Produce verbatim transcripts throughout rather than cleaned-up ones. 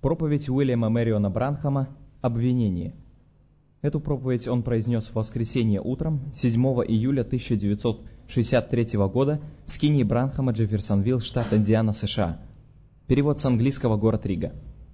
Проповедь Уильяма Мэриона Бранхама «Обвинение». Эту проповедь он произнес в воскресенье утром, седьмого июля тысяча девятьсот шестьдесят третьего года в скинии Бранхама, Джефферсонвилл, штат Индиана, США. Перевод с английского, город Рига.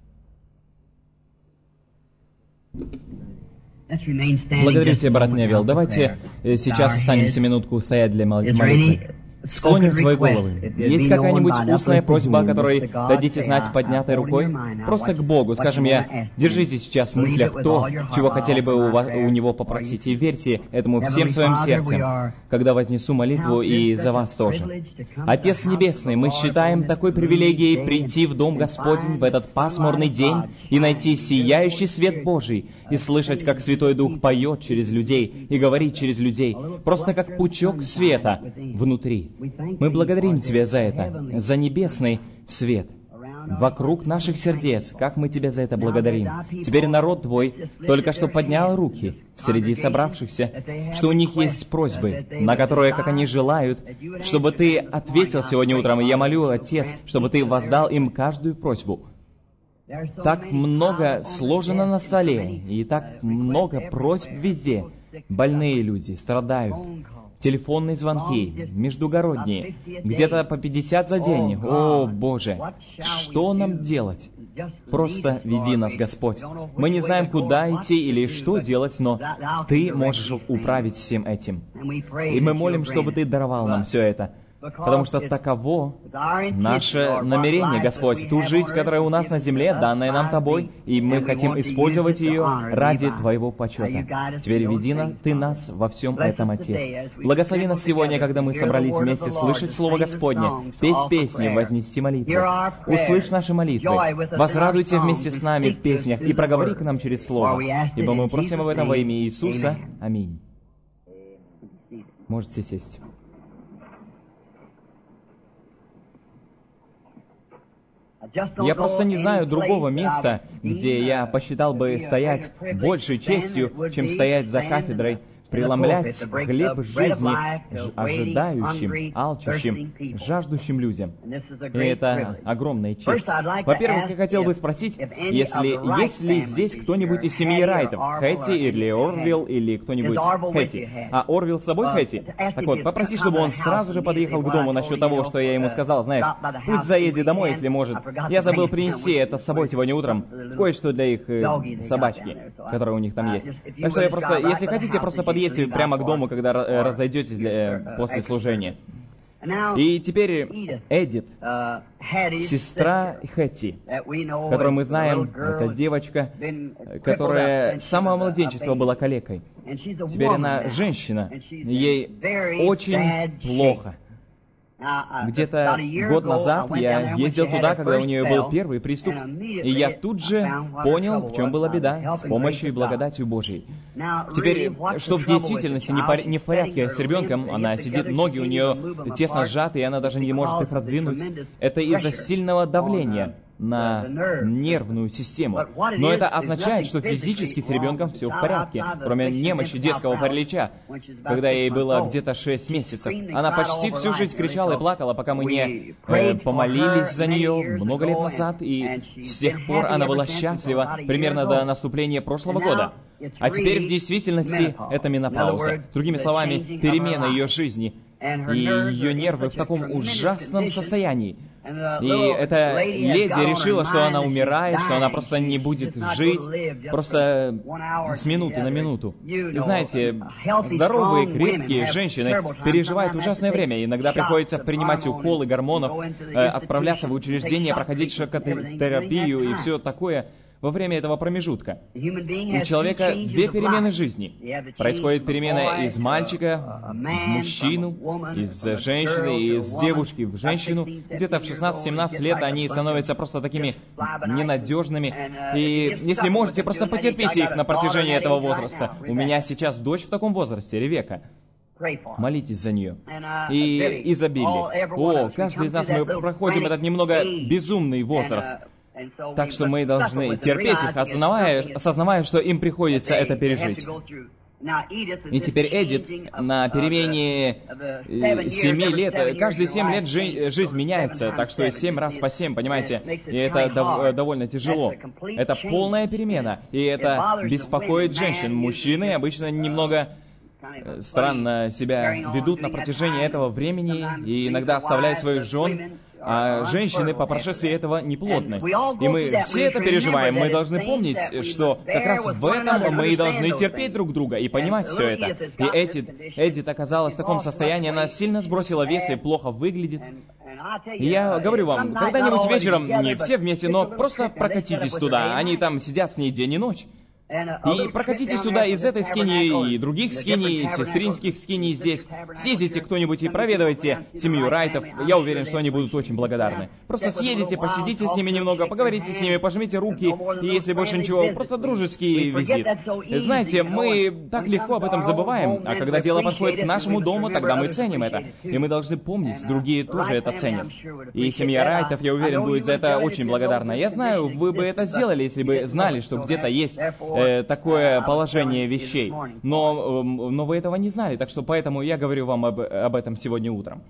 Благодарю тебя, брат Невилл. Давайте сейчас останемся минутку стоять для молитвы. Склоним свои головы. Есть какая-нибудь устная просьба, о которой дадите знать поднятой рукой? Просто к Богу. Скажем, я держите сейчас в мыслях то, чего хотели бы у, вас, у Него попросить. И верьте этому всем своим сердцем, когда вознесу молитву и за вас тоже. Отец Небесный, мы считаем такой привилегией прийти в Дом Господень в этот пасмурный день и найти сияющий свет Божий, и слышать, как Святой Дух поет через людей и говорит через людей, просто как пучок света внутри. Мы благодарим Тебя за это, за небесный свет вокруг наших сердец. Как мы Тебя за это благодарим. Теперь народ Твой только что поднял руки среди собравшихся, что у них есть просьбы, на которые, как они желают, чтобы Ты ответил сегодня утром. И я молю, Отец, чтобы Ты воздал им каждую просьбу. Так много сложено на столе, и так много просьб везде. Больные люди страдают. Телефонные звонки, междугородние, где-то по пятьдесят за день. О, Боже, что нам делать? Просто веди нас, Господь. Мы не знаем, куда идти или что делать, но Ты можешь управить всем этим. И мы молим, чтобы Ты даровал нам все это. Потому что таково наше намерение, Господь, ту жизнь, которая у нас на земле, данная нам Тобой, и мы хотим использовать ее ради Твоего почета. Теперь веди нас, Ты нас во всем этом, Отец. Благослови нас сегодня, когда мы собрались вместе слышать Слово Господне, петь песни, вознести молитвы. Услышь наши молитвы, возрадуйте вместе с нами в песнях и проговори к нам через Слово, ибо мы просим об этом во имя Иисуса. Аминь. Можете сесть. Я просто не знаю другого места, где я посчитал бы стоять большей честью, чем стоять за кафедрой, преломлять хлеб жизни ожидающим, алчущим, жаждущим людям. И это огромная честь. Во-первых, я хотел бы спросить, если есть ли здесь кто-нибудь из семьи Райтов, Хэти или Орвилл, или кто-нибудь Хэти. А Орвилл с собой Хэти? Так вот, попроси, чтобы он сразу же подъехал к дому насчет того, что я ему сказал. Знаешь, пусть заедет домой, если может. Я забыл принести это с собой сегодня утром. Кое-что для их э, собачки, которая у них там есть. Так что я просто, если хотите, просто подъедьте прямо к дому, когда э, разойдетесь для, э, после служения. И теперь Эдит, сестра Хэти, которую мы знаем, это девочка, которая с самого младенчества была калекой. Теперь она женщина, ей очень плохо. Где-то год назад я ездил туда, когда у нее был первый приступ, и я тут же понял, в чем была беда, с помощью и благодатью Божьей. Теперь, что в действительности не, по, не в порядке с ребенком, она сидит, ноги у нее тесно сжаты, и она даже не может их раздвинуть, это из-за сильного давления на нервную систему. Но это означает, что физически с ребенком все в порядке, кроме немощи детского паралича, когда ей было где-то шесть месяцев. Она почти всю жизнь кричала и плакала, пока мы не э, помолились за нее много лет назад, и с тех пор она была счастлива примерно до наступления прошлого года. А теперь в действительности это менопауза. Другими словами, перемена ее жизни. И ее нервы в таком ужасном состоянии. И эта леди решила, что она умирает, что она просто не будет жить, просто с минуты на минуту. И знаете, здоровые, крепкие женщины переживают ужасное время. Иногда приходится принимать уколы гормонов, отправляться в учреждение, проходить шокотерапию и все такое. Во время этого промежутка у человека две перемены жизни. Происходит перемена из мальчика в мужчину, из женщины, из девушки в женщину. Где-то в шестнадцать-семнадцать лет они становятся просто такими ненадежными. И если можете, просто потерпите их на протяжении этого возраста. У меня сейчас дочь в таком возрасте, Ревека. Молитесь за нее. И изобилие. О, каждый из нас, мы проходим этот немного безумный возраст. Так что мы должны терпеть их, осознавая, осознавая, что им приходится это пережить. И теперь Эдит на перемене семи лет, каждые семь лет жи- жизнь меняется, так что семь раз по семь, понимаете, и это дов- довольно тяжело. Это полная перемена, и это беспокоит женщин. Мужчины обычно немного странно себя ведут на протяжении этого времени и иногда оставляют своих жен, а женщины по прошествии этого неплодны. И мы все это переживаем. Мы должны помнить, что как раз в этом мы и должны терпеть друг друга и понимать все это. И Эдит, Эдит оказалась в таком состоянии, она сильно сбросила вес и плохо выглядит. И я говорю вам, когда-нибудь вечером, не все вместе, но просто прокатитесь туда. Они там сидят с ней день и ночь. И прокатитесь сюда из этой скинии и других скиний, сестринских скиний здесь. Съездите кто-нибудь и проведывайте семью Райтов. Я уверен, что они будут очень благодарны. Просто съедете, посидите с ними немного, поговорите с ними, пожмите руки, и если больше ничего, просто дружеский визит. Знаете, мы так легко об этом забываем, а когда дело подходит к нашему дому, тогда мы ценим это. И мы должны помнить, другие тоже это ценят. И семья Райтов, я уверен, будет за это очень благодарна. Я знаю, вы бы это сделали, если бы знали, что где-то есть такое положение вещей. Но, но вы этого не знали, так что поэтому я говорю вам об, об этом сегодня утром.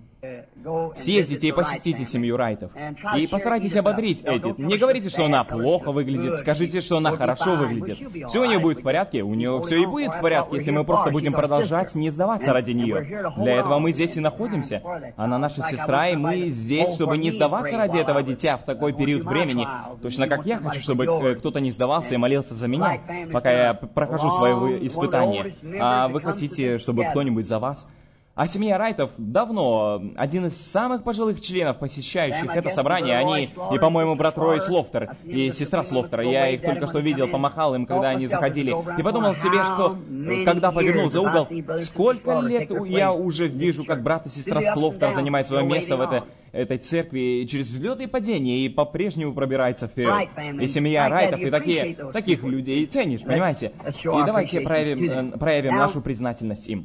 Съездите и посетите семью Райтов. И постарайтесь ободрить Эдит. Не говорите, что она плохо выглядит, скажите, что она хорошо выглядит. Все у нее будет в порядке, у нее все и будет в порядке, если мы просто будем продолжать не сдаваться ради нее. Для этого мы здесь и находимся. Она наша сестра, и мы здесь, чтобы не сдаваться ради этого дитя в такой период времени. Точно как я хочу, чтобы кто-то не сдавался и молился за меня, пока я прохожу свое испытание. А вы хотите, чтобы кто-нибудь за вас? А семья Райтов давно один из самых пожилых членов, посещающих это собрание. Они и, по-моему, брат Рой Слофтер и сестра Слофтера. Я их только что видел, помахал им, когда они заходили. И подумал себе, что, когда повернул за угол, сколько лет я уже вижу, как брат и сестра Слофтер занимают свое место в этой, этой церкви через взлеты и падения, и по-прежнему пробирается вперед. И семья Райтов, и такие, таких людей ценишь, понимаете? И давайте проявим, проявим нашу признательность им.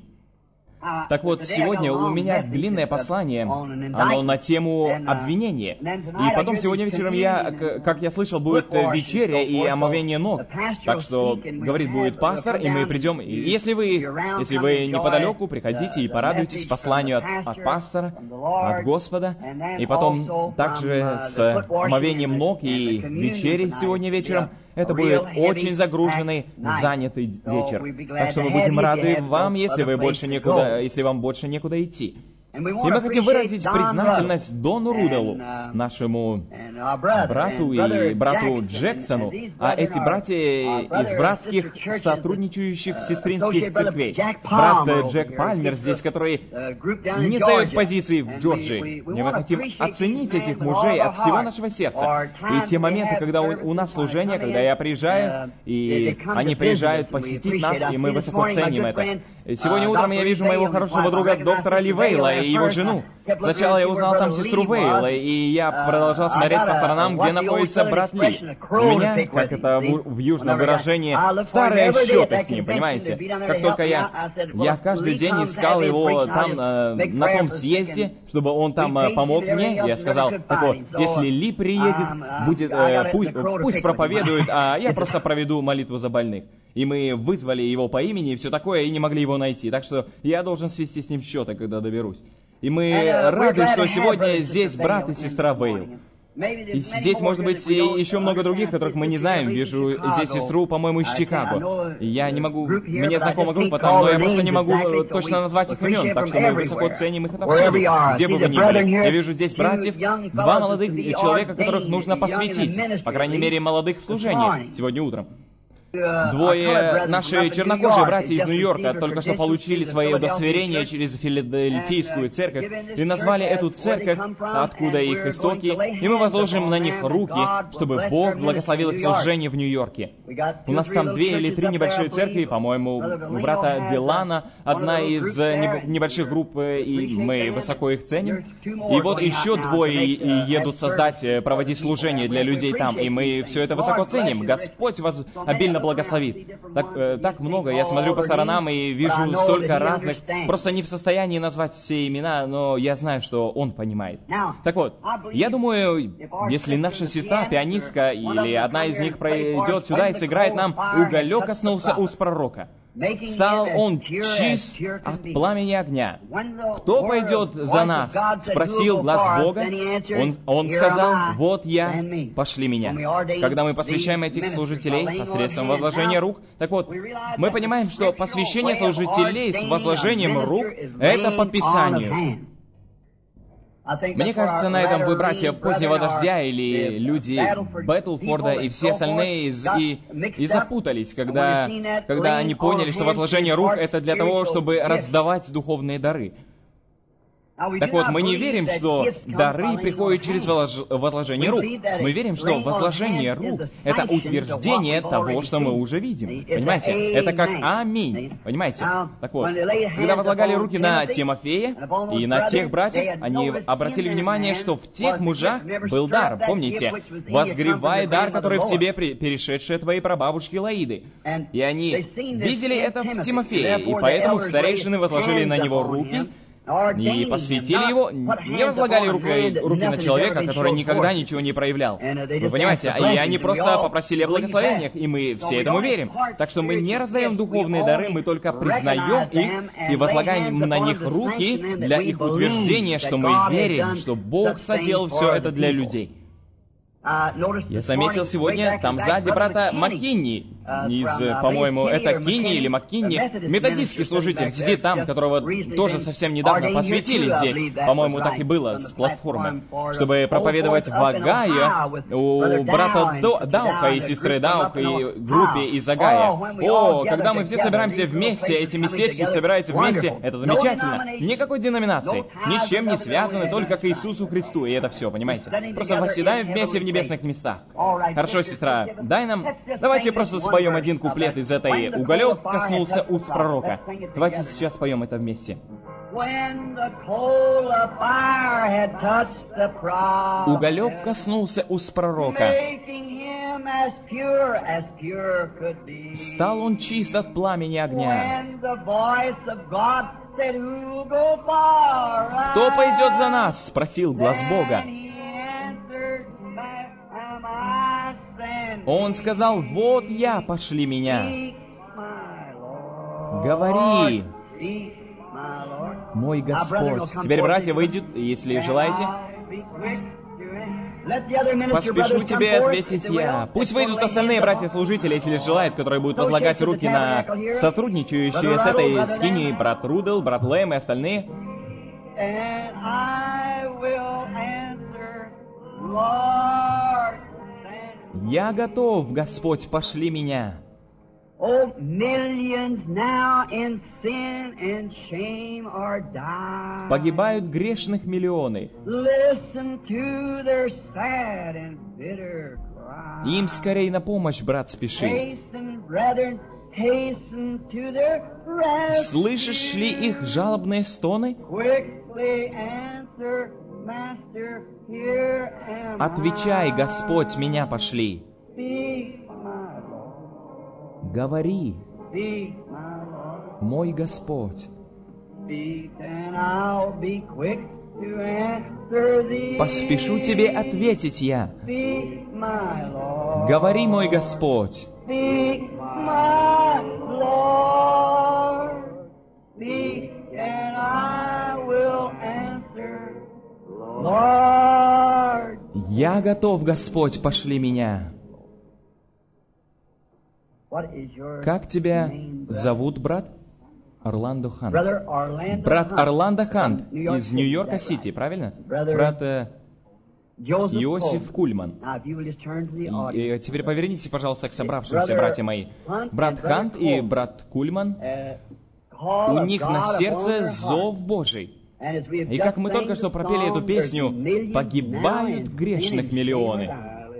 Так вот, сегодня у меня длинное послание, оно на тему обвинения. И потом сегодня вечером я, как я слышал, будет вечеря и омовение ног. Так что, говорит, будет пастор, и мы придем. И если вы, если вы неподалеку, приходите и порадуйтесь посланию от, от пастора, от Господа. И потом также с омовением ног и вечерей сегодня вечером. Это будет очень загруженный, занятый вечер. Так что мы будем рады вам, если вы больше некуда, если вам больше некуда идти. И мы хотим выразить признательность Дону Руделу, нашему брату и брату Джексону, а эти братья из братских сотрудничающих сестринских церквей. Брат Джек Пальмер здесь, который не сдает позиции в Джорджии. И мы хотим оценить этих мужей от всего нашего сердца. И те моменты, когда у, у нас служение, когда я приезжаю, и они приезжают посетить нас, и мы высоко ценим это. Сегодня утром я вижу моего хорошего друга доктора Ли Вейла и его жену. Сначала я узнал там сестру Вейла, и я продолжал смотреть по сторонам, где находится брат Ли. У меня, как это в, в южном выражении, старые счеты с ним, понимаете? Как только я... Я каждый день искал его там, э, на том съезде, чтобы он там э, помог мне. Я сказал, так вот, если Ли приедет, будет, э, пусть, пусть проповедует, а я просто проведу молитву за больных. И мы вызвали его по имени и все такое, и не могли его найти. Так что я должен свести с ним счеты, когда доберусь. И мы рады, что сегодня здесь брат и сестра Вейл. И здесь, может быть, и еще много других, которых мы не знаем. Вижу здесь сестру, по-моему, из Чикаго. И я не могу... Мне знакома группа там, но я просто не могу точно назвать их имен. Так что мы высоко ценим их отовсюду, где бы вы ни были. Я вижу здесь братьев, два молодых человека, которых нужно посвятить. По крайней мере, молодых в служении сегодня утром. Двое наши чернокожие братья из Нью-Йорка только что получили свои удостоверения через Филадельфийскую церковь и назвали эту церковь, откуда их истоки, и мы возложим на них руки, чтобы Бог благословил их служение в Нью-Йорке. У нас там две или три небольшие церкви, по-моему, у брата Дилана одна из небольших групп, и мы высоко их ценим. И вот еще двое едут создать, проводить служение для людей там, и мы все это высоко ценим. Господь вас обильно благословит. Так, э, так много. Я смотрю по сторонам и вижу столько разных. Просто не в состоянии назвать все имена, но я знаю, что он понимает. Так вот, я думаю, если наша сестра, пианистка, или одна из них пройдет сюда и сыграет нам «Уголек коснулся уст пророка». Стал он чист от пламени огня. Кто пойдет за нас? Спросил глаз Бога. Он, он сказал, вот я, пошли меня. Когда мы посвящаем этих служителей посредством возложения рук, так вот, мы понимаем, что посвящение служителей с возложением рук — это по Писанию. Мне кажется, на этом вы, братья позднего дождя или люди Бэтлфорда и все остальные из, и, и запутались, когда, когда они поняли, что возложение рук — это для того, чтобы раздавать духовные дары. Так вот, мы не верим, что дары приходят через возложение рук. Мы верим, что возложение рук — это утверждение того, что мы уже видим. Понимаете? Это как аминь. Понимаете? Так вот, когда возлагали руки на Тимофея и на тех братьев, они обратили внимание, что в тех мужах был дар. Помните? «Возгревай дар, который в тебе, перешедший от твоей прабабушки Лаиды». И они видели это в Тимофее, и поэтому старейшины возложили на него руки, и посвятили его, не возлагали руки, руки на человека, который никогда ничего не проявлял. Вы понимаете? И они просто попросили о благословениях, и мы все этому верим. Так что мы не раздаем духовные дары, мы только признаем их и возлагаем на них руки для их утверждения, что мы верим, что Бог соделал все это для людей. Я заметил сегодня там сзади брата Маккинни, из, по-моему, это Кинни или Маккинни, методистский служитель, сидит там, которого тоже совсем недавно посвятили здесь, по-моему, так и было, с платформы, чтобы проповедовать в Огайо у брата Дауха и сестры Даух и группе из Огайо. О, когда мы все собираемся вместе, эти местечки собираются вместе, это замечательно. Никакой деноминации, ни с чем не связаны, только к Иисусу Христу, и это все, понимаете? Просто восседаем вместе в небесных местах. Хорошо, сестра, дай нам... Давайте просто споем один куплет из этой «Уголек коснулся уст пророка». Давайте сейчас споем это вместе. Уголек коснулся уст пророка. Стал он чист от пламени огня. Кто пойдет за нас? Спросил глаз Бога. Он сказал, вот я, пошли меня. Говори, мой Господь. Теперь, братья, выйдет, если желаете. Поспешу тебе ответить я. Пусть выйдут остальные братья-служители, если желают, которые будут возлагать руки на сотрудничающие с этой скиней, брат Рудел, брат Лэм и остальные. Я готов, Господь, пошли меня. Погибают грешных миллионы. Им скорей на помощь, брат, спеши. Слышишь ли их жалобные стоны? Отвечай, Господь, меня пошли. Говори, мой Господь. Поспешу тебе ответить я. Говори, мой Господь. Я готов, Господь, пошли меня. Как тебя зовут, брат? Орландо Хант. Брат Орландо Хант из Нью-Йорка Сити, правильно? Брат э, Иосиф Кульман. И, и теперь повернитесь, пожалуйста, к собравшимся, братья мои. Брат Хант и брат Кульман, у них на сердце зов Божий. И как мы только что пропели эту песню, погибают грешных миллионы.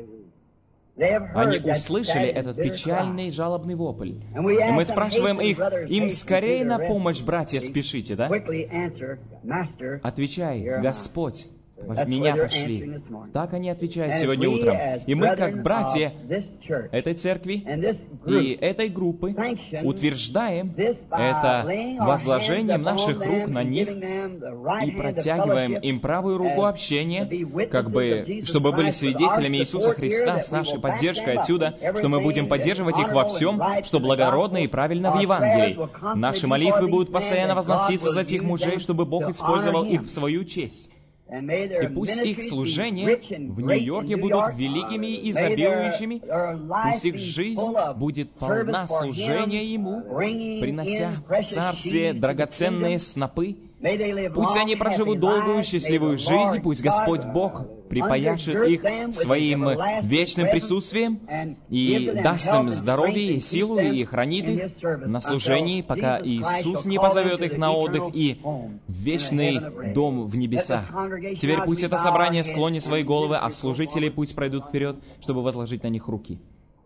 Они услышали этот печальный жалобный вопль. И мы спрашиваем их, им скорее на помощь, братья, спешите, да? Отвечай, Господь, меня пошли. Так они отвечают сегодня утром. И мы, как братья этой церкви и этой группы, утверждаем это возложением наших рук на них и протягиваем им правую руку общения, как бы, чтобы были свидетелями Иисуса Христа с нашей поддержкой отсюда, что мы будем поддерживать их во всем, что благородно и правильно в Евангелии. Наши молитвы будут постоянно возноситься за тех мужей, чтобы Бог использовал их в свою честь. И пусть их служения в Нью-Йорке будут великими и изобилующими, пусть их жизнь будет полна служения Ему, принося в Царствие драгоценные снопы. Пусть они проживут долгую, счастливую жизнь, пусть Господь Бог припояшет их своим вечным присутствием и даст им здоровье и силу, и хранит их на служении, пока Иисус не позовет их на отдых и в вечный дом в небесах. Теперь пусть это собрание склонит свои головы, а служители пусть пройдут вперед, чтобы возложить на них руки.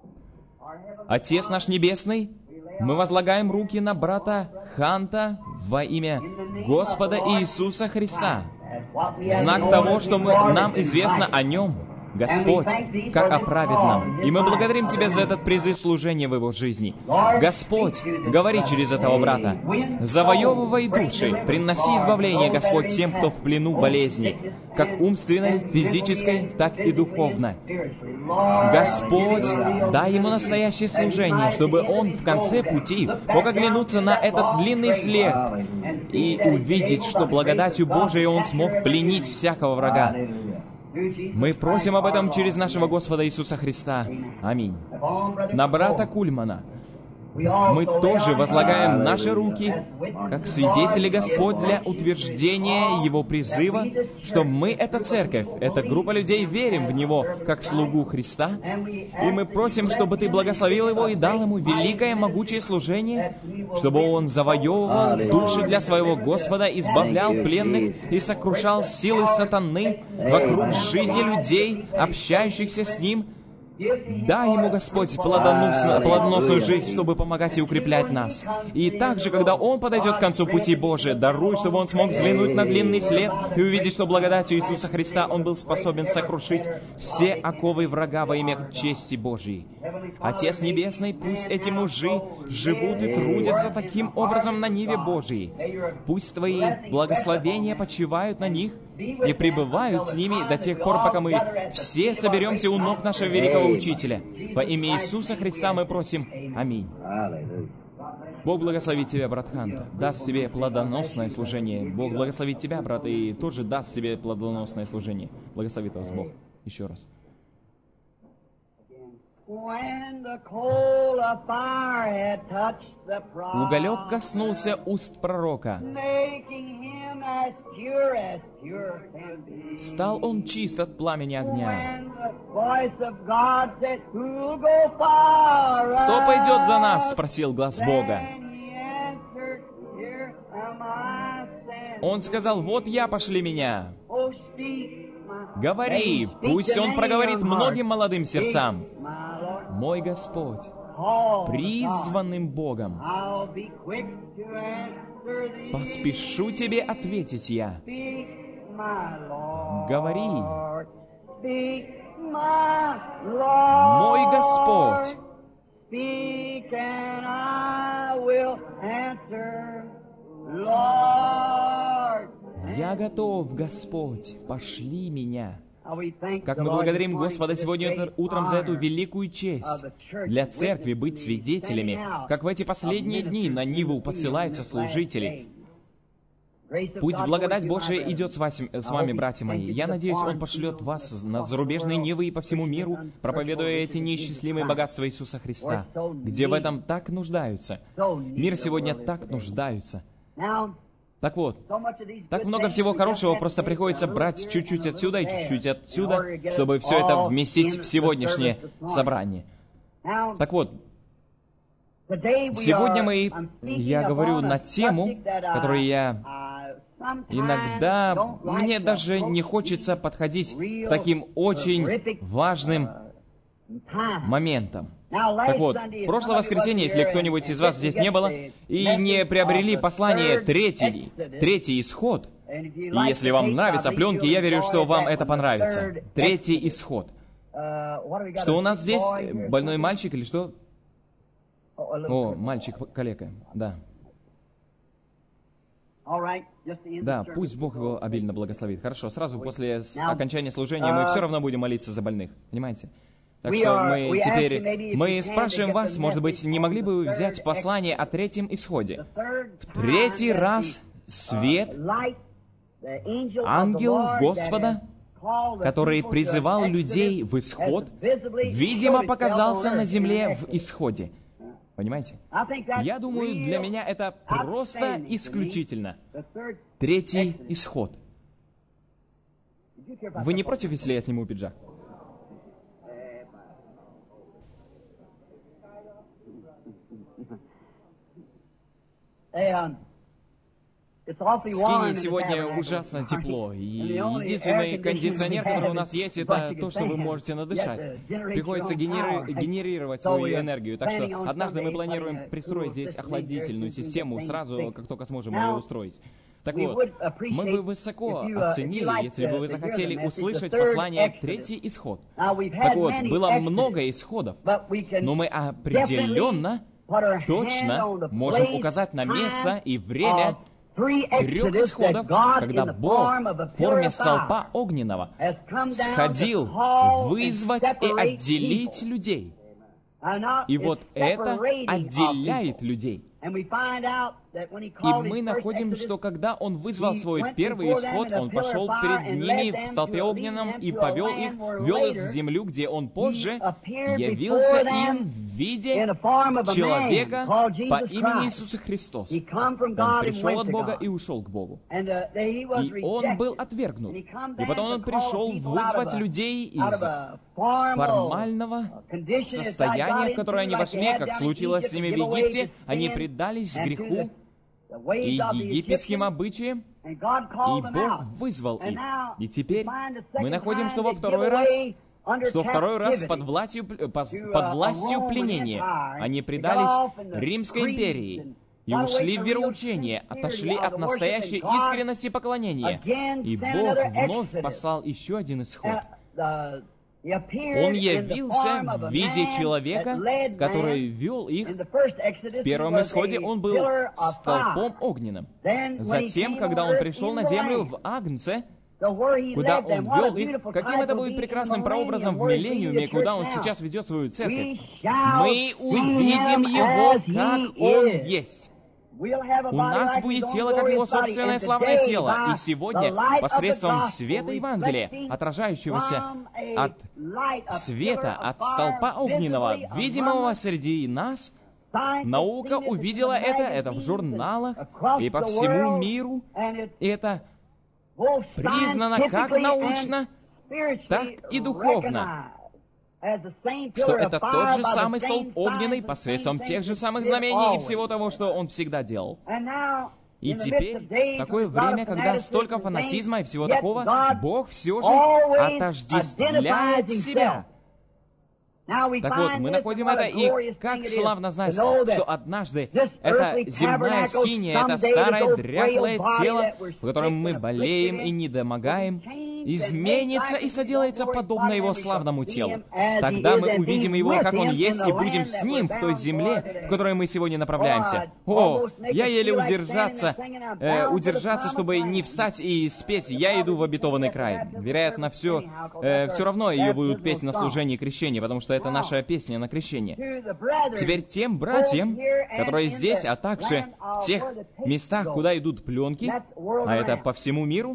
Отец наш Небесный, мы возлагаем руки на брата Ханта во имя Господа Иисуса Христа. Знак того, что мы, нам известно о Нем, Господь, как о праведном. И мы благодарим Тебя за этот призыв служения в его жизни. Господь, говори через этого брата. Завоевывай души, приноси избавление, Господь, тем, кто в плену болезни, как умственной, физической, так и духовной. Господь, дай ему настоящее служение, чтобы он в конце пути мог оглянуться на этот длинный след и увидеть, что благодатью Божией он смог пленить всякого врага. Мы просим об этом через нашего Господа Иисуса Христа. Аминь. На брата Кульмана мы тоже возлагаем наши руки, как свидетели Господь, для утверждения Его призыва, что мы — это церковь, эта группа людей, верим в Него, как слугу Христа, и мы просим, чтобы Ты благословил его и дал ему великое, могучее служение, чтобы он завоевывал души для своего Господа, избавлял пленных и сокрушал силы сатаны вокруг жизни людей, общающихся с Ним. Дай ему, Господь, плодоносную, плодоносную жизнь, чтобы помогать и укреплять нас. И также, когда он подойдет к концу пути Божия, даруй, чтобы он смог взглянуть на длинный след и увидеть, что благодатью Иисуса Христа он был способен сокрушить все оковы врага во имя чести Божьей. Отец Небесный, пусть эти мужи живут и трудятся таким образом на ниве Божией. Пусть Твои благословения почивают на них и пребывают с ними до тех пор, пока мы все соберемся у ног нашего великого Учителя. Во имя Иисуса Христа мы просим. Аминь. Бог благословит тебя, брат Хант, даст тебе плодоносное служение. Бог благословит тебя, брат, и тоже даст тебе плодоносное служение. Благословит вас Бог. Еще раз. Уголек коснулся уст пророка. Стал он чист от пламени огня. «Кто пойдет за нас?» — спросил глас Бога. Он сказал: «Вот я, пошли меня». Говори, пусть он проговорит многим молодым сердцам. Мой Господь, призванным Богом, поспешу тебе ответить я. Говори, мой Господь. Я готов, Господь, пошли меня. Как мы благодарим Господа сегодня утром за эту великую честь для церкви быть свидетелями, как в эти последние дни на Ниву посылаются служители. Пусть благодать Божия идет с вами, с вами, братья мои. Я надеюсь, Он пошлет вас на зарубежные Нивы и по всему миру, проповедуя эти неисчислимые богатства Иисуса Христа, где в этом так нуждаются. Мир сегодня так нуждается. Так вот, так много всего хорошего просто приходится брать чуть-чуть отсюда и чуть-чуть отсюда, чтобы все это вместить в сегодняшнее собрание. Так вот, сегодня мы, я говорю на тему, которую я иногда, мне даже не хочется подходить к таким очень важным моментом. Так вот, в прошлое воскресенье, если кто-нибудь из вас здесь не было, и не приобрели послание «Третий», «Третий исход», и если вам нравятся пленки, я верю, что вам это понравится. «Третий исход». Что у нас здесь? Больной мальчик или что? О, мальчик-калека, да. Да, пусть Бог его обильно благословит. Хорошо, сразу после окончания служения мы все равно будем молиться за больных. Понимаете? Так что мы теперь, мы спрашиваем вас, может быть, не могли бы вы взять послание о третьем исходе? В третий раз свет, ангел Господа, который призывал людей в исход, видимо, показался на земле в исходе. Понимаете? Я думаю, для меня это просто исключительно. Третий исход. Вы не против, если я сниму пиджак? В Скинии сегодня ужасно тепло, и единственный кондиционер, который у нас есть, это то, что вы можете надышать. Приходится генери... генерировать свою энергию, так что однажды мы планируем пристроить здесь охладительную систему сразу, как только сможем ее устроить. Так вот, мы бы высоко оценили, если бы вы захотели услышать послание «Третий исход». Так вот, было много исходов, но мы определенно, точно можем указать на место и время трех исходов, когда Бог в форме столпа огненного сходил вызвать и отделить людей. И вот это отделяет людей. И мы находим, что когда Он вызвал свой первый исход, Он пошел перед ними в столпе огненном и повел их, вел их в землю, где Он позже явился им в виде человека по имени Иисуса Христос. Он пришел от Бога и ушел к Богу. И Он был отвергнут. И потом Он пришел вызвать людей из формального состояния, в которое они вошли, как случилось с ними в Египте. Они предались греху и египетским обычаям, и Бог вызвал их. И теперь мы находим, что во второй раз, что второй раз под властью, под властью пленения они предались Римской империи и ушли в вероучение, отошли от настоящей искренности поклонения. И Бог вновь послал еще один исход. Он явился в виде человека, который вел их. В первом исходе он был столпом огненным. Затем, когда он пришел на землю в Агнце, куда он вел их, каким это будет прекрасным прообразом в миллениуме, куда он сейчас ведет свою церковь, мы увидим его, как он есть. У нас будет тело, как его собственное славное тело. И сегодня, посредством света Евангелия, отражающегося от света, от столпа огненного, видимого среди нас, наука увидела это, это в журналах и по всему миру. И это признано как научно, так и духовно, что это тот же самый столб огненный посредством тех же самых знамений и всего того, что он всегда делал. И теперь, в такое время, когда столько фанатизма и всего такого, Бог все же отождествляет себя. Так вот, мы находим это, и как славно знать, что однажды эта земная скиния, это старое дряхлое тело, в котором мы болеем и недомогаем, изменится и соделается подобно его славному телу. Тогда мы увидим его, как он есть, и будем с ним в той земле, в которой мы сегодня направляемся. О, я еле удержаться, э, удержаться, чтобы не встать и спеть «Я иду в обетованный край». Вероятно, все, э, все равно ее будут петь на служении крещения, потому что это наша песня на крещение. Теперь тем братьям, которые здесь, а также в тех местах, куда идут пленки, а это по всему миру,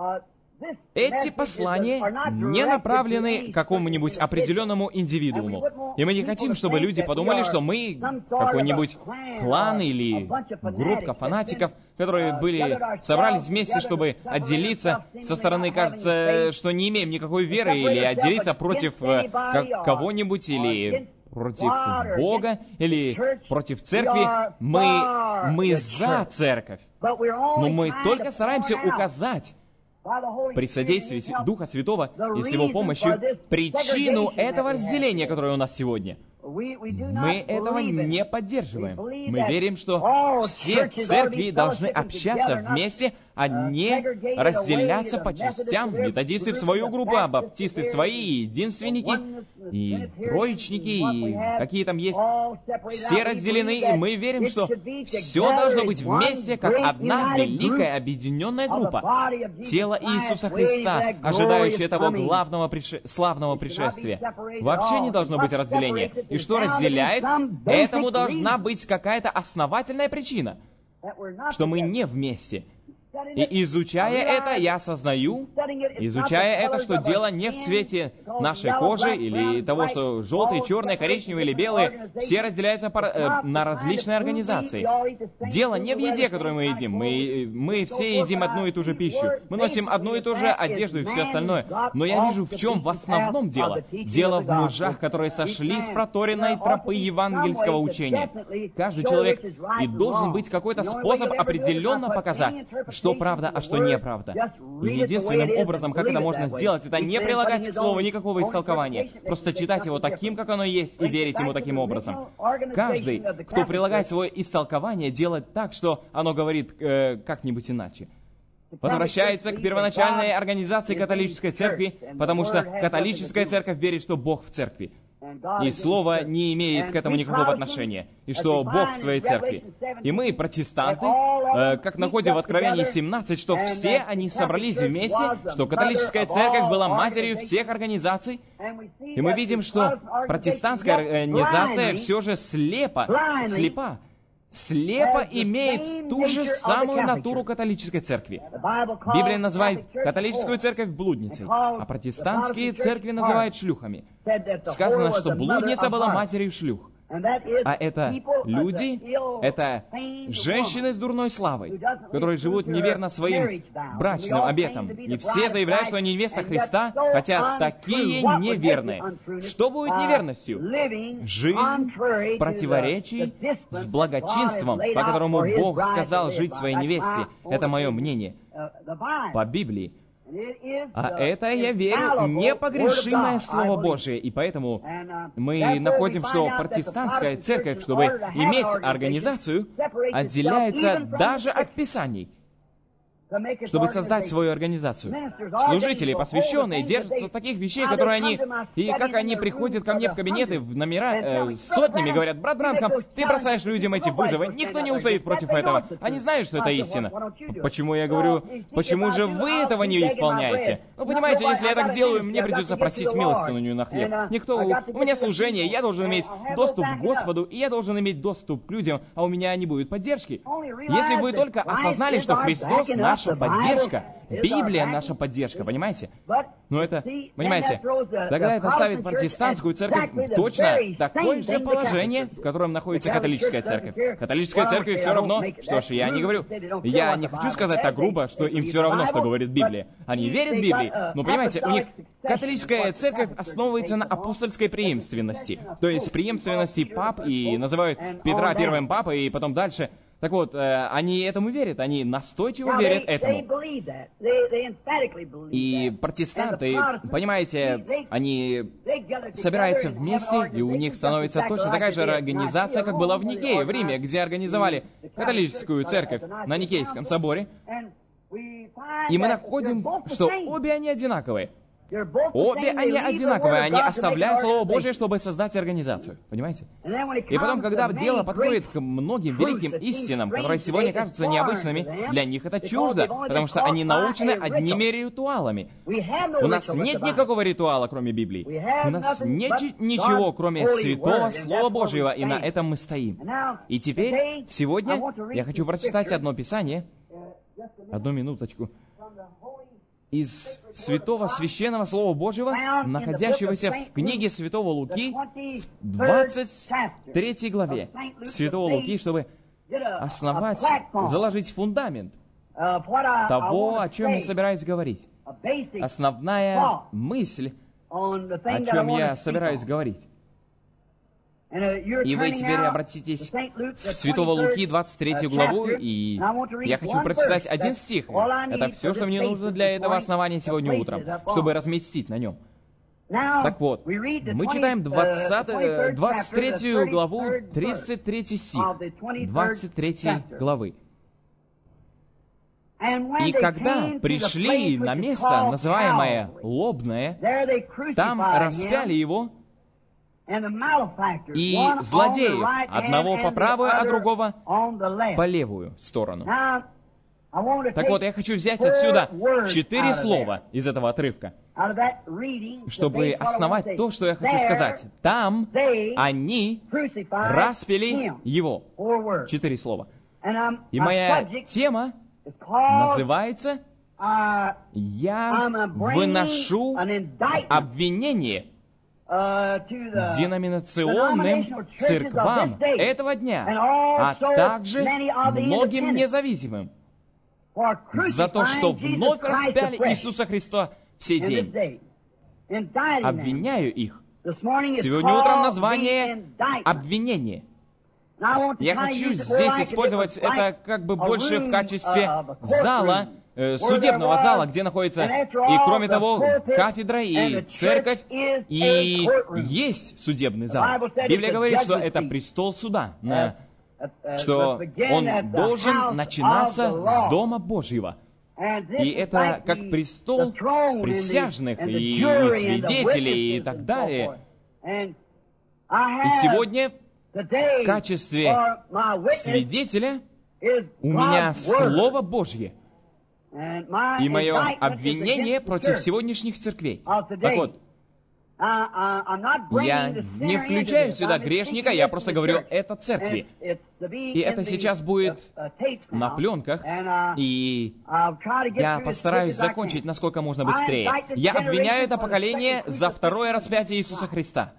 эти послания не направлены какому-нибудь определенному индивидууму. И мы не хотим, чтобы люди подумали, что мы какой-нибудь клан или группа фанатиков, которые были, собрались вместе, чтобы отделиться. Со стороны кажется, что не имеем никакой веры, или отделиться против кого-нибудь, или против Бога, или против церкви. Мы, мы за церковь. Но мы только стараемся указать при содействии Духа Святого и с Его помощью причину этого разделения, которое у нас сегодня. Мы этого не поддерживаем. Мы верим, что все церкви должны общаться вместе, а не разделяться по частям. Методисты в свою группу, а баптисты в свои, и единственники, и троечники, и какие там есть. Все разделены, и мы верим, что все должно быть вместе, как одна великая объединенная группа. Тело Иисуса Христа, ожидающее того главного прише... славного пришествия. Вообще не должно быть разделения. И что разделяет? Этому должна быть какая-то основательная причина, что мы не вместе. И изучая это, я осознаю, изучая это, что дело не в цвете нашей кожи, или того, что желтые, черные, коричневые или белые, все разделяются по, э, на различные организации. Дело не в еде, которую мы едим. Мы, мы все едим одну и ту же пищу. Мы носим одну и ту же одежду и все остальное. Но я вижу, в чем в основном дело. Дело в мужах, которые сошли с проторенной тропы евангельского учения. Каждый человек, и должен быть какой-то способ определенно показать, что правда, а что неправда. И единственным образом, как это можно сделать, это не прилагать к слову никакого истолкования. Просто читать его таким, как оно есть, и верить ему таким образом. Каждый, кто прилагает свое истолкование, делает так, что оно говорит э, как-нибудь иначе. Возвращается к первоначальной организации католической церкви, потому что католическая церковь верит, что Бог в церкви. И Слово не имеет к этому никакого отношения. И что Бог в своей церкви. И мы, протестанты, э, как находим в Откровении семнадцать, что все они собрались вместе, что католическая церковь была матерью всех организаций. И мы видим, что протестантская организация все же слепа, слепа. слепо имеет ту же самую натуру католической церкви. Библия называет католическую церковь блудницей, а протестантские церкви называют шлюхами. Сказано, что блудница была матерью шлюх. А это люди, это женщины с дурной славой, которые живут неверно своим брачным обетам. И все заявляют, что они невеста Христа, хотя такие неверные. Что будет неверностью? Жизнь в противоречии с благочинством, по которому Бог сказал жить своей невесте. Это мое мнение по Библии. А это, я верю, непогрешимое Слово Божие. И поэтому мы находим, что протестантская церковь, чтобы иметь организацию, отделяется даже от Писаний, чтобы создать свою организацию. Служители, посвященные, держатся таких вещей, которые они... И как они приходят ко мне в кабинеты, в номера, э, сотнями, говорят: брат Бранхам, ты бросаешь людям эти вызовы, никто не устоит против этого. Они знают, что это истина. Почему я говорю, почему же вы этого не исполняете? Ну, понимаете, если я так сделаю, мне придется просить милостыню на хлеб. Никто... У меня служение, я должен иметь доступ к Господу, и я должен иметь доступ к людям, а у меня не будет поддержки. Если бы вы только осознали, что Христос наш наша поддержка, Библия наша поддержка, понимаете? Но это, понимаете, тогда это ставит протестантскую церковь в точно такое же положение, в котором находится католическая церковь. Католическая церковь все равно, что ж, я не говорю, я не хочу сказать так грубо, что им все равно, что говорит Библия. Они верят в Библии, но, понимаете, у них католическая церковь основывается на апостольской преемственности, то есть преемственности пап, и называют Петра первым папой, и потом дальше. Так вот, э, они этому верят, они настойчиво верят этому. И протестанты, понимаете, они собираются вместе, и у них становится точно такая же организация, как была в Никее, в Риме, где организовали католическую церковь на Никейском соборе. И мы находим, что обе они одинаковые. Обе они одинаковые, они оставляют Слово Божие, чтобы создать организацию. Понимаете? И потом, когда дело подходит к многим великим истинам, которые сегодня кажутся необычными, для них это чуждо, потому что они научены одними ритуалами. У нас нет никакого ритуала, кроме Библии. У нас нет ничего, кроме святого Слова Божьего, и на этом мы стоим. И теперь, сегодня, я хочу прочитать одно Писание. Одну минуточку. Из Святого Священного Слова Божьего, находящегося в книге Святого Луки, в двадцать третьей главе Святого Луки, чтобы основать, заложить фундамент того, о чем я собираюсь говорить. Основная мысль, о чем я собираюсь говорить. И вы теперь обратитесь в Святого Луки, двадцать третью главу, и я хочу прочитать один стих. Это все, что мне нужно для этого основания сегодня утром, чтобы разместить на нем. Так вот, мы читаем двадцать, двадцать третью главу, тридцать третий стих, двадцать третьей главы. «И когда пришли на место, называемое Лобное, там распяли его, и злодеев, одного по правую, а другого по левую сторону». Так вот, я хочу взять отсюда четыре слова из этого отрывка, чтобы основать то, что я хочу сказать. Там они распяли его. Четыре слова. И моя тема называется «Я выношу обвинение деноминационным церквам этого дня, а также многим независимым, за то, что вновь распяли Иисуса Христа в сей день. Обвиняю их. Сегодня утром название «обвинение». Я хочу здесь использовать это как бы больше в качестве зала, э, судебного зала, где находится, и кроме того, кафедра и церковь, и есть судебный зал. Библия говорит, что это престол суда, на, что он должен начинаться с Дома Божьего. И это как престол присяжных и свидетелей и так далее. И сегодня в качестве свидетеля у меня Слово Божье и мое обвинение против сегодняшних церквей. Так вот, я не включаю сюда грешника, я просто говорю, это церкви. И это сейчас будет на пленках, и я постараюсь закончить насколько можно быстрее. Я обвиняю это поколение за второе распятие Иисуса Христа.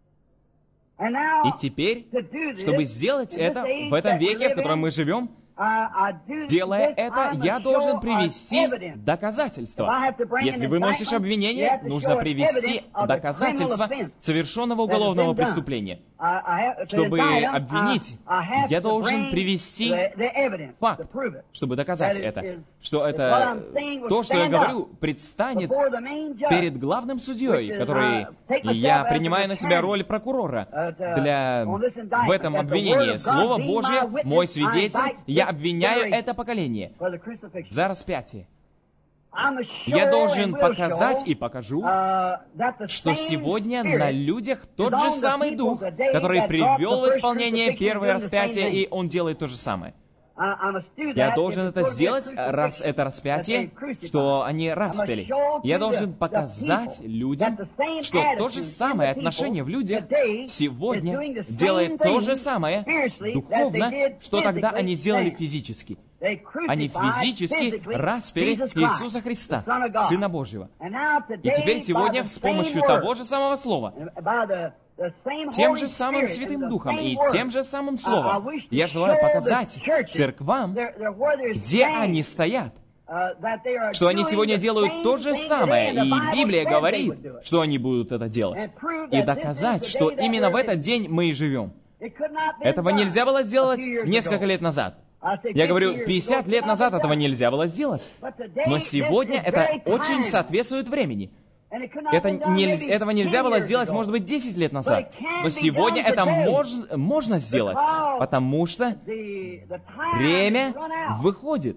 И теперь, чтобы сделать это в этом веке, в котором мы живем, делая это, я должен привести доказательства. Если выносишь обвинение, нужно привести доказательства совершенного уголовного преступления. Чтобы обвинить, я должен привести факт, чтобы доказать это. Что это, то, что я говорю, предстанет перед главным судьей, который, я принимаю на себя роль прокурора для, в этом обвинении. Слово Божье, мой свидетель, я обвиняю это поколение за распятие. Я должен показать и покажу, что сегодня на людях тот же самый Дух, который привел в исполнение первое распятие, и Он делает то же самое. Я должен это сделать, раз это распятие, что они распяли. Я должен показать людям, что то же самое отношение в людях сегодня делает то же самое духовно, что тогда они сделали физически. Они физически распяли Иисуса Христа, Сына Божьего. И теперь сегодня с помощью того же самого слова, тем же самым Святым Духом и тем же самым Словом, я желаю показать церквам, где они стоят, что они сегодня делают то же самое, и Библия говорит, что они будут это делать, и доказать, что именно в этот день мы и живем. Этого нельзя было сделать несколько лет назад. Я говорю, пятьдесят лет назад этого нельзя было сделать, но сегодня это очень соответствует времени. Это не, этого нельзя было сделать, может быть, десять лет назад. Но сегодня это мож, можно сделать, потому что время выходит.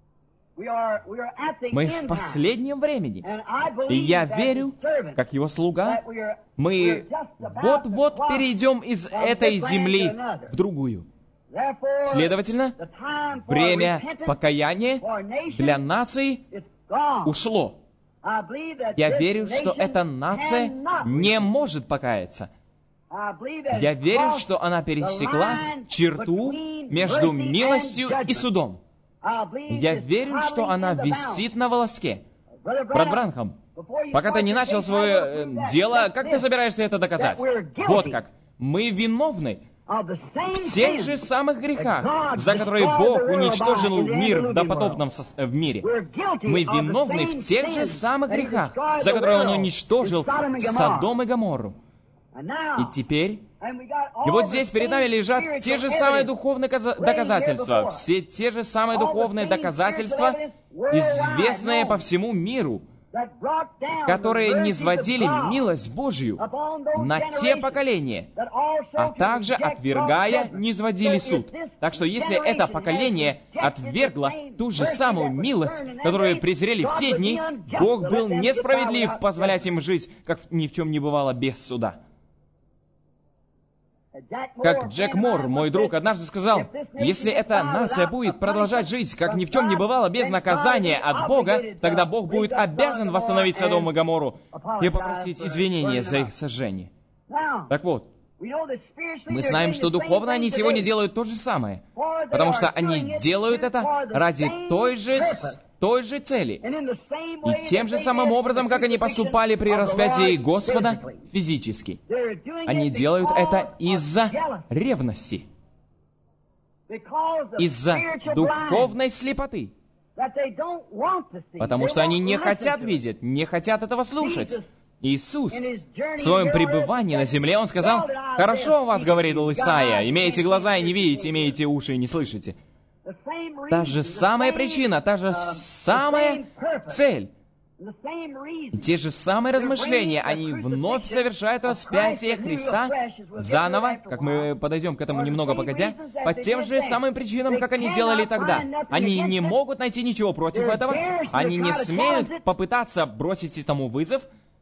Мы в последнем времени. И я верю, как его слуга, мы вот-вот перейдем из этой земли в другую. Следовательно, время покаяния для нации ушло. Я верю, что эта нация не может покаяться. Я верю, что она пересекла черту между милостью и судом. Я верю, что она висит на волоске. Брат Бранхам, пока ты не начал свое э, дело, как ты собираешься это доказать? Вот как. Мы виновны в тех же самых грехах, за которые Бог уничтожил мир в допотопном со- в мире. Мы виновны в тех же самых грехах, за которые Он уничтожил Содом и Гоморру. И теперь, и вот здесь перед нами лежат те же самые духовные доказательства, все те же самые духовные доказательства, известные по всему миру, которые низводили милость Божью на те поколения, а также, отвергая, низводили суд. Так что, если это поколение отвергло ту же самую милость, которую презрели в те дни, Бог был несправедлив позволять им жить, как ни в чем не бывало, без суда. Как Джек Мор, мой друг, однажды сказал, если эта нация будет продолжать жить, как ни в чем не бывало, без наказания от Бога, тогда Бог будет обязан восстановить Содом и Гоморру и попросить извинения за их сожжение. Так вот, мы знаем, что духовно они сегодня делают то же самое, потому что они делают это ради той же, той же цели. И тем же самым образом, как они поступали при распятии Господа физически. Они делают это из-за ревности, из-за духовной слепоты. Потому что они не хотят видеть, не хотят этого слушать. Иисус в своем пребывании на земле, Он сказал, «Хорошо у вас, — говорит Исаия, — имеете глаза и не видите, имеете уши и не слышите». Та же самая причина, та же самая цель, те же самые размышления, они вновь совершают распятие Христа заново, как мы подойдем к этому немного погодя, по тем же самым причинам, как они сделали тогда. Они не могут найти ничего против этого, они не смеют попытаться бросить этому вызов,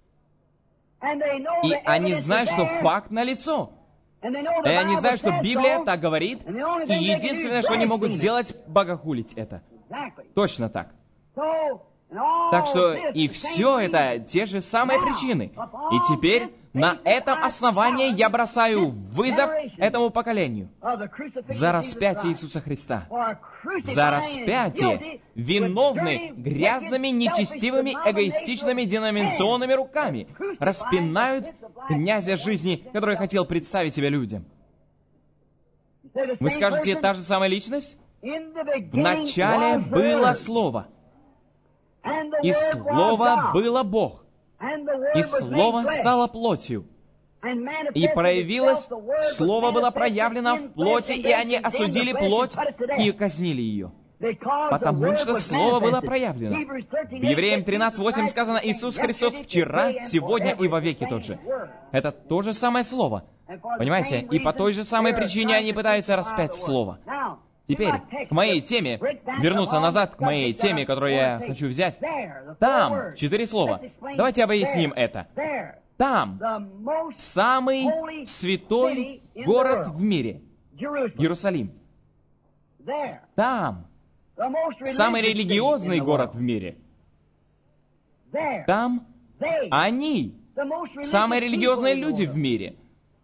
и они знают, что факт налицо. И они знают, что Библия так говорит, и единственное, что они могут сделать, богохулить это. Точно так. Так что и все это те же самые причины. И теперь на этом основании я бросаю вызов этому поколению за распятие Иисуса Христа. За распятие виновны грязными, нечестивыми, эгоистичными деноминационными руками распинают князя жизни, который хотел представить себя людям. Вы скажете, та же самая личность? Вначале было Слово, и Слово было Бог, и Слово стало плотью, и проявилось, Слово было проявлено в плоти, и они осудили плоть и казнили ее. Потому что Слово было проявлено. В Евреям тринадцать восемь сказано, Иисус Христос вчера, сегодня и вовеки тот же. Это то же самое Слово. Понимаете? И по той же самой причине они пытаются распять Слово. Теперь, к моей теме, вернуться назад к моей теме, которую я хочу взять. Там, четыре слова. Давайте объясним это. Там, самый святой город в мире, Иерусалим. Там, самый религиозный город в мире. Там, они, самые религиозные люди в мире.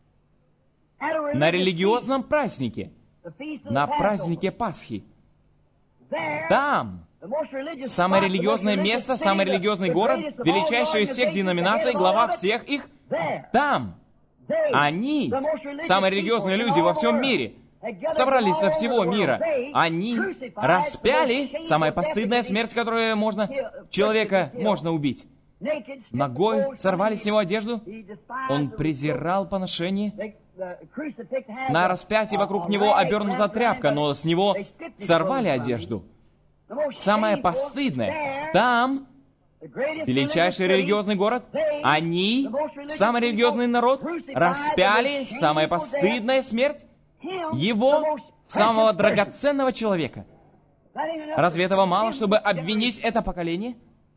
На религиозном празднике. На празднике Пасхи. Там, самое религиозное место, самый религиозный город, величайший из всех деноминаций, глава всех их. Там, они, самые религиозные люди во всем мире, собрались со всего мира. Они распяли, самая постыдная смерть, которую можно, человека можно убить. Ногой сорвали с него одежду. Он презирал поношение. На распятии вокруг него обернута тряпка, но с него сорвали одежду. Самое постыдное. Там, величайший религиозный город, они, самый религиозный народ, распяли, самая постыдная смерть, его, самого драгоценного человека. Разве этого мало, чтобы обвинить это поколение?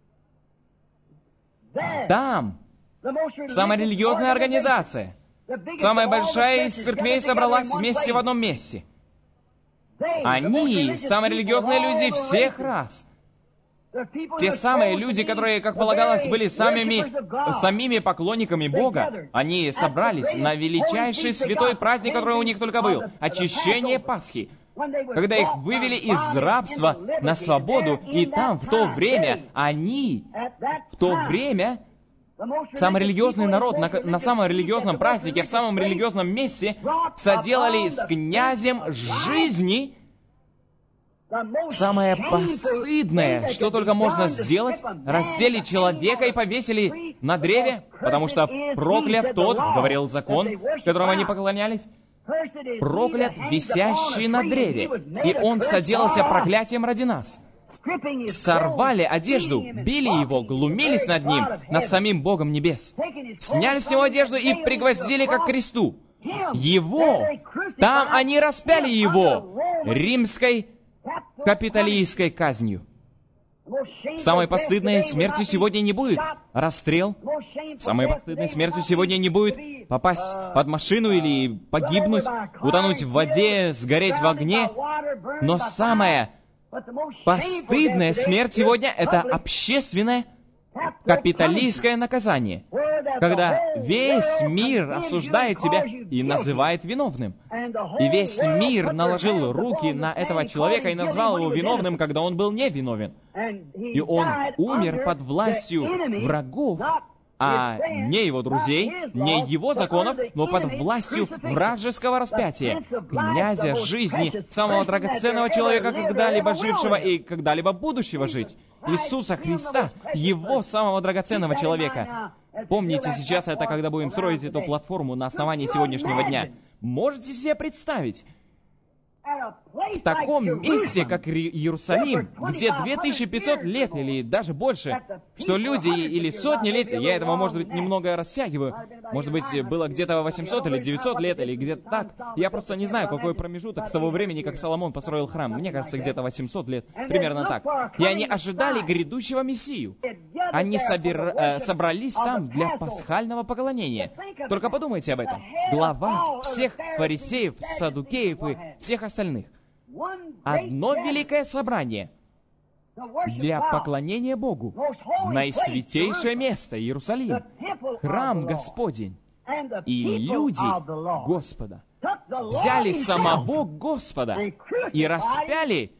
Там, самая религиозная организация, самая большая из церквей собралась вместе в одном месте. Они, самые религиозные люди всех рас. Те самые люди, которые, как полагалось, были самими, самими поклонниками Бога, они собрались на величайший святой праздник, который у них только был, очищение Пасхи, когда их вывели из рабства на свободу, и там, в то время, они, в то время, самый религиозный народ на, на самом религиозном празднике, в самом религиозном месте, соделали с князем жизни самое постыдное, что только можно сделать, раздели человека и повесили на древе, потому что проклят тот, говорил закон, которому они поклонялись, проклят висящий на древе, и он соделался проклятием ради нас. Сорвали одежду, били его, глумились над ним, над самим Богом небес. Сняли с него одежду и пригвоздили ко кресту. Его, там они распяли его римской капитолийской казнью. Самой постыдной смертью сегодня не будет расстрел. Самой постыдной смертью сегодня не будет попасть под машину или погибнуть, утонуть в воде, сгореть в огне. Но самая постыдная смерть сегодня — это общественное капиталистское наказание, когда весь мир осуждает тебя и называет виновным. И весь мир наложил руки на этого человека и назвал его виновным, когда он был невиновен. И он умер под властью врагов, а не его друзей, не его законов, но под властью вражеского распятия, князя жизни, самого драгоценного человека, когда-либо жившего и когда-либо будущего жить, Иисуса Христа, его самого драгоценного человека. Помните, сейчас это когда будем строить эту платформу на основании сегодняшнего дня. Можете себе представить, в таком месте, как Иерусалим, где две тысячи пятьсот лет или даже больше, что люди или сотни лет, я этого, может быть, немного растягиваю, может быть, было где-то восемьсот или девятьсот лет, или где-то так. Я просто не знаю, какой промежуток с того времени, как Соломон построил храм. Мне кажется, где-то восемьсот лет, примерно так. И они ожидали грядущего Мессию. Они собир... э, собрались там для пасхального поклонения. Только подумайте об этом. Глава всех фарисеев, саддукеев и всех остальных. Одно великое собрание для поклонения Богу. Наисвятейшее место Иерусалим, храм Господень. И люди Господа взяли самого Господа и распяли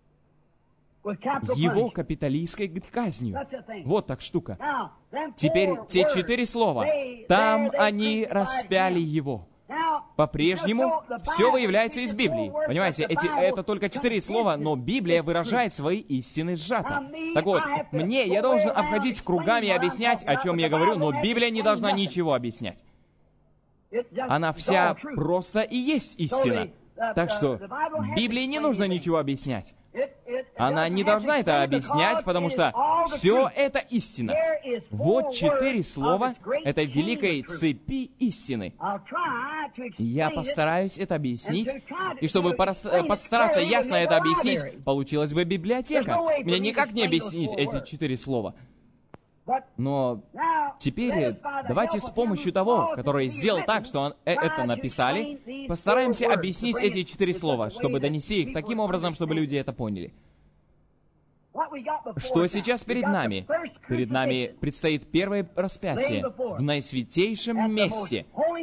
его капитолийской казнью. Вот так штука. Теперь те четыре слова. Там они распяли его. По-прежнему все выявляется из Библии. Понимаете, эти, это только четыре слова, но Библия выражает свои истины сжато. Так вот, мне, я должен обходить кругами и объяснять, о чем я говорю, но Библия не должна ничего объяснять. Она вся просто и есть истина. Так что Библии не нужно ничего объяснять. Она не должна это объяснять, потому что все это истина. Вот четыре слова этой великой цепи истины. Я постараюсь это объяснить, и чтобы постараться ясно это объяснить, получилась бы библиотека. Мне никак не объяснить эти четыре слова. Но теперь давайте с помощью того, который сделал так, что он это написали, постараемся объяснить эти четыре слова, чтобы донести их таким образом, чтобы люди это поняли. Что сейчас перед нами? Перед нами предстоит первое распятие в наисвятейшем месте.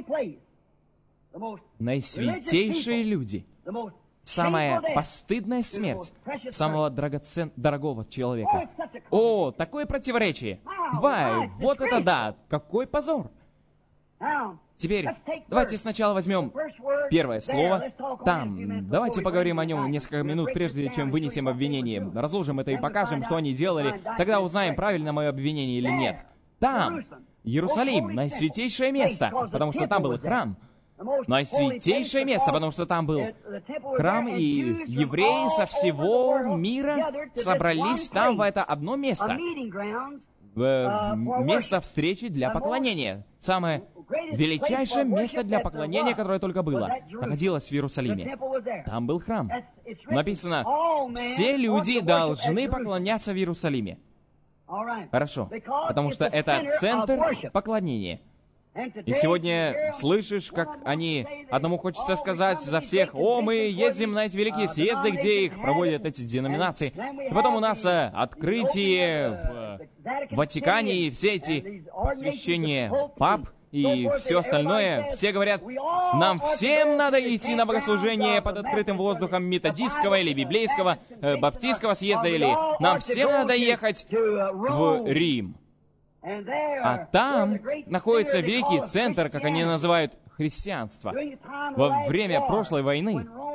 Наисвятейшие люди. Самая постыдная смерть самого драгоцен... дорогого человека. О, такое противоречие! Вай, вот это да! Какой позор! Теперь, давайте сначала возьмем первое слово «там». Давайте поговорим о нем несколько минут, прежде чем вынесем обвинение. Разложим это и покажем, что они делали. Тогда узнаем, правильно мое обвинение или нет. Там, Иерусалим, наисвятейшее место, потому что там был храм. Наисвятейшее место, потому что там был храм, и евреи со всего мира собрались там в это одно место. В место встречи для поклонения. Самое величайшее место для поклонения, которое только было, находилось в Иерусалиме. Там был храм. Написано, все люди должны поклоняться в Иерусалиме. Хорошо, потому что это центр поклонения. И сегодня слышишь, как они, одному хочется сказать за всех: «О, мы ездим на эти великие съезды, где их проводят эти деноминации». И потом у нас э, открытие в Ватикане, и все эти посвящения пап и все остальное. Все говорят, нам всем надо идти на богослужение под открытым воздухом методистского или библейского, э, баптистского съезда, или нам всем надо ехать в Рим. А там находится великий центр, как они называют, христианства. Во время прошлой войны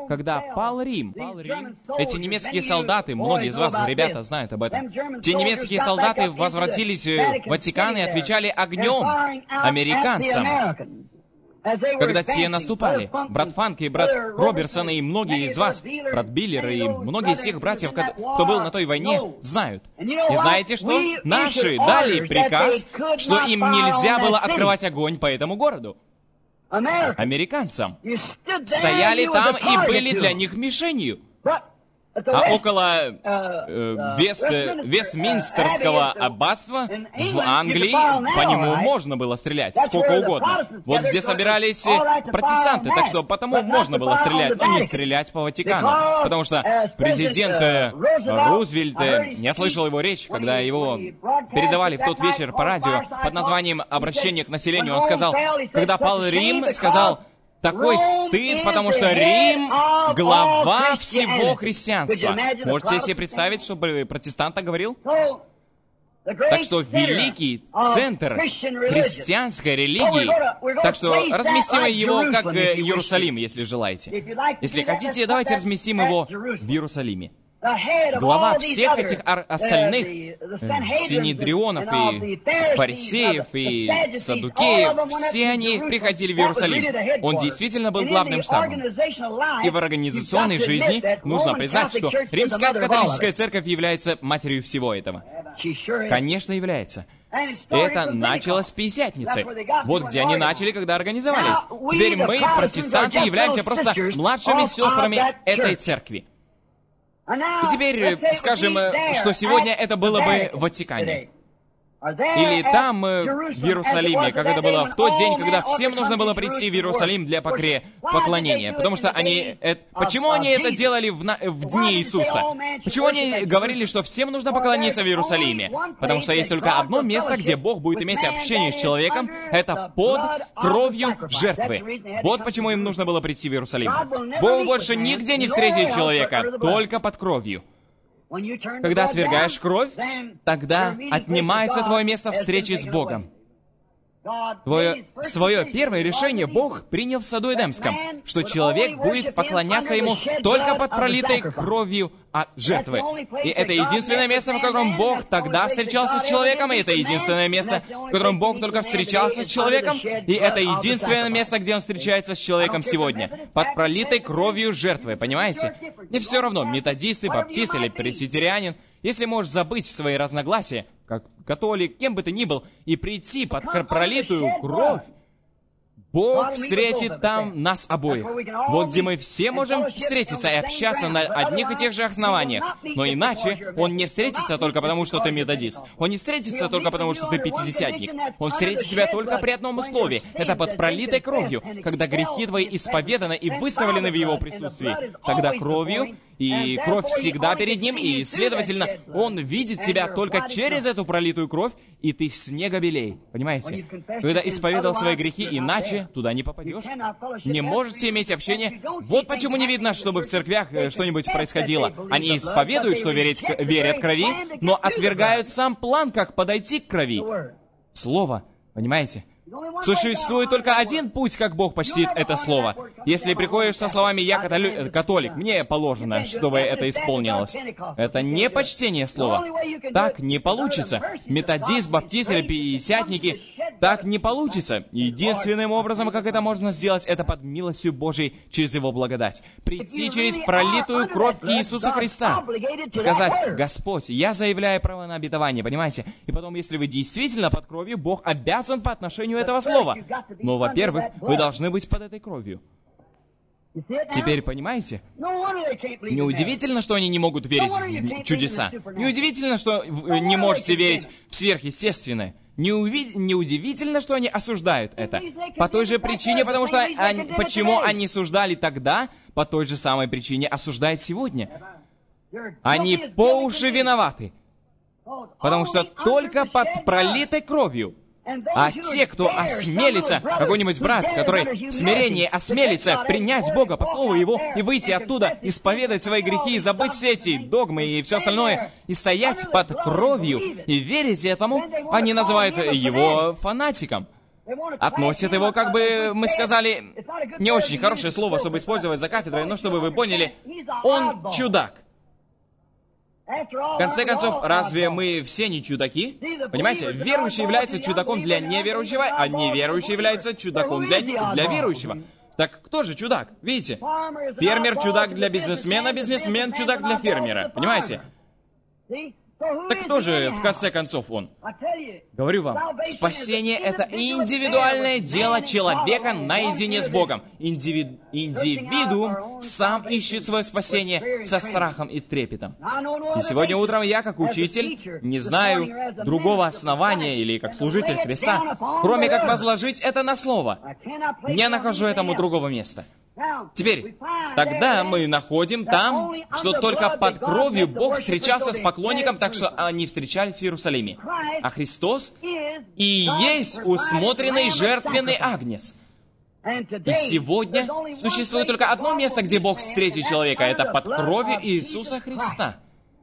когда пал Рим, эти немецкие солдаты, многие из вас, ребята, знают об этом, те немецкие солдаты возвратились в Ватикан и отвечали огнем американцам, когда те наступали. Брат Фанк и брат Роберсон и многие из вас, брат Биллер и многие из тех братьев, кто был на той войне, знают. И знаете что? Наши дали приказ, что им нельзя было открывать огонь по этому городу. Американцам. Стояли там и были для них мишенью. А около э, Вест, Вестминстерского аббатства в Англии по нему можно было стрелять сколько угодно. Вот где собирались протестанты, так что потому можно было стрелять, но не стрелять по Ватикану. Потому что президент э, Рузвельт, э, я слышал его речь, когда его передавали в тот вечер по радио под названием «Обращение к населению», он сказал, когда пал Рим, сказал... Такой стыд, потому что Рим — глава всего христианства. Можете себе представить, что протестант так говорил? Так что великий центр христианской религии, так что разместим его как Иерусалим, если желаете. Если хотите, давайте разместим его в Иерусалиме. Глава всех этих остальных э, синедрионов и фарисеев и саддукеев, все они приходили в Иерусалим. Он действительно был главным штабом. И в организационной жизни нужно признать, что Римская католическая церковь является матерью всего этого. Конечно, является. Это началось с Пятидесятницы. Вот где они начали, когда организовались. Теперь мы, протестанты, являемся просто младшими сестрами этой церкви. И теперь скажем, что сегодня это было бы в Ватикане. Или там, в Иерусалиме, как это было в тот день, когда всем нужно было прийти в Иерусалим для покре... поклонения. Потому что они... Э... Почему они это делали в, на... в дни Иисуса? Почему они говорили, что всем нужно поклониться в Иерусалиме? Потому что есть только одно место, где Бог будет иметь общение с человеком, это под кровью жертвы. Вот почему им нужно было прийти в Иерусалим. Бог больше нигде не встретит человека, только под кровью. Когда отвергаешь кровь, тогда отнимается твое место встречи с Богом. Твое, свое первое решение Бог принял в саду Эдемском, что человек будет поклоняться Ему только под пролитой кровью от жертвы. И это единственное место, в котором Бог тогда встречался с человеком, и это единственное место, в котором Бог только встречался с человеком, и это единственное место, где Он встречается с человеком сегодня, под пролитой кровью жертвы, понимаете? И все равно, методист, баптист или пресвитерианин, если можешь забыть свои разногласия, как католик, кем бы ты ни был, и прийти под пролитую кровь, Бог встретит там нас обоих. Вот где мы все можем встретиться и общаться на одних и тех же основаниях. Но иначе Он не встретится только потому, что ты методист. Он не встретится только потому, что ты пятидесятник. Он встретит тебя только при одном условии. Это под пролитой кровью, когда грехи твои исповеданы и выставлены в Его присутствии. Тогда кровью, и кровь всегда перед Ним, и, следовательно, Он видит тебя только через эту пролитую кровь, и ты снега белей. Понимаете? Когда исповедал свои грехи, иначе туда не попадешь. Не можете иметь общение. Вот почему не видно, чтобы в церквях что-нибудь происходило. Они исповедуют, что верить, верят крови, но отвергают сам план, как подойти к крови. Слово. Понимаете? Существует только один путь, как Бог почтит это слово. Если приходишь со словами «Я католик, мне положено, чтобы это исполнилось», это не почтение слова. Так не получится. Методист, баптист или пятидесятники, так не получится. Единственным образом, как это можно сделать, это под милостью Божией через Его благодать. Прийти через пролитую кровь Иисуса Христа. Сказать: «Господь, я заявляю право на обетование», понимаете? И потом, если вы действительно под кровью, Бог обязан по отношению этого слова. Но, во-первых, вы должны быть под этой кровью. Теперь понимаете? Неудивительно, что они не могут верить в чудеса. Неудивительно, что вы не можете верить в сверхъестественное. Неуви... Неудивительно, что они осуждают это. По той же причине, потому что они... Почему они осуждали тогда, по той же самой причине осуждают сегодня. Они по уши виноваты. Потому что только под пролитой кровью. А те, кто осмелится, какой-нибудь брат, который в смирении осмелится принять Бога по слову Его и выйти оттуда, исповедать свои грехи и забыть все эти догмы и все остальное, и стоять под кровью и верить этому, они называют его фанатиком. относят его, как бы мы сказали, не очень хорошее слово, чтобы использовать за кафедрой, но чтобы вы поняли, он чудак. В конце концов, разве мы все не чудаки? Понимаете, верующий является чудаком для неверующего, а неверующий является чудаком для, для верующего. Так кто же чудак? Видите? Фермер чудак для бизнесмена, бизнесмен чудак для фермера. Понимаете? Так кто же, в конце концов, он? Говорю вам, спасение — это индивидуальное дело человека наедине с Богом. Индиви... Индивидуум сам ищет свое спасение со страхом и трепетом. И сегодня утром я, как учитель, не знаю другого основания или как служитель Христа, кроме как возложить это на Слово. Не нахожу этому другого места. Теперь, тогда мы находим там, что только под кровью Бог встречался с поклонником, так что они встречались в Иерусалиме. А Христос и есть усмотренный жертвенный агнец. И сегодня существует только одно место, где Бог встретит человека. Это под кровью Иисуса Христа.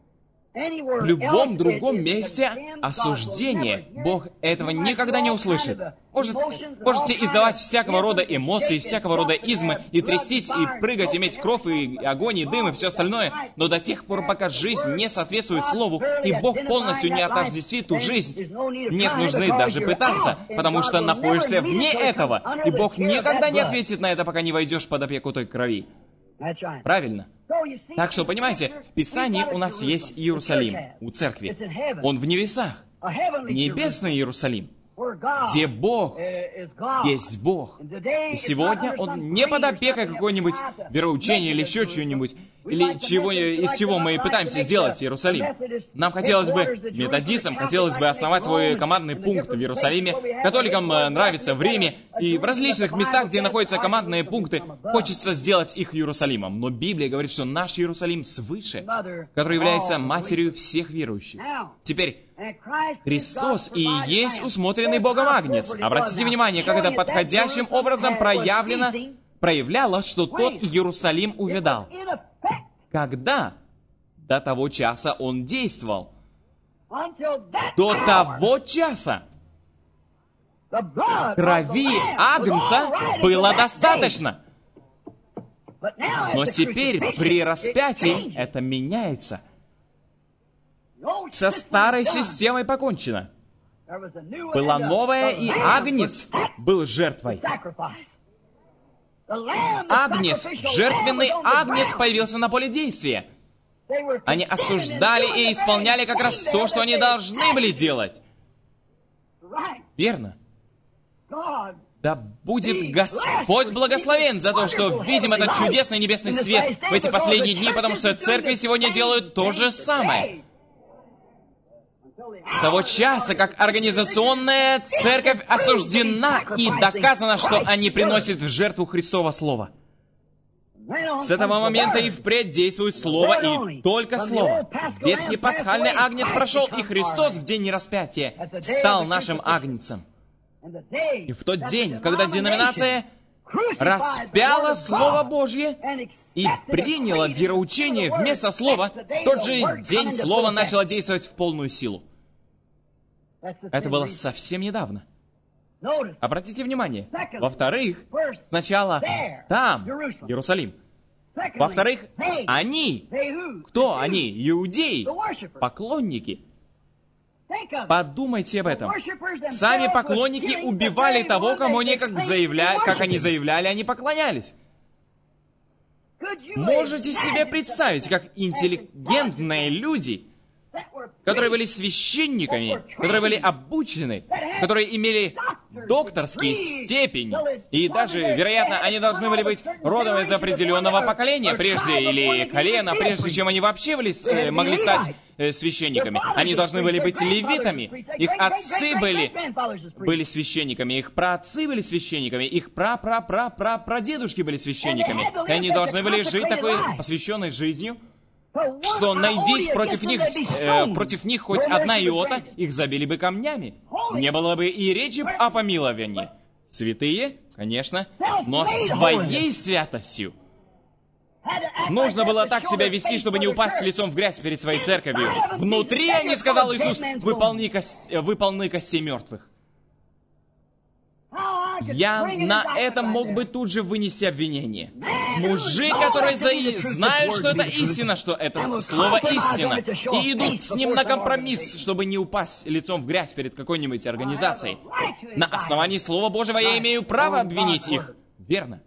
В любом другом месте осуждение. Бог этого никогда не услышит. Может, можете издавать всякого рода эмоции, всякого рода измы, и трястись, и прыгать, иметь кровь, и огонь, и дым, и все остальное, но до тех пор, пока жизнь не соответствует Слову, и Бог полностью не отождествит ту жизнь, нет нужды даже пытаться, потому что находишься вне этого, и Бог никогда не ответит на это, пока не войдешь под опеку той крови. Правильно. Так что, понимаете, в Писании у нас есть Иерусалим, у церкви. Он в небесах. Небесный Иерусалим, где Бог есть Бог. И сегодня Он не под опекой какой-нибудь вероучения или еще чего-нибудь, или чего, из чего мы пытаемся сделать Иерусалим. Нам хотелось бы, методистам, хотелось бы основать свой командный пункт в Иерусалиме. Католикам нравится в Риме, и в различных местах, где находятся командные пункты, хочется сделать их Иерусалимом. Но Библия говорит, что наш Иерусалим свыше, который является матерью всех верующих. Теперь, Христос и есть усмотренный Богом агнец. Обратите внимание, как это подходящим образом проявлено, проявляло, что тот Иерусалим увядал. Когда? До того часа он действовал. До того часа. Крови агнца было достаточно. Но теперь при распятии это меняется. Со старой системой покончено. Была новая, и агнец был жертвой. Агнец, жертвенный агнец появился на поле действия. Они осуждали и исполняли как раз то, что они должны были делать. Верно. Да будет Господь благословен за то, что видим этот чудесный небесный свет в эти последние дни, потому что церкви сегодня делают то же самое. С того часа, как организационная церковь осуждена и доказано, что они приносят в жертву Христова Слово. С этого момента и впредь действует Слово, и только Слово. Ветхий пасхальный агнец прошел, и Христос в день распятия стал нашим агнцем. И в тот день, когда деноминация распяла Слово Божье и приняла вероучение вместо Слова, в тот же день Слово начало действовать в полную силу. Это было совсем недавно. Обратите внимание. Во-вторых, сначала там, Иерусалим. Во-вторых, они. Кто они? Иудеи. Поклонники. Подумайте об этом. Сами поклонники убивали того, кому они, как, заявля... как они заявляли, они поклонялись. Можете себе представить, как интеллигентные люди, которые были священниками, которые были обучены, которые имели докторские степени, и даже, вероятно, они должны были быть родом из определенного поколения прежде, или колена, прежде чем они вообще были, э, могли стать э, священниками. Они должны были быть левитами. Их отцы были, были священниками, их праотцы были священниками, их пра-пра-пра-пра-прадедушки были священниками. И они должны были жить такой посвященной жизнью, что найдись против них, э, против них хоть одна иота, их забили бы камнями. Не было бы и речи о помиловании. Святые, конечно, но своей святостью. Нужно было так себя вести, чтобы не упасть лицом в грязь перед своей церковью. Внутри они, сказал Иисус, вы полны, кость... вы полны костей мертвых. я на этом мог бы тут же вынести обвинение. Мужи, которые за... знают, что это истина, что это слово истина, и идут с ним на компромисс, чтобы не упасть лицом в грязь перед какой-нибудь организацией. На основании Слова Божьего я имею право обвинить их. Верно.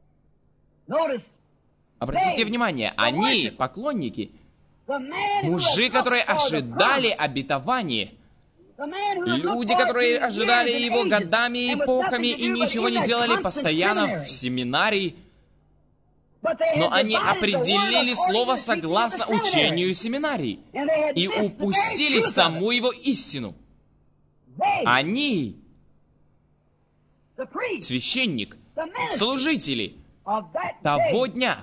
Обратите внимание, они, поклонники, мужи, которые ожидали обетования, люди, которые ожидали его годами и эпохами и ничего не делали, постоянно в семинарии, но они определили слово согласно учению семинарии и упустили саму его истину. Они, священник, служители того дня,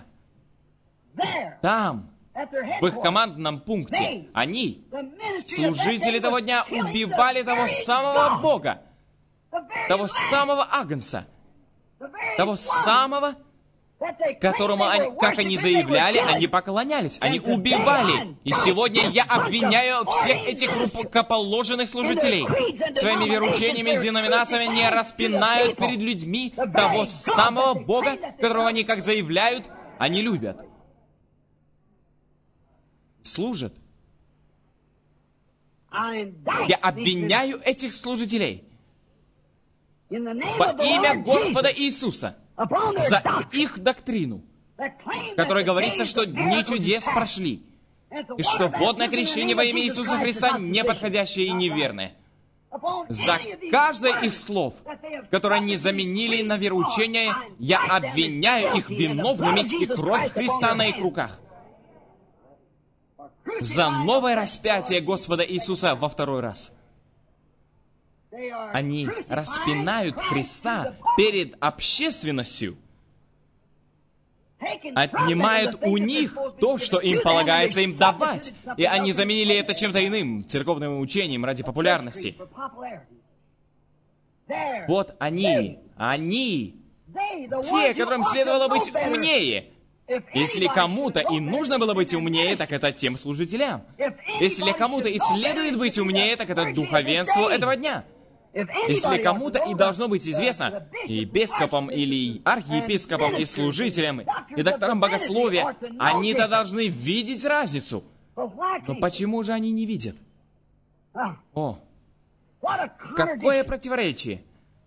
там, в их командном пункте, они, служители того дня, убивали того самого Бога, того самого Агнца, того самого, которому, они, как они заявляли, они поклонялись, они убивали. И сегодня я обвиняю всех этих рукоположенных служителей. Своими вероучениями и деноминациями не распинают перед людьми того самого Бога, которого они, как заявляют, они любят. Служат. Я обвиняю этих служителей во имя Господа Иисуса за их доктрину, в которой говорится, что дни чудес прошли, и что водное крещение во имя Иисуса Христа неподходящее и неверное. За каждое из слов, которые они заменили на вероучение, я обвиняю их виновными, и кровь Христа на их руках. За новое распятие Господа Иисуса во второй раз. Они распинают Христа перед общественностью, отнимают у них то, что им полагается им давать, и они заменили это чем-то иным, церковным учением ради популярности. Вот они, они, те, которым следовало быть умнее. Если кому-то и нужно было быть умнее, так это тем служителям. Если кому-то и следует быть умнее, так это духовенству этого дня. Если кому-то и должно быть известно, и епископам или архиепископам, и служителям, и докторам богословия, они-то должны видеть разницу. Но почему же они не видят? О, какое противоречие!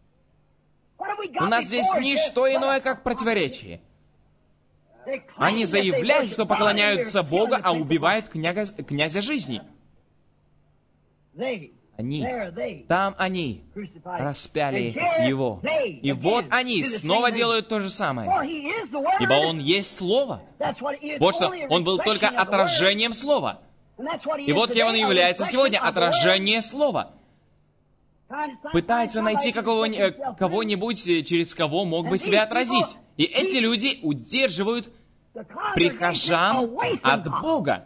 У нас здесь не что иное, как противоречие. Они заявляют, что поклоняются Богу, а убивают князя, князя жизни. Они, там они распяли его. И вот они снова делают то же самое. Ибо он есть Слово. Вот что, он был только отражением Слова. И вот кем он является сегодня, отражение Слова. Пытается найти какого- кого-нибудь, через кого мог бы себя отразить. И эти люди удерживают прихожан от Бога.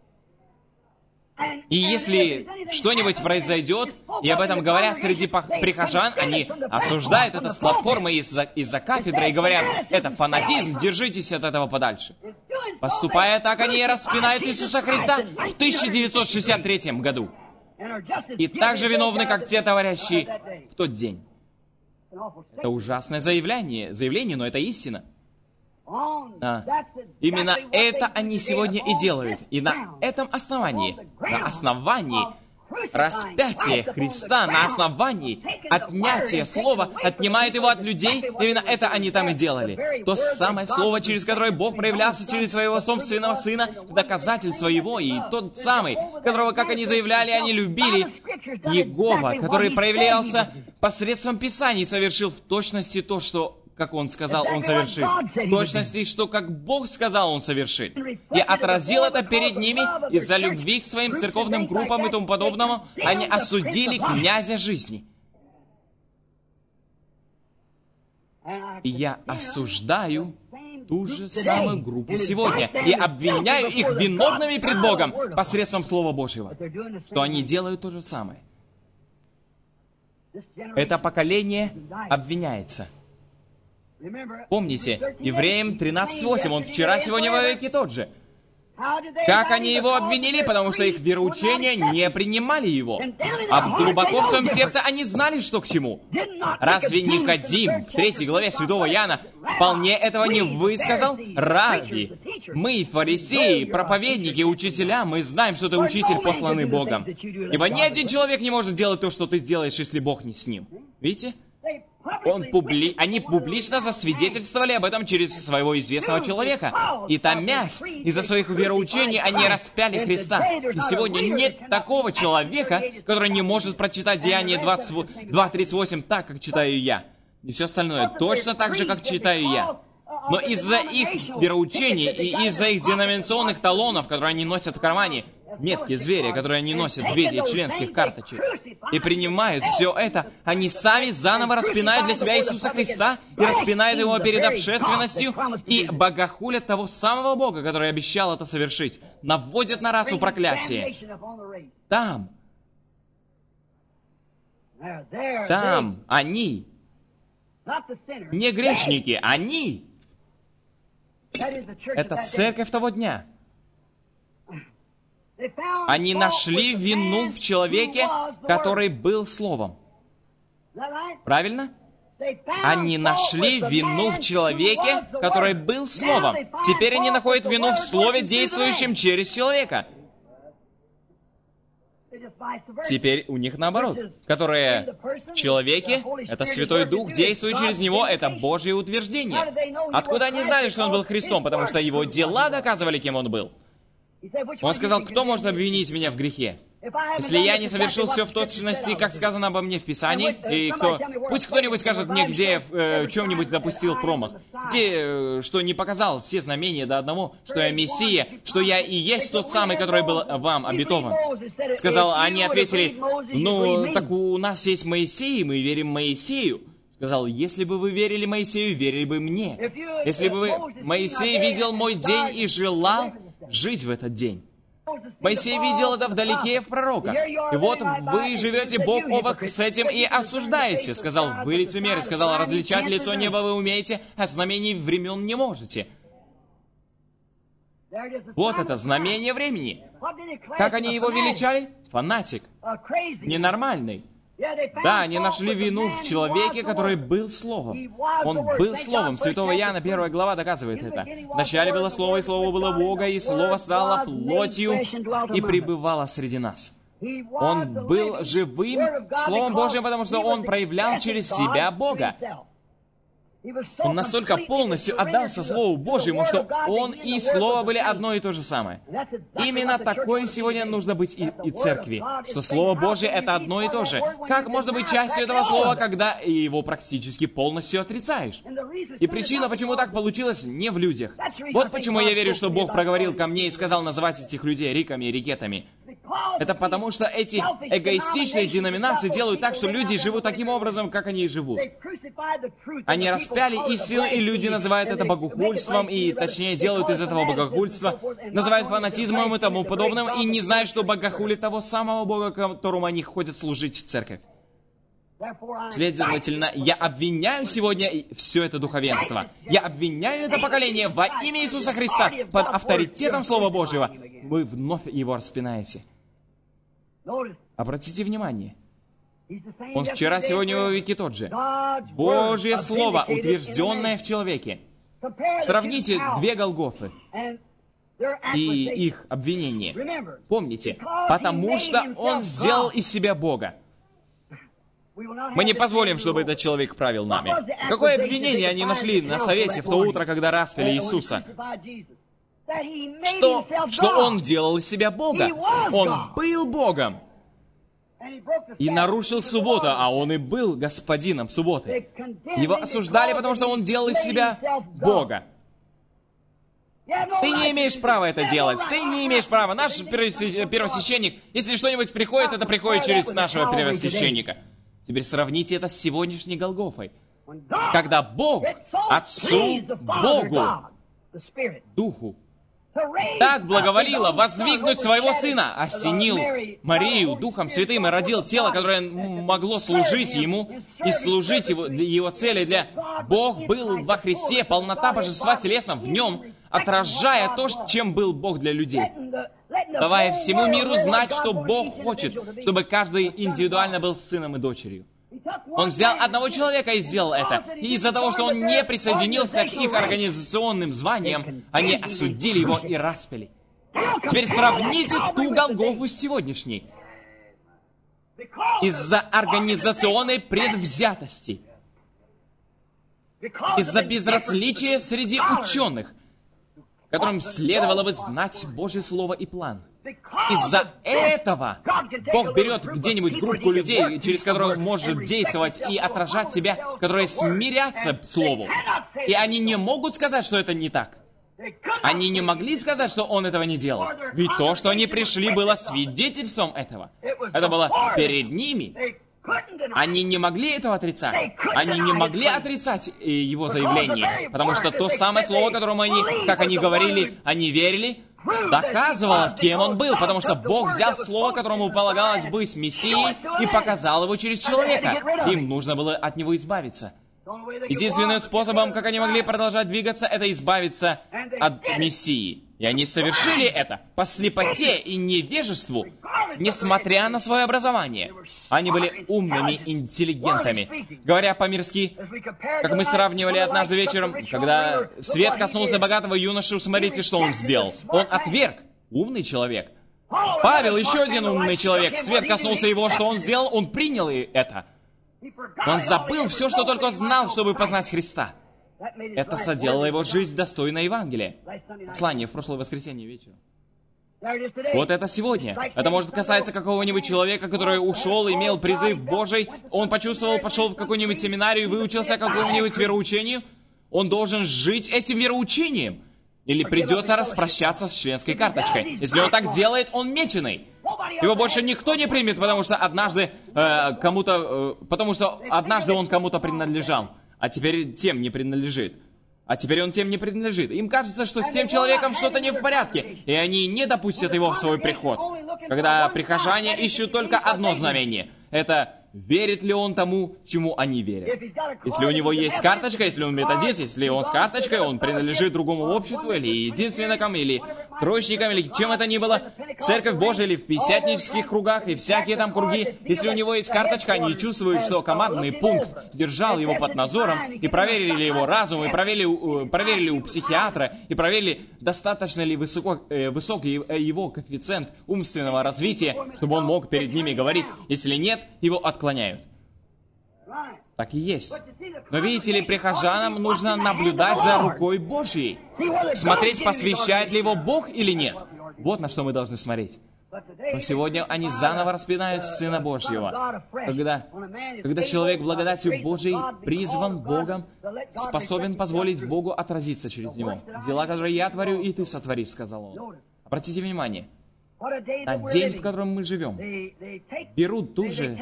И если что-нибудь произойдет, и об этом говорят среди прихожан, они осуждают это с платформы из-за, из-за кафедры и говорят, это фанатизм, держитесь от этого подальше. Поступая так, они распинают Иисуса Христа в тысяча девятьсот шестьдесят третьем году. И так же виновны, как те товарищи в тот день. Это ужасное заявление, заявление, но это истина. А, именно это они сегодня и делают. И на этом основании, на основании распятия Христа, на основании отнятия Слова, отнимает его от людей, именно это они там и делали. То самое Слово, через которое Бог проявлялся через своего собственного Сына, доказательство Его, и тот самый, которого, как они заявляли, они любили, Иегова, который проявлялся посредством Писаний, совершил в точности то, что как Он сказал, Он совершит. В точности, что как Бог сказал, Он совершит. И отразил это перед ними из-за любви к своим церковным группам и тому подобному. Они осудили князя жизни. И я осуждаю ту же самую группу сегодня и обвиняю их виновными пред Богом посредством Слова Божьего, что они делают то же самое. Это поколение обвиняется. Помните, Евреям тринадцать восемь, он вчера, сегодня, во веки тот же. Как они его обвинили? Потому что их вероучения не принимали его. А глубоко в своем сердце они знали, что к чему. Разве Никодим в третьей главе святого Иоанна вполне этого не высказал? Рави, мы, фарисеи, проповедники, учителя, мы знаем, что ты учитель, посланный Богом. Ибо ни один человек не может делать то, что ты сделаешь, если Бог не с ним. Видите? Он публи... Они публично засвидетельствовали об этом через своего известного человека. И томясь из-за своих вероучений, они распяли Христа. И сегодня нет такого человека, который не может прочитать Деяние два тридцать восемь так, как читаю я. И все остальное точно так же, как читаю я. Но из-за их вероучений и из-за их деноминационных талонов, которые они носят в кармане, метки зверя, которые они носят в виде членских карточек, и принимают все это, они сами заново распинают для себя Иисуса Христа и распинают Его перед общественностью и богохулят того самого Бога, который обещал это совершить, наводят на расу проклятие. Там, там они, не грешники, они, это церковь того дня. Они нашли вину в человеке, который был Словом. Правильно? Они нашли вину в человеке, который был Словом. Теперь они находят вину в Слове, действующем через человека. Теперь у них наоборот, которые в человеке, это Святой Дух, действует через него, это Божье утверждение. Откуда они знали, что он был Христом? Потому что его дела доказывали, кем он был. Он сказал, кто может обвинить меня в грехе? Если я не совершил все в точности, как сказано обо мне в Писании, и кто... Пусть кто-нибудь скажет мне, где я э, в чем-нибудь допустил промах, где, э, что не показал все знамения до одного, что я Мессия, что я и есть тот самый, который был вам обетован. Сказал, они ответили, ну, так у нас есть Моисей, мы верим Моисею. Сказал, если бы вы верили Моисею, верили бы мне. Если бы вы... Моисей видел мой день и желал жить в этот день. Моисей видел это вдалеке в пророках. И вот вы живете бок о бок с этим и осуждаете. Сказал, вы лицемеры. Сказал, различать лицо неба вы умеете, а знамений времен не можете. Вот это знамение времени. Как они его величали? Фанатик. Ненормальный. Да, они нашли вину в человеке, который был Словом. Он был Словом. Святого Иоанна, первая глава, доказывает это. Вначале было Слово, и Слово было Бога, и Слово стало плотью и пребывало среди нас. Он был живым Словом Божьим, потому что Он проявлял через себя Бога. Он настолько полностью отдался Слову Божьему, что Он и Слово были одно и то же самое. Именно такое сегодня нужно быть и, и церкви, что Слово Божье — это одно и то же. Как можно быть частью этого Слова, когда его практически полностью отрицаешь? И причина, почему так получилось, не в людях. Вот почему я верю, что Бог проговорил ко мне и сказал называть этих людей риками и рикетами. Это потому, что эти эгоистичные деноминации делают так, что люди живут таким образом, как они и живут. Они распяли истину, и люди называют это богохульством, и точнее делают из этого богохульства, называют фанатизмом и тому подобным, и не знают, что богохулит того самого Бога, которому они ходят служить в церковь. Следовательно, я обвиняю сегодня все это духовенство. Я обвиняю это поколение во имя Иисуса Христа под авторитетом Слова Божьего. Вы вновь его распинаете. Обратите внимание. Он вчера, сегодня и во веки тот же. Божье Слово, утвержденное в человеке. Сравните две Голгофы и их обвинение. Помните, потому что Он сделал из себя Бога. Мы не позволим, чтобы этот человек правил нами. Какое обвинение они нашли на совете в то утро, когда распяли Иисуса? Что, что Он делал из себя Бога. Он был Богом. И нарушил субботу, а Он и был господином субботы. Его осуждали, потому что Он делал из себя Бога. Ты не имеешь права это делать. Ты не имеешь права. Наш первосвященник, если что-нибудь приходит, это приходит через нашего первосвященника. Теперь сравните это с сегодняшней Голгофой. Когда Бог, Отцу, Богу, Духу, так благоволило воздвигнуть своего Сына, осенил Марию Духом Святым и родил тело, которое могло служить Ему и служить Его, его цели для... Бог был во Христе, полнота Божества телесна в Нем, отражая то, чем был Бог для людей. Давая всему миру знать, что Бог хочет, чтобы каждый индивидуально был сыном и дочерью. Он взял одного человека и сделал это. И из-за того, что он не присоединился к их организационным званиям, они осудили его и распяли. Теперь сравните ту Голгофу с сегодняшней. Из-за организационной предвзятости. Из-за безразличия среди ученых, которым следовало бы знать Божье Слово и план. Из-за этого Бог берет где-нибудь группу людей, через которых может действовать и отражать себя, которые смирятся Слову. И они не могут сказать, что это не так. Они не могли сказать, что Он этого не делал. Ведь то, что они пришли, было свидетельством этого. Это было перед ними. Они не могли этого отрицать. Они не могли отрицать его заявление. Потому что то самое слово, которому они, как они говорили, они верили, доказывало, кем он был. Потому что Бог взял слово, которому полагалось быть Мессией, и показал его через человека. Им нужно было от него избавиться. Единственным способом, как они могли продолжать двигаться, это избавиться от Мессии. И они совершили это по слепоте и невежеству, несмотря на свое образование. Они были умными интеллигентами. Говоря по-мирски, как мы сравнивали однажды вечером, когда свет коснулся богатого юноши, смотрите, что он сделал. Он отверг. Умный человек. Павел, еще один умный человек. Свет коснулся его, что он сделал? Он принял это. Он забыл все, что только знал, чтобы познать Христа. Это соделало его жизнь достойной Евангелия. Послание в прошлое воскресенье вечером. Вот это сегодня. Это может касаться какого-нибудь человека, который ушел, имел призыв Божий, он почувствовал, пошел в какую-нибудь семинарию, выучился какому-нибудь вероучению. Он должен жить этим вероучением. Или придется распрощаться с членской карточкой. Если он так делает, он меченый. Его больше никто не примет, потому что однажды э, кому-то, э, потому что однажды он кому-то принадлежал, а теперь тем не принадлежит. А теперь он тем не принадлежит. Им кажется, что с тем человеком что-то не в порядке, и они не допустят его в свой приход. Когда прихожане ищут только одно знамение. Это верит ли он тому, чему они верят. Если у него есть карточка, если он методист, если он с карточкой, он принадлежит другому обществу, или единственникам, или троечникам, или чем это ни было, Церковь Божия, или в пятидесятнических кругах, и всякие там круги, если у него есть карточка, они чувствуют, что командный пункт держал его под надзором, и проверили его разум, и проверили, проверили у психиатра, и проверили, достаточно ли высоко, э, высок его коэффициент умственного развития, чтобы он мог перед ними говорить. Если нет, его отклоняют. Так и есть. Но видите ли, прихожанам нужно наблюдать за рукой Божьей. Смотреть, посвящает ли его Бог или нет. Вот на что мы должны смотреть. Но сегодня они заново распинают Сына Божьего. Когда, когда человек благодатью Божией призван Богом, способен позволить Богу отразиться через него. Дела, которые я творю, и ты сотворишь, сказал он. Обратите внимание. На день, в котором мы живем, берут ту же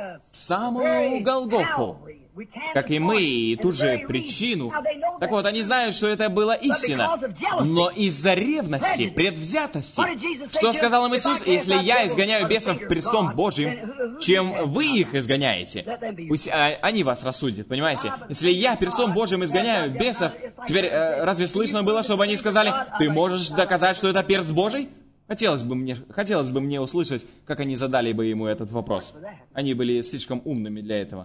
самую Голгофу, как и мы, и ту же причину. Так вот, они знают, что это была истина, но из-за ревности, предвзятости, что сказал им Иисус: если я изгоняю бесов перстом Божьим, чем вы их изгоняете, пусть они вас рассудят, понимаете? Если я перстом Божьим изгоняю бесов, теперь разве слышно было, чтобы они сказали: ты можешь доказать, что это перст Божий? Хотелось бы мне, хотелось бы мне услышать, как они задали бы ему этот вопрос. Они были слишком умными для этого.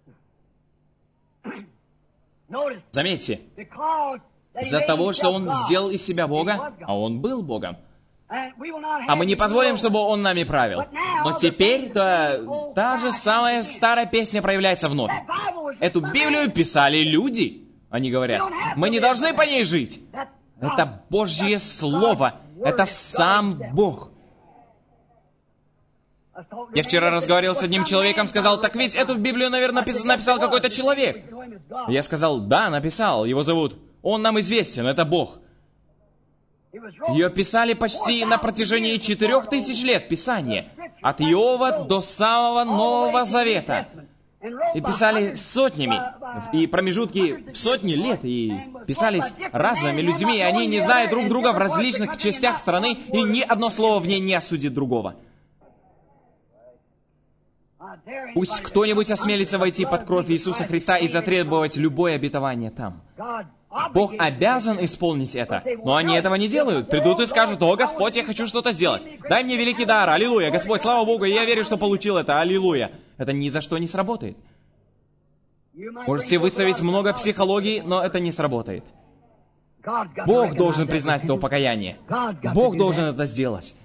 Заметьте, из-за того, что он сделал из себя Бога, а он был Богом, а мы не позволим, чтобы он нами правил. Но теперь та, та же самая старая песня проявляется вновь. Эту Библию писали люди. Они говорят: мы не должны по ней жить. Это Божье Слово. Это сам Бог. Я вчера разговаривал с одним человеком, сказал: так ведь эту Библию, наверное, написал какой-то человек. Я сказал: да, написал. Его зовут, он нам известен, это Бог. Ее писали почти на протяжении четырех тысяч лет, Писание. От Иова до самого Нового Завета. И писали сотнями, и промежутки в сотни лет, и писались разными людьми, и они не знают друг друга в различных частях страны, и ни одно слово в ней не осудит другого. Пусть кто-нибудь осмелится войти под кровь Иисуса Христа и затребовать любое обетование там. Бог обязан исполнить это, но они этого не делают. Придут и скажут: «О, Господь, я хочу что-то сделать. Дай мне великий дар, аллилуйя, Господь, слава Богу, я верю, что получил это, аллилуйя». Это ни за что не сработает. Можете выставить много психологии, но это не сработает. Бог должен признать то покаяние. Бог должен это сделать.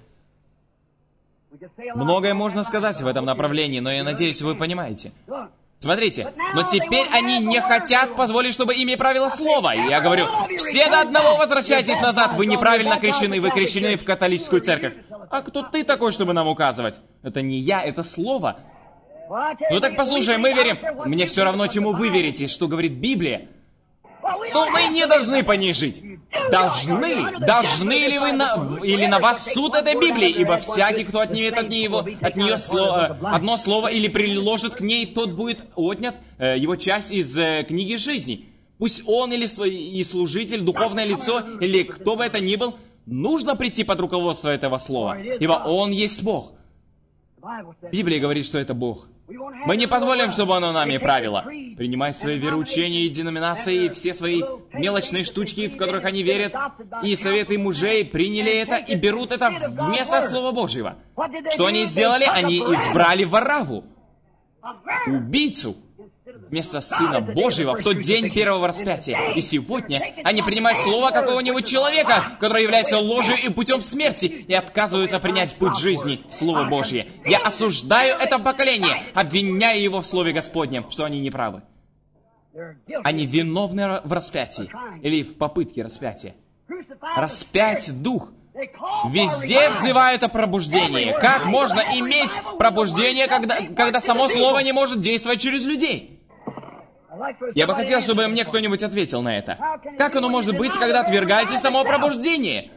Многое можно сказать в этом направлении, но я надеюсь, вы понимаете. Смотрите, но теперь они не хотят позволить, чтобы ими правило слово. И я говорю: все до одного возвращайтесь назад, вы неправильно крещены, вы крещены в католическую церковь. А кто ты такой, чтобы нам указывать? Это не я, это слово. Ну так послушай, мы верим. Мне все равно, чему вы верите, что говорит Библия. Но мы не должны по ней жить. Должны? Должны ли вы на... или на вас суд этой Библии? Ибо всякий, кто отнимет от нее, от нее слово, одно слово или приложит к ней, тот будет отнят э, его часть из э, книги жизни. Пусть он или свой, и служитель, духовное лицо, или кто бы это ни был, нужно прийти под руководство этого слова, ибо он есть Бог. Библия говорит, что это Бог. Мы не позволим, чтобы оно нами правило. Принимать свои вероучения и деноминации, и все свои мелочные штучки, в которых они верят, и советы мужей приняли это и берут это вместо Слова Божьего. Что они сделали? Они избрали Варавву, убийцу, вместо Сына Божьего в тот день первого распятия. И сегодня они принимают слово какого-нибудь человека, который является ложью и путем смерти, и отказываются принять путь жизни, Слово Божье. Я осуждаю это поколение, обвиняя его в Слове Господнем, что они неправы. Они виновны в распятии, или в попытке распятия. Распять Дух. Везде взывают о пробуждении. Как можно иметь пробуждение, когда, когда само слово не может действовать через людей? Я бы хотел, чтобы мне кто-нибудь ответил на это. Как оно может быть, когда отвергаете само пробуждение?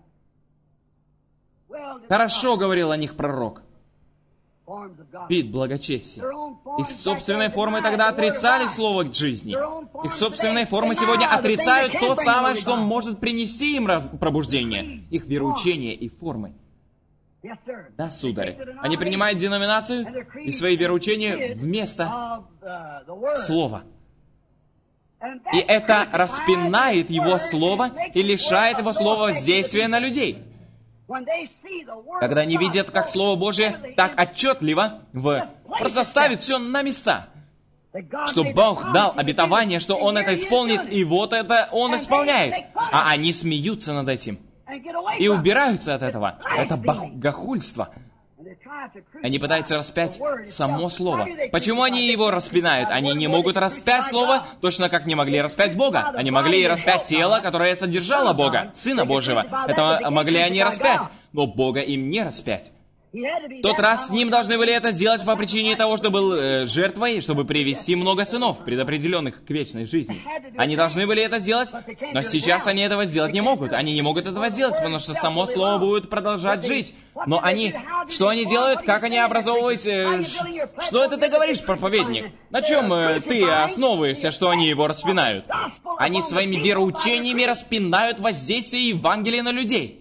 Хорошо говорил о них пророк. Вид благочестия. Их собственной формой тогда отрицали слово к жизни. Их собственной формы сегодня отрицают то самое, что может принести им пробуждение. Их вероучения и формы. Да, сударь. Они принимают деноминацию и свои вероучения вместо слова. И это распинает его слово и лишает его слова воздействия на людей. Когда они видят, как Слово Божие так отчетливо в... просто ставит все на места. Что Бог дал обетование, что Он это исполнит, и вот это Он исполняет. А они смеются над этим. И убираются от этого. Это богохульство. Они пытаются распять само Слово. Почему они его распинают? Они не могут распять Слово, точно как не могли распять Бога. Они могли распять тело, которое содержало Бога, Сына Божьего. Это могли они распять, но Бога им не распять. В тот раз с ним должны были это сделать по причине того, что был э, жертвой, чтобы привести много сынов, предопределенных к вечной жизни. Они должны были это сделать, но сейчас они этого сделать не могут. Они не могут этого сделать, потому что само слово будет продолжать жить. Но они... Что они делают? Как они образовывают... Э, что это ты говоришь, проповедник? На чем э, ты основываешься, что они его распинают? Они своими вероучениями распинают воздействие Евангелия на людей.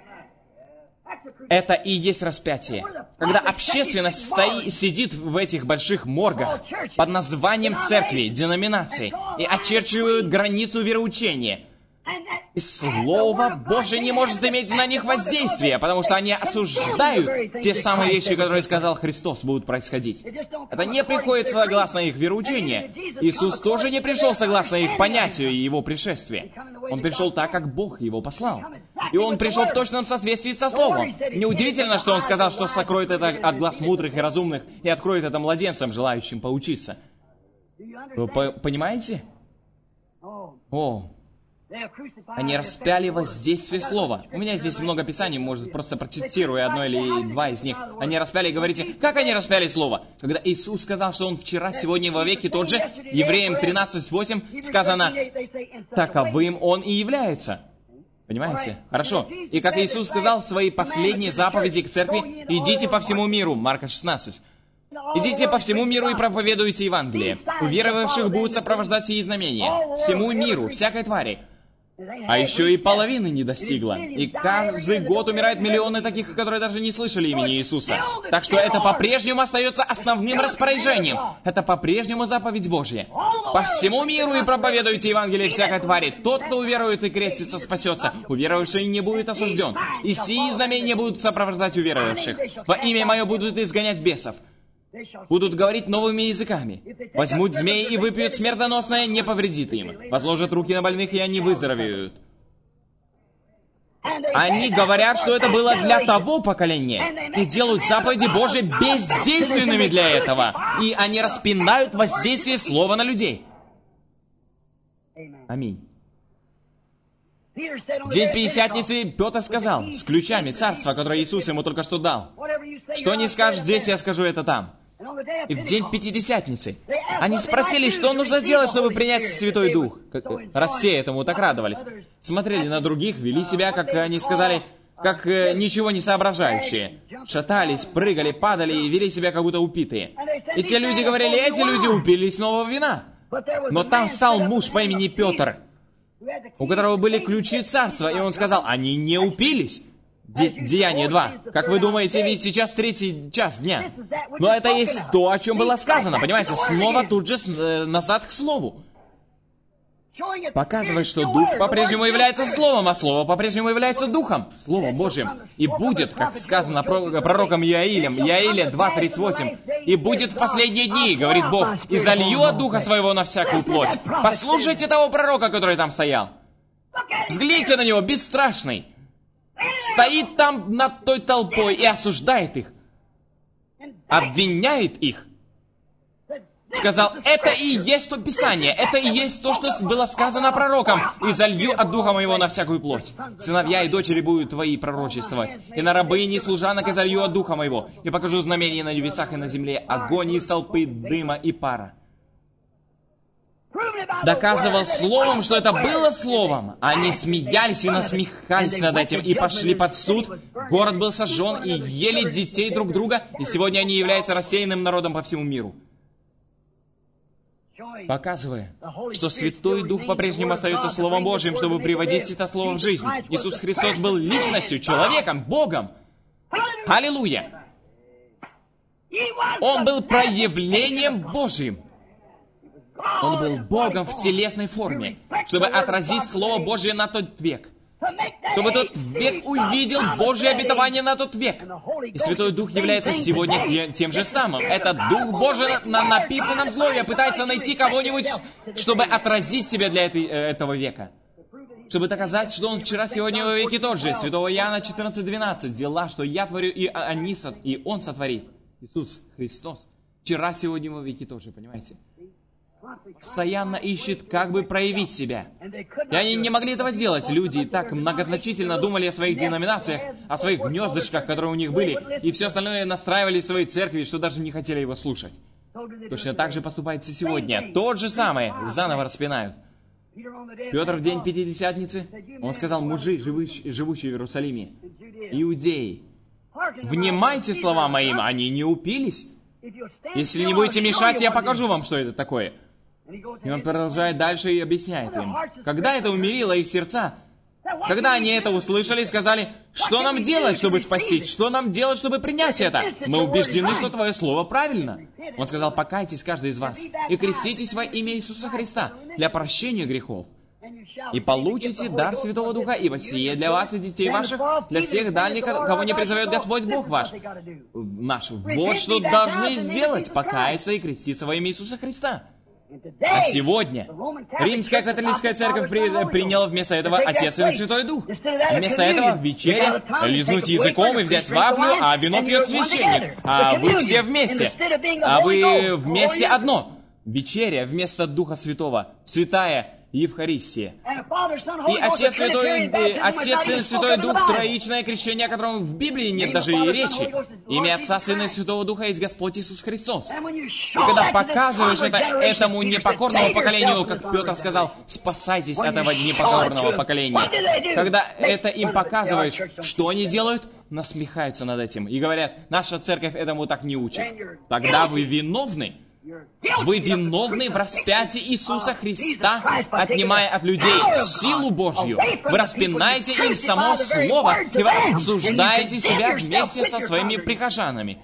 Это и есть распятие. Когда общественность стои, сидит в этих больших моргах под названием церкви, деноминации, и очерчивают границу вероучения. И Слово Божие не может иметь на них воздействия, потому что они осуждают те самые вещи, которые сказал Христос, будут происходить. Это не приходит согласно их вероучению. Иисус тоже не пришел согласно их понятию и Его пришествия. Он пришел так, как Бог Его послал. И Он пришел в точном соответствии со Словом. Неудивительно, что Он сказал, что сокроет это от глаз мудрых и разумных и откроет это младенцам, желающим поучиться. Вы понимаете? О, они распяли воздействие слова. У меня здесь много писаний, может, просто процитирую одно или два из них. Они распяли, говорите, как они распяли слово? Когда Иисус сказал, что Он вчера, сегодня и вовеки тот же, Евреям тринадцать восемь сказано, таковым Он и является. Понимаете? Хорошо. И как Иисус сказал в своей последней заповеди к церкви, идите по всему миру, Марка шестнадцать. Идите по всему миру и проповедуйте Евангелие. Уверовавших будут сопровождать сии знамения. Всему миру, всякой твари. А еще и половины не достигла. И каждый год умирают миллионы таких, которые даже не слышали имени Иисуса. Так что это по-прежнему остается основным распоряжением. Это по-прежнему заповедь Божья. По всему миру и проповедуйте Евангелие всякой твари. Тот, кто уверует и крестится, спасется. Уверовавший не будет осужден. И сии знамения будут сопровождать уверовавших. Во имя Мое будут изгонять бесов. Будут говорить новыми языками. Возьмут змей и выпьют смертоносное, не повредит им. Возложат руки на больных, и они выздоровеют. Они говорят, что это было для того поколения, и делают заповеди Божьи бездейственными для этого. И они распинают воздействие слова на людей. Аминь. В день Пятидесятницы Петр сказал, с ключами царства, которое Иисус ему только что дал: «Что не скажешь здесь, я скажу это там». И в день Пятидесятницы они спросили, что нужно сделать, чтобы принять Святой Дух. Раз все этому так радовались. Смотрели на других, вели себя, как они сказали, как э, ничего не соображающие. Шатались, прыгали, падали и вели себя, как будто упитые. И те люди говорили, эти люди упились нового вина. Но там встал муж по имени Петр, у которого были ключи царства, и он сказал, они не упились. Де- Деяние два. Как вы думаете, ведь сейчас третий час дня. Но это есть то, о чем было сказано, понимаете? Снова тут же э, назад к слову. Показывает, что Дух по-прежнему является Словом, а Слово по-прежнему является Духом, Словом Божьим. И будет, как сказано пророком Иаилем, Иаиле два тридцать восемь, «И будет в последние дни, говорит Бог, и залью от Духа Своего на всякую плоть». Послушайте того пророка, который там стоял. Взгляните на него, бесстрашный. Стоит там над той толпой и осуждает их, обвиняет их. Сказал, это и есть то Писание, это и есть то, что было сказано пророком, «И залью от Духа Моего на всякую плоть. Сыновья и дочери будут твои пророчествовать, и на рабыни и служанок и залью от Духа Моего, и покажу знамения на небесах и на земле, огонь из толпы дыма и пара». Доказывал словом, что это было словом. Они смеялись и насмехались над этим, и пошли под суд. Город был сожжен, и ели детей друг друга, и сегодня они являются рассеянным народом по всему миру. Показывая, что Святой Дух по-прежнему остается Словом Божьим, чтобы приводить это Слово в жизнь. Иисус Христос был личностью, человеком, Богом. Аллилуйя! Он был проявлением Божьим. Он был Богом в телесной форме, чтобы отразить Слово Божье на тот век. Чтобы тот век увидел Божье обетование на тот век. И Святой Дух является сегодня тем же самым. Это Дух Божий на написанном слове пытается найти кого-нибудь, чтобы отразить себя для этой, этого века. Чтобы доказать, что Он вчера, сегодня и во веки тот же. Святого Иоанна четырнадцать двенадцать. Дела, что я творю, и они, и Он сотворит. Иисус Христос. Вчера, сегодня и во веки тот же, понимаете? Постоянно ищет, как бы проявить себя. И они не могли этого сделать. Люди и так многозначительно думали о своих деноминациях, о своих гнездышках, которые у них были, и все остальное настраивали в свои церкви, что даже не хотели его слушать. Точно так же поступается сегодня. Тот же самое заново распинают. Петр в день Пятидесятницы, он сказал, мужи, живущие, живущие в Иерусалиме, иудеи, внимайте словам моим, они не упились. Если не будете мешать, я покажу вам, что это такое. И он продолжает дальше и объясняет им. Когда это умирило их сердца, когда они это услышали, сказали, что нам делать, чтобы спастись? Что нам делать, чтобы принять это? Мы убеждены, что твое слово правильно. Он сказал, покайтесь каждый из вас и креститесь во имя Иисуса Христа для прощения грехов. И получите дар Святого Духа, ибо сие для вас и детей ваших, для всех дальних, кого не призовет Господь Бог ваш. Наш. Вот что должны сделать, покаяться и креститься во имя Иисуса Христа. А сегодня Римская католическая церковь при, приняла вместо этого Отец, Сын и Святой Дух. Вместо этого в вечере лизнуть языком и взять вафлю, а вино пьет священник. А вы все вместе. А вы вместе одно. Вечеря вместо Духа Святого. Святая Евхаристия. И Отец, Святой, и Отец, Сын, Святой Дух, троичное крещение, о котором в Библии нет даже и речи. Имя Отца, Сына и Святого Духа есть Господь Иисус Христос. И когда показываешь это этому непокорному поколению, как Петр сказал, спасайтесь от этого непокорного поколения. Когда это им показываешь, что они делают? Насмехаются над этим и говорят, наша церковь этому так не учит. Тогда вы виновны. Вы виновны в распятии Иисуса Христа, отнимая от людей силу Божью. Вы распинаете им само Слово, и вы обсуждаете себя вместе со своими прихожанами.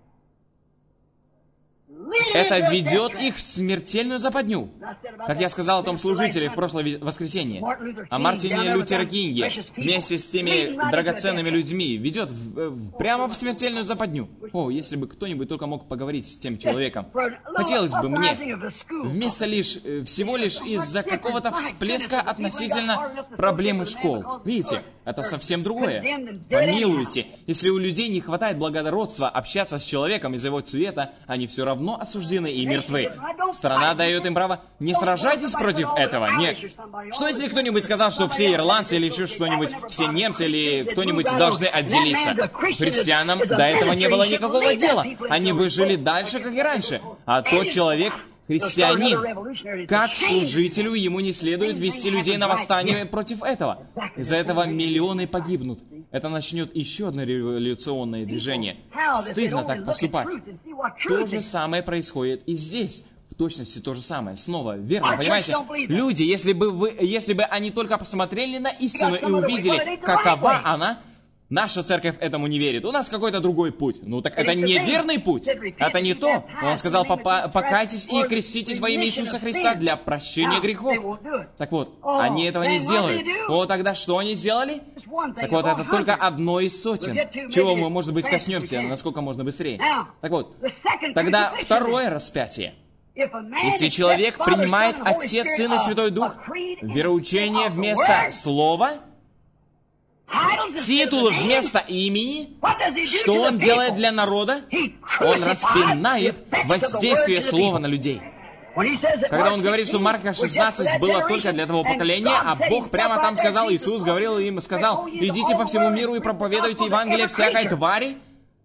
Это ведет их в смертельную западню. Как я сказал о том служителе в прошлое воскресенье, о Мартине Лютере Кинге, вместе с теми драгоценными людьми, ведет в, в, прямо в смертельную западню. О, если бы кто-нибудь только мог поговорить с тем человеком. Хотелось бы мне, вместо лишь, всего лишь из-за какого-то всплеска относительно проблемы школ. Видите, это совсем другое. Помилуйте, если у людей не хватает благородства общаться с человеком из его цвета, они все равно осуждены и мертвы. Страна дает им право. Не сражайтесь против этого. Нет. Что если кто-нибудь сказал, что все ирландцы или еще что-нибудь, все немцы или кто-нибудь должны отделиться? Христианам до этого не было никакого дела. Они бы жили дальше, как и раньше. А тот человек, христианин, как служителю ему не следует вести людей на восстание против этого. Из-за этого миллионы погибнут. Это начнет еще одно революционное движение. Стыдно так поступать. То же самое происходит и здесь. В точности то же самое. Снова, верно, понимаете? Люди, если бы, вы, если бы они только посмотрели на истину и увидели, какова она, наша церковь этому не верит. У нас какой-то другой путь. Ну так это не верный путь. Это не то. Он сказал, покайтесь и креститесь во имя Иисуса Христа для прощения грехов. Так вот, они этого не сделают. О, тогда что они сделали? Так вот, это только одно из сотен. Чего мы, может быть, коснемся, насколько можно быстрее. Так вот, тогда второе распятие. Если человек принимает Отец, Сын и Святой Дух, вероучение вместо Слова, титулы вместо имени, что он делает для народа? Он распинает воздействие Слова на людей. Когда он говорит, что Марка шестнадцать было только для того поколения, а Бог прямо там сказал, Иисус говорил им, сказал, идите по всему миру и проповедуйте Евангелие всякой твари.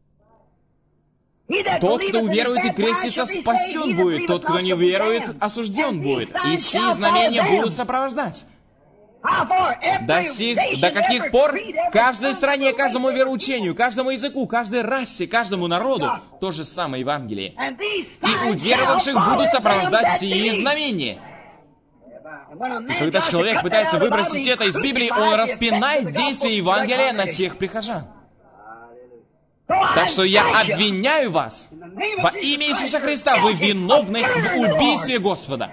Тот, кто уверует и крестится, спасен будет. Тот, кто не верует, осужден будет. И все знамения будут сопровождать. До, сих, до каких пор? Каждой стране, каждому вероучению, каждому языку, каждой расе, каждому народу то же самое Евангелие. И уверовавших будут сопровождать сии знамения. И когда человек пытается выбросить это из Библии, он распинает действие Евангелия на тех прихожан. Так что я обвиняю вас во имя Иисуса Христа. Вы виновны в убийстве Господа.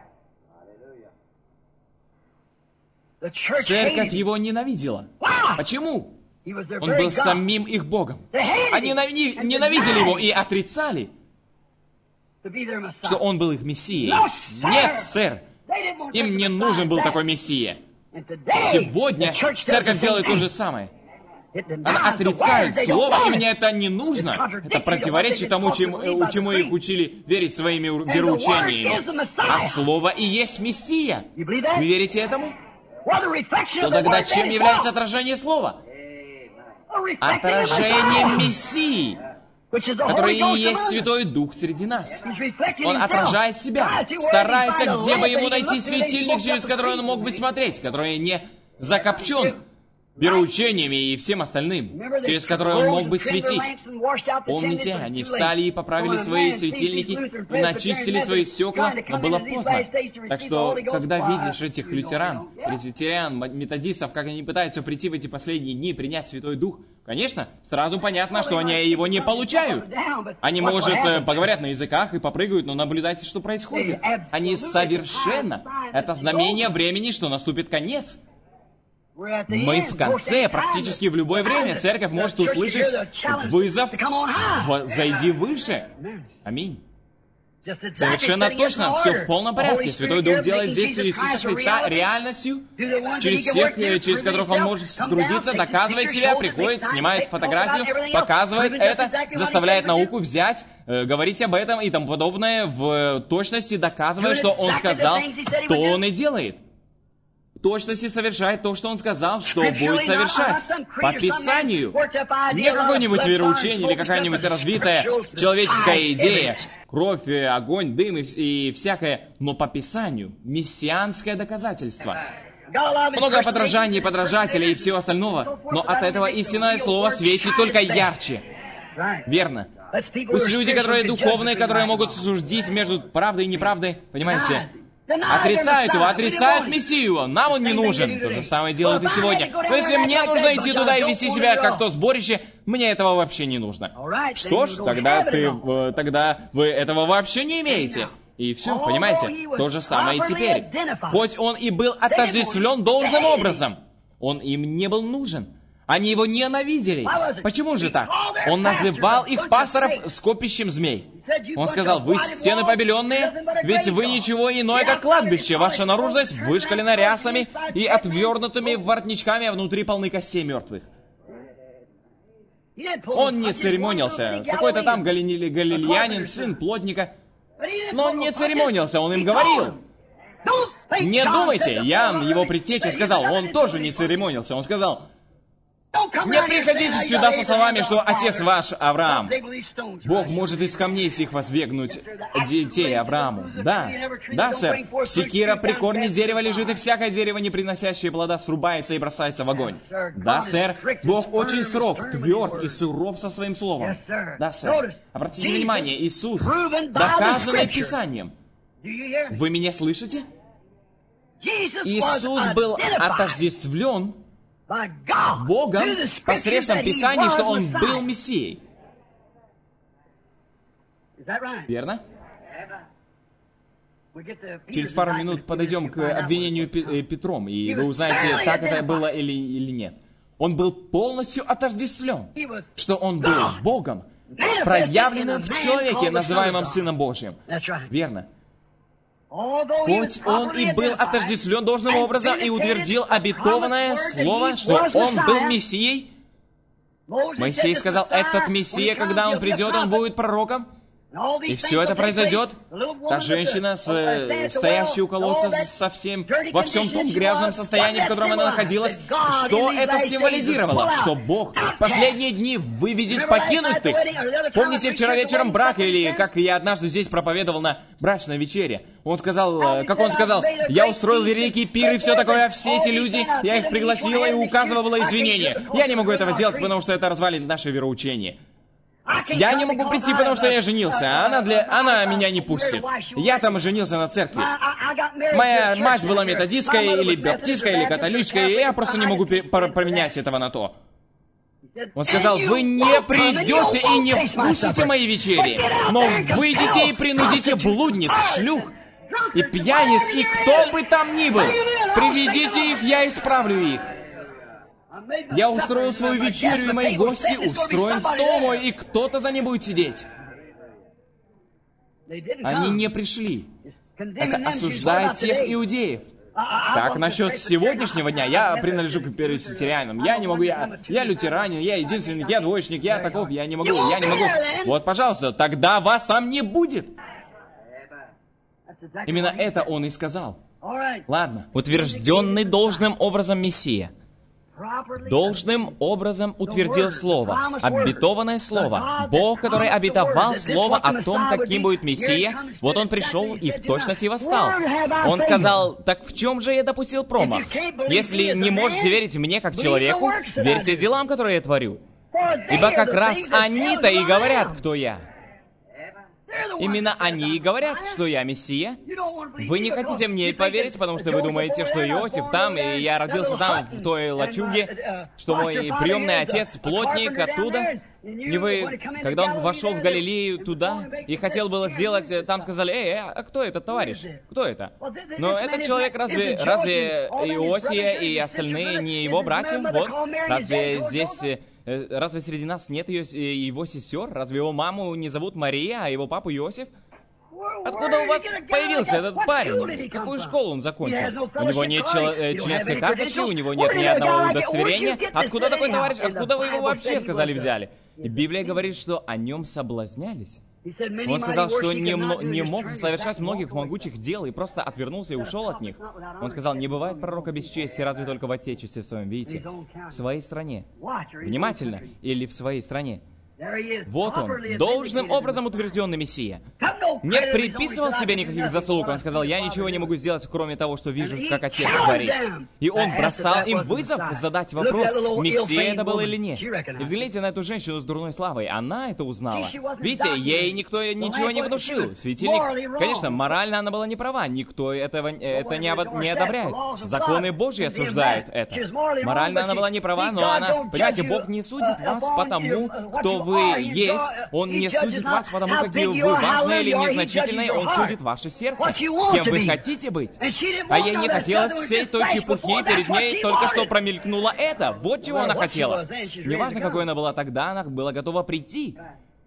Церковь его ненавидела. Почему? Он был самим их Богом. Они ненавидели его и отрицали, что он был их Мессией. Нет, сэр, им не нужен был такой Мессия. Сегодня церковь делает то же самое. Она отрицает Слово, и мне это не нужно. Это противоречит тому, чему, чему их учили верить своими вероучениями. А Слово и есть Мессия. Вы верите этому? То тогда чем является отражение Слова? Отражение Мессии, который и есть Святой Дух среди нас. Он отражает себя, старается, где бы ему найти светильник, через который он мог бы смотреть, который не закопчен вероучениями и всем остальным, через который он мог бы светить. Помните, они встали и поправили свои светильники, начистили свои стекла, но было поздно. Так что, когда видишь этих лютеран, пресвитериан, методистов, как они пытаются прийти в эти последние дни, принять Святой Дух, конечно, сразу понятно, что они его не получают. Они, может, поговорят на языках и попрыгают, но наблюдайте, что происходит. Они совершенно... Это знамение времени, что наступит конец. Мы в конце, практически в любое время, церковь может услышать вызов «Зайди выше». Аминь. Совершенно точно, все в полном порядке. Святой Дух делает действие Иисуса Христа реальностью, через всех, через которых Он может трудиться, доказывает себя, приходит, снимает фотографию, показывает это, заставляет науку взять, э, говорить об этом и тому подобное, в точности доказывая, что Он сказал, то Он и делает. В точности совершает то, что Он сказал, что будет совершать. По Писанию. Не какое-нибудь вероучение или какая-нибудь развитая человеческая идея. Кровь, огонь, дым и, и всякое. Но по Писанию. Мессианское доказательство. Много подражаний, подражателей и всего остального. Но от этого истинное слово светит только ярче. Верно. Пусть люди, которые духовные, которые могут судить между правдой и неправдой, понимаете, отрицают его, отрицают Мессию. Нам он не нужен. То же самое делают и сегодня. Но если мне нужно идти туда и вести себя как то сборище, мне этого вообще не нужно. Что ж, тогда ты, тогда вы этого вообще не имеете. И все, понимаете? То же самое и теперь. Хоть он и был отождествлен должным образом, он им не был нужен. Они его ненавидели. Почему же так? Он называл их пасторов скопищем змей. Он сказал: вы стены побеленные, ведь вы ничего иное, как кладбище. Ваша наружность вышкалена рясами и отвернутыми воротничками, а внутри полны костей мертвых. Он не церемонился. Какой-то там галили- галилеянин, сын плотника. Но он не церемонился, он им говорил. Не думайте, Иоанн, его предтеча, сказал, он тоже не церемонился. Он сказал: не приходите сюда со словами, что отец ваш Авраам. Бог может из камней сих возвергнуть детей Аврааму. Да, да, сэр. Секира при корне дерева лежит, и всякое дерево, не приносящее плода, срубается и бросается в огонь. Да, сэр. Бог очень строг, тверд и суров со своим словом. Да, сэр. Обратите внимание, Иисус, доказанный Писанием. Вы меня слышите? Иисус был отождествлен Богом посредством Писаний, что Он был Мессией. Верно? Через пару минут подойдем к обвинению Петром, и вы узнаете, так это было или, или нет. Он был полностью отождествлен, что Он был Богом, проявленным в человеке, называемом Сыном Божьим. Верно? Хоть он и был отождествлен должным образом и утвердил обетованное слово, что он был Мессией, Моисей сказал, этот Мессия, когда он придет, он будет пророком, и все это произойдет. Та женщина, с, стоящая у колодца совсем, во всем том грязном состоянии, в котором она находилась, что это символизировало? Что Бог в последние дни выведет покинутых. Помните, вчера вечером брак, или как я однажды здесь проповедовал на брачной вечере, он сказал, как он сказал, я устроил великий пир и все такое, а все эти люди, я их пригласила и указывала извинения. Я не могу этого сделать, потому что это развалит наше вероучение. Я не могу прийти, потому что я женился, а она, для... она меня не пустит. Я там женился на церкви. Моя мать была методистской, или баптисткой, или католичкой, и я просто не могу поменять этого на то. Он сказал, вы не придете и не вкусите мои вечери, но выйдете и принудите блудниц, шлюх и пьяниц, и кто бы там ни был. Приведите их, я исправлю их. Я устроил свою вечерю, и мои гости устроен стол мой, и кто-то за ним будет сидеть. Они не пришли. Это осуждает тех иудеев. Так, насчет сегодняшнего дня, я принадлежу к пресвитерианам. Я не могу, я, я лютеранин, я единственный, я двоечник, я таков, я не могу, я не могу. Вот, пожалуйста, тогда вас там не будет. Именно это он и сказал. Ладно. Утвержденный должным образом Мессия должным образом утвердил Слово, обетованное Слово. Бог, который обетовал Слово о том, каким будет Мессия, вот Он пришел и в точности восстал. Он сказал, так в чем же я допустил промах? Если не можете верить мне как человеку, верьте делам, которые я творю. Ибо как раз они-то и говорят, кто я. Именно они и говорят, что я Мессия. Вы не хотите мне поверить, потому что вы думаете, что Иосиф там, и я родился там, в той лачуге, что мой приемный отец плотник оттуда. И вы, когда он вошел в Галилею туда и хотел было сделать, там сказали, эй, а кто этот товарищ? Кто это? Но этот человек разве, разве Иосия и остальные не его братья? Вот, разве здесь... Разве среди нас нет ее, его сестер? Разве его маму не зовут Мария, а его папу Иосиф? Откуда у вас появился этот парень? Какую школу он закончил? У него нет членской карточки, у него нет ни одного удостоверения. Откуда такой товарищ? Откуда вы его вообще, сказали, взяли? И Библия говорит, что о нем соблазнялись. Он сказал, что не, не мог совершать многих могучих дел и просто отвернулся и ушел от них. Он сказал, не бывает пророка без чести, разве только в Отечестве своем, видите, в своей стране. Внимательно, или в своей стране. Вот он, должным образом утвержденный Мессия. Не приписывал себе никаких заслуг. Он сказал, я ничего не могу сделать, кроме того, что вижу, как Отец говорит. И он бросал им вызов задать вопрос, Мессия это был или нет. И взгляните на эту женщину с дурной славой. Она это узнала. Видите, ей никто ничего не внушил. Светильник, конечно, морально она была не права. Никто этого это не, обо- не одобряет. Законы Божьи осуждают это. Морально она была не права, но она... Понимаете, Бог не судит вас по тому, кто вы есть. Он не судит вас по тому, какие вы важные или незначительные. Он судит ваше сердце, кем вы хотите быть. А ей не хотелось всей той чепухи, перед ней только что промелькнуло это. Вот чего она хотела. Неважно, какой она была тогда, она была готова прийти.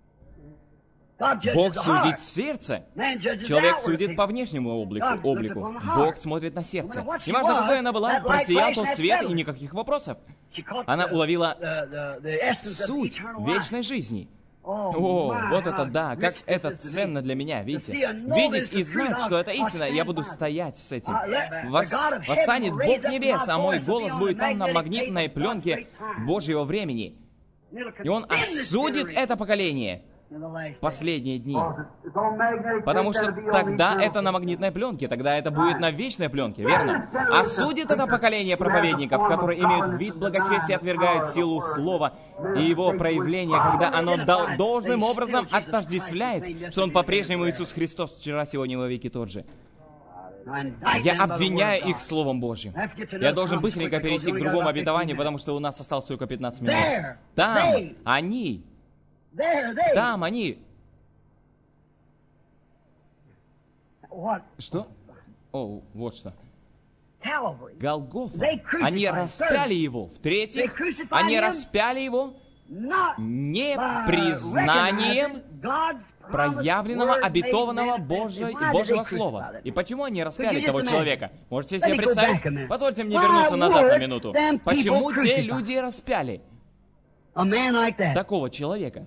Бог судит сердце. Человек судит по внешнему облику. облику. Бог смотрит на сердце. Неважно, какой она была, просиял тот свет и никаких вопросов. Она уловила суть вечной жизни. О, вот это да, как это ценно для меня, видите? Видеть и знать, что это истина, я буду стоять с этим. Вос, восстанет Бог небес, а мой голос будет там на магнитной пленке Божьего времени. И Он осудит это поколение в последние дни. Потому что тогда это на магнитной пленке, тогда это будет на вечной пленке, верно? Осудит это поколение проповедников, которые имеют вид благочестия, отвергают силу слова и его проявления, когда оно должным образом отождествляет, что Он по-прежнему Иисус Христос, вчера, сегодня и во веки тот же. Я обвиняю их Словом Божьим. Я должен быстренько перейти к другому обетованию, потому что у нас осталось только пятнадцать минут. Там они... Там они... Что? О, вот что. Голгофа. Они распяли его. В-третьих, они распяли его не признанием проявленного, обетованного Божьего, Божьего Слова. И почему они распяли того человека? Можете себе представить? Позвольте мне вернуться назад на минуту. Почему те люди распяли такого человека?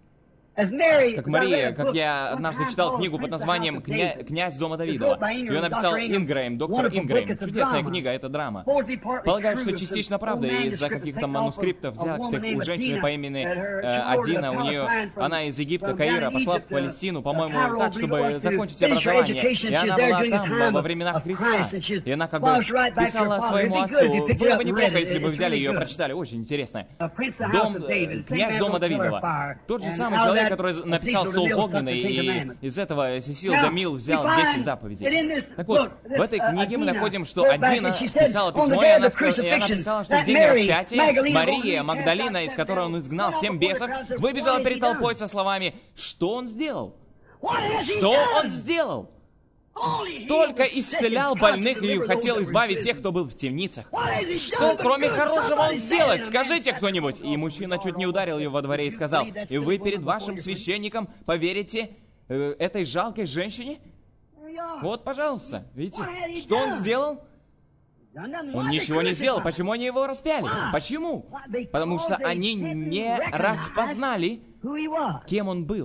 Как Мария, как я однажды читал книгу под названием «Кня... «Князь дома Давидова». Ее написал Ингрэм, доктор Ингрэм. Чудесная книга, это драма. Полагаю, что частично правда, из-за каких-то манускриптов, взятых у женщины по имени э, Адина, у нее, она из Египта, Каира, пошла в Палестину, по-моему, так, чтобы закончить образование. И она была там во времена Христа. И она как бы писала своему отцу. Было бы неплохо, если бы взяли ее и прочитали. Очень интересно. Дом, э, «Князь дома Давидова». Тот же самый человек, который написал «Столб огненный», и из этого Сесил Демил взял десять заповедей. Так вот, в этой книге мы находим, что Адина писала письмо, и она, и она писала, что в день распятия Мария Магдалина, из которой он изгнал семь бесов, выбежала перед толпой со словами: «Что он сделал? Что он сделал? Только исцелял больных и хотел избавить тех, кто был в темницах. Что, кроме хорошего, он сделать? Скажите кто-нибудь!» И мужчина чуть не ударил ее во дворе и сказал: «И вы перед вашим священником поверите э, этой жалкой женщине?» Вот, пожалуйста, видите, что он сделал? Он ничего не сделал. Почему они его распяли? Почему? Потому что они не распознали, кем он был.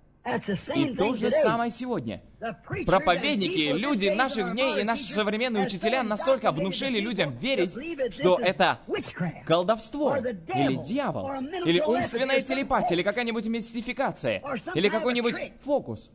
И то же самое сегодня. Проповедники, люди наших дней и наши современные учителя настолько внушили людям верить, что это колдовство, или дьявол, или умственная телепатия, или какая-нибудь мистификация, или какой-нибудь фокус,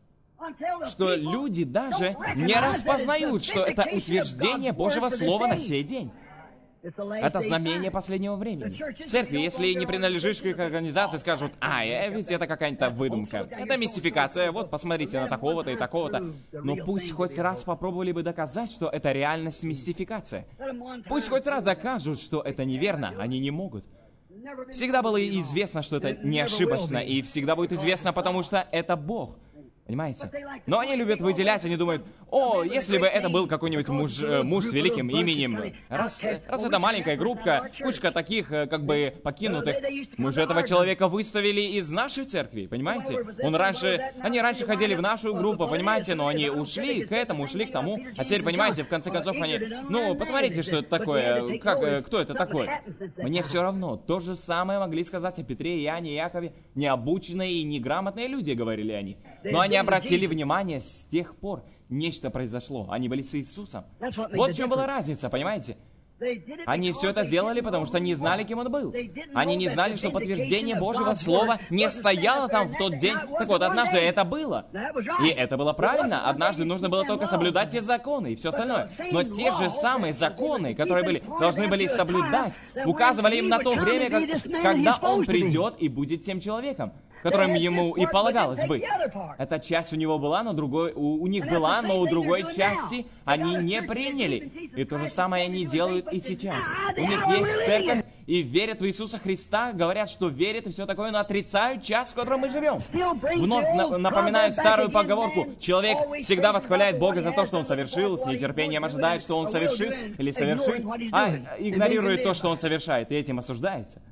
что люди даже не распознают, что это утверждение Божьего Слова на сей день. Это знамение последнего времени. Церкви, если не принадлежишь к их организации, скажут: «А, ведь это какая-то выдумка. Это мистификация, вот посмотрите на такого-то и такого-то». Но пусть хоть раз попробовали бы доказать, что это реальность мистификация. Пусть хоть раз докажут, что это неверно. Они не могут. Всегда было известно, что это не ошибочно, и всегда будет известно, потому что это Бог. Понимаете? Но они любят выделять, они думают: «О, если бы это был какой-нибудь муж, э, муж с великим именем, раз, раз это маленькая группка, кучка таких, э, как бы, покинутых, мы же этого человека выставили из нашей церкви, понимаете? Он раньше, они раньше ходили в нашу группу, понимаете, но они ушли к этому, ушли к тому, а теперь, понимаете, в конце концов они, ну, посмотрите, что это такое, как, э, кто это такой?» Мне все равно. То же самое могли сказать о Петре, Иоанне, Якове. Необученные и неграмотные люди, говорили они. Но они обратили внимание, с тех пор нечто произошло. Они были с Иисусом. Вот в чем была разница, понимаете? Они все это сделали, потому что не знали, кем он был. Они не знали, что подтверждение Божьего Слова не стояло там в тот день. Так вот, однажды это было. И это было правильно. Однажды нужно было только соблюдать те законы и все остальное. Но те же самые законы, которые были, должны были соблюдать, указывали им на то время, как, когда он придет и будет тем человеком, которым ему и полагалось быть. Эта часть у него была, но другой, у, у них была, но у другой части они не приняли. И то же самое они делают и сейчас. У них есть церковь, и верят в Иисуса Христа, говорят, что верят и все такое, но отрицают часть, в которой мы живем. Вновь на, напоминают старую поговорку: человек всегда восхваляет Бога за то, что он совершил, с нетерпением ожидает, что он совершит или совершит, а игнорирует то, что он совершает, и этим осуждается.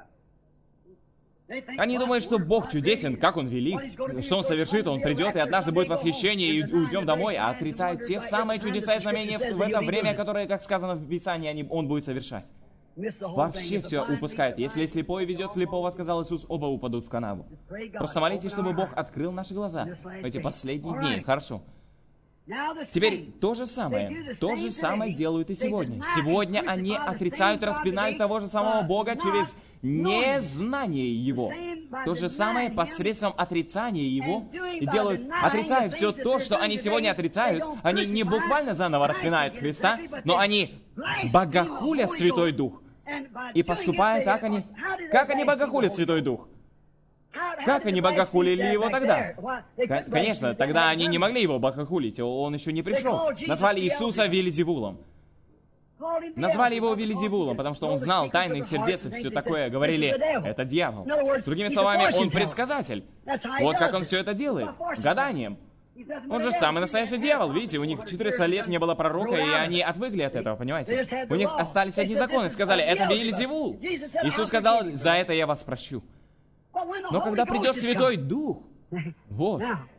Они думают, что Бог чудесен, как Он велик, что Он совершит, Он придет, и однажды будет восхищение, и уйдем домой, а отрицают те самые чудеса и знамения в это время, которые, как сказано в Писании, они, Он будет совершать. Вообще все упускает. Если слепой ведет слепого, сказал Иисус, оба упадут в канаву. Просто молитесь, чтобы Бог открыл наши глаза в эти последние дни. Хорошо. Теперь то же самое, то же самое делают и сегодня. Сегодня они отрицают и распинают того же самого Бога через незнание Его. То же самое посредством отрицания Его и делают, отрицая все то, что они сегодня отрицают. Они не буквально заново распинают Христа, но они богохулят Святой Дух. И поступая так они, как они богохулят Святой Дух? Как они богохулили его тогда? Конечно, тогда они не могли его богохулить, он еще не пришел. Назвали Иисуса Вельзевулом. Назвали его Вельзевулом, потому что он знал тайны их сердец и все такое. Говорили, это дьявол. Другими словами, он предсказатель. Вот как он все это делает. Гаданием. Он же самый настоящий дьявол. Видите, у них четыреста лет не было пророка, и они отвыкли от этого, понимаете? У них остались одни законы. Сказали, это Вельзевул. Иисус сказал, за это я вас прощу. Но когда придет Святой Дух, вот,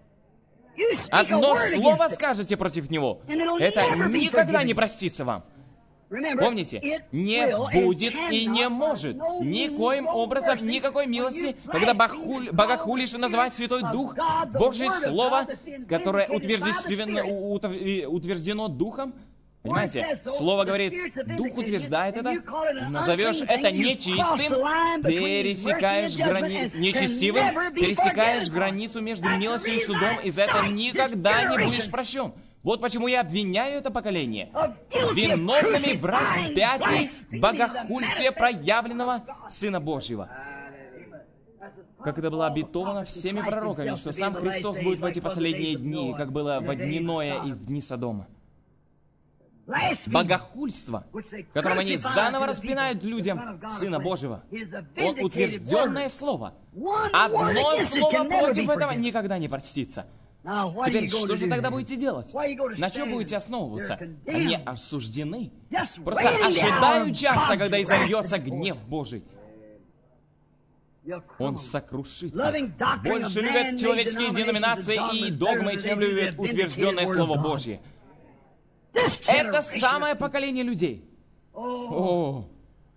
одно слово скажете против Него, это никогда не простится вам. Помните, не будет и не может никоим образом никакой милости, когда богохуль, богохулишь и называть Святой Дух, Божье Слово, которое утверждено, утверждено Духом. Понимаете, Слово говорит, Дух утверждает это, назовешь это нечистым, пересекаешь границу, нечестивым, пересекаешь границу между милостью и судом, и за это никогда не будешь прощен. Вот почему я обвиняю это поколение виновными в распятии богохульстве проявленного Сына Божьего. Как это было обетовано всеми пророками, что сам Христос будет в эти последние дни, как было в дни Ноя и в дни Содома. Богохульство, которым они заново распинают людям Сына Божьего. Он утвержденное слово. Одно слово против этого никогда не простится. Теперь, что же тогда будете делать? На чем будете основываться? Они осуждены. Просто ожидаю часа, когда изольется гнев Божий. Он сокрушит их. Больше любят человеческие деноминации и догмы, чем любят утвержденное Слово Божье. Это самое поколение людей. О,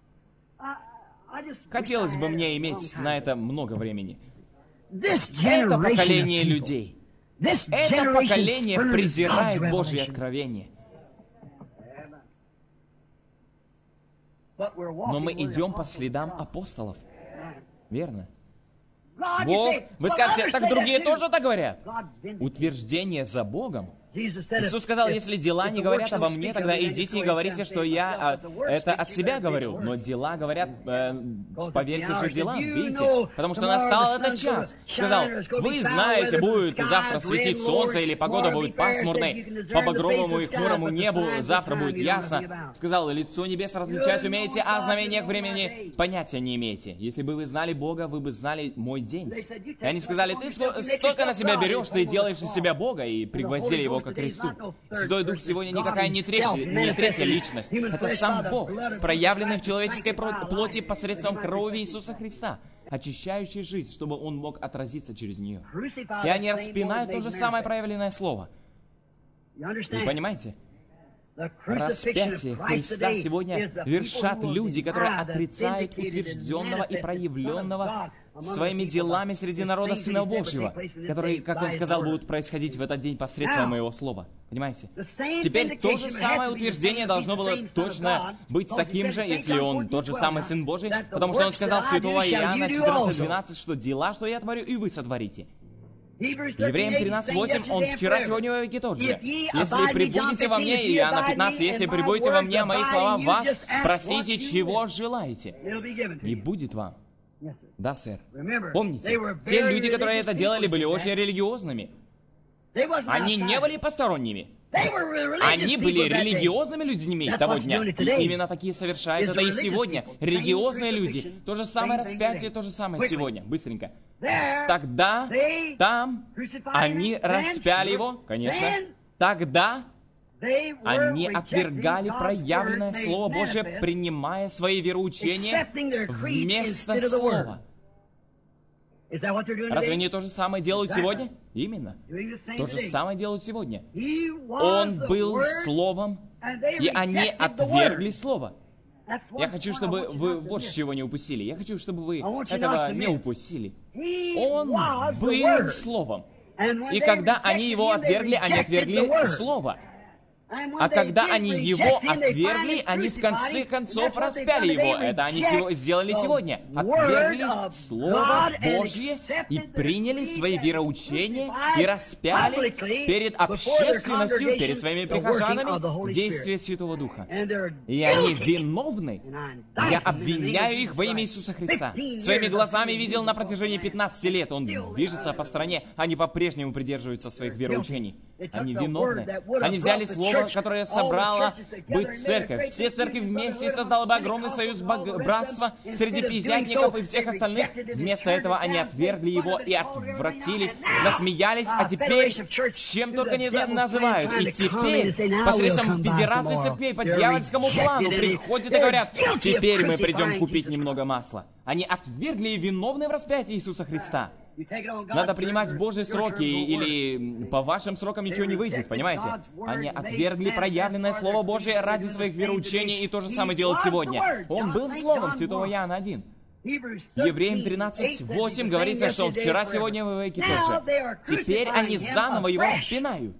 хотелось бы мне иметь на это много времени. Это поколение людей. Это поколение презирает Божье откровение. Но мы идем по следам апостолов. Верно? Бог, вы скажете, так другие тоже так говорят. Утверждение за Богом. Иисус сказал, если дела не говорят обо мне, тогда идите и говорите, что я а, это от себя говорю. Но дела говорят, э, поверьте же делам, видите? Потому что настал этот час. Сказал, вы знаете, будет завтра светить солнце, или погода будет пасмурной, по багровому и хмурому небу завтра будет ясно. Сказал, лицо небес различать умеете, а знамениях времени понятия не имеете. Если бы вы знали Бога, вы бы знали мой день. И они сказали, ты столько на себя берешь, ты делаешь из себя Бога, и пригвоздили его ко кресту. Святой Дух сегодня никакая не третья, не третья личность. Это сам Бог, проявленный в человеческой плоти посредством крови Иисуса Христа, очищающий жизнь, чтобы Он мог отразиться через нее. И они распинают то же самое проявленное слово. Вы понимаете? Распятие Христа сегодня вершат люди, которые отрицают утвержденного и проявленного своими делами среди народа Сына Божьего, которые, как Он сказал, будут происходить в этот день посредством Его Слова. Понимаете? Теперь то же самое утверждение должно было точно быть таким же, если Он тот же самый Сын Божий, потому что Он сказал святого Иоанна четырнадцать двенадцать, что дела, что я творю, и вы сотворите. Евреям тринадцать восемь, Он вчера, сегодня, во веки тот же. Если прибудете во мне, Иоанна пятнадцать, если прибудете во мне, мои слова вас, просите, чего желаете, и будет вам. Да, сэр. Помните, те люди, которые это делали, были очень религиозными. Они не были посторонними. Они были религиозными людьми того дня. И именно такие совершают это и сегодня. Религиозные люди. То же самое распятие, то же самое сегодня. Быстренько. Тогда, там, они распяли его, конечно. Тогда они отвергали проявленное Слово Божие, принимая свои вероучения вместо Слова. Разве они то же самое делают сегодня? Именно. То же самое делают сегодня. Он был Словом, и они отвергли Слово. Я хочу, чтобы вы вот чего не упустили. Я хочу, чтобы вы этого не упустили. Он был Словом. И когда они его отвергли, они отвергли Слово. А когда они его отвергли, они в конце концов распяли его. Это они сделали сегодня. Отвергли Слово Божье и приняли свои вероучения и распяли перед общественностью, перед своими прихожанами действия Святого Духа. И они виновны. Я обвиняю их во имя Иисуса Христа. Своими глазами видел на протяжении пятнадцати лет. Он движется по стране. Они по-прежнему придерживаются своих вероучений. Они виновны. Они взяли Слово, которое собрало быть церковь. Все церкви вместе создало бы огромный союз братства среди пятидесятников и всех остальных. Вместо этого они отвергли его и отвратили, насмеялись, а теперь чем только не называют. И теперь посредством Федерации церквей по дьявольскому плану приходят и говорят: теперь мы придем купить немного масла. Они отвергли виновные в распятии Иисуса Христа. Надо принимать Божьи сроки, или по вашим срокам ничего не выйдет, понимаете? Они отвергли проявленное Слово Божие ради своих вероучений, и то же самое делают сегодня. Он был Словом, святого Иоанна один. Евреям тринадцать восемь говорится, что он вчера, сегодня, в веки тот же. Теперь они заново его распинают.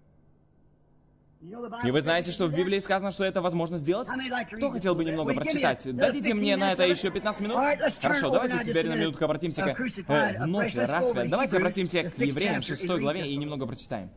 И вы знаете, что в Библии сказано, что это возможно сделать? Кто хотел бы немного прочитать? Дадите мне на это еще пятнадцать минут? Хорошо, давайте теперь на минутку обратимся к э, вновь распят. Давайте обратимся к Евреям шестой главе и немного прочитаем.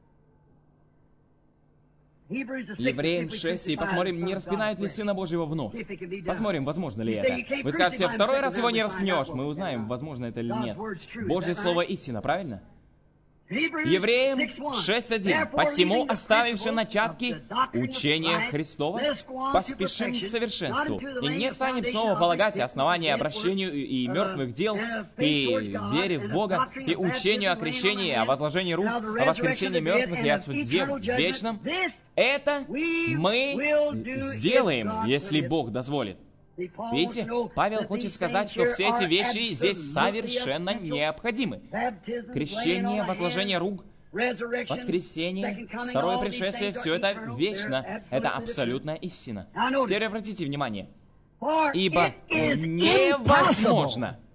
Евреям шесть, и посмотрим, не распинают ли Сына Божьего вновь. Посмотрим, возможно ли это. Вы скажете, второй раз его не распнешь. Мы узнаем, возможно это или нет. Божье Слово истина, правильно? Евреям шесть один. «Посему, оставивши начатки учения Христова, поспешим к совершенству, и не станем снова полагать основания обращению и мертвых дел, и вере в Бога, и учению о крещении, о возложении рук, о воскресении мертвых и о суде вечном. Это мы сделаем, если Бог дозволит». Видите, Павел хочет сказать, что все эти вещи здесь совершенно необходимы. Крещение, возложение рук, воскресение, второе пришествие, все это вечно. Это абсолютная истина. Теперь обратите внимание. Ибо невозможно.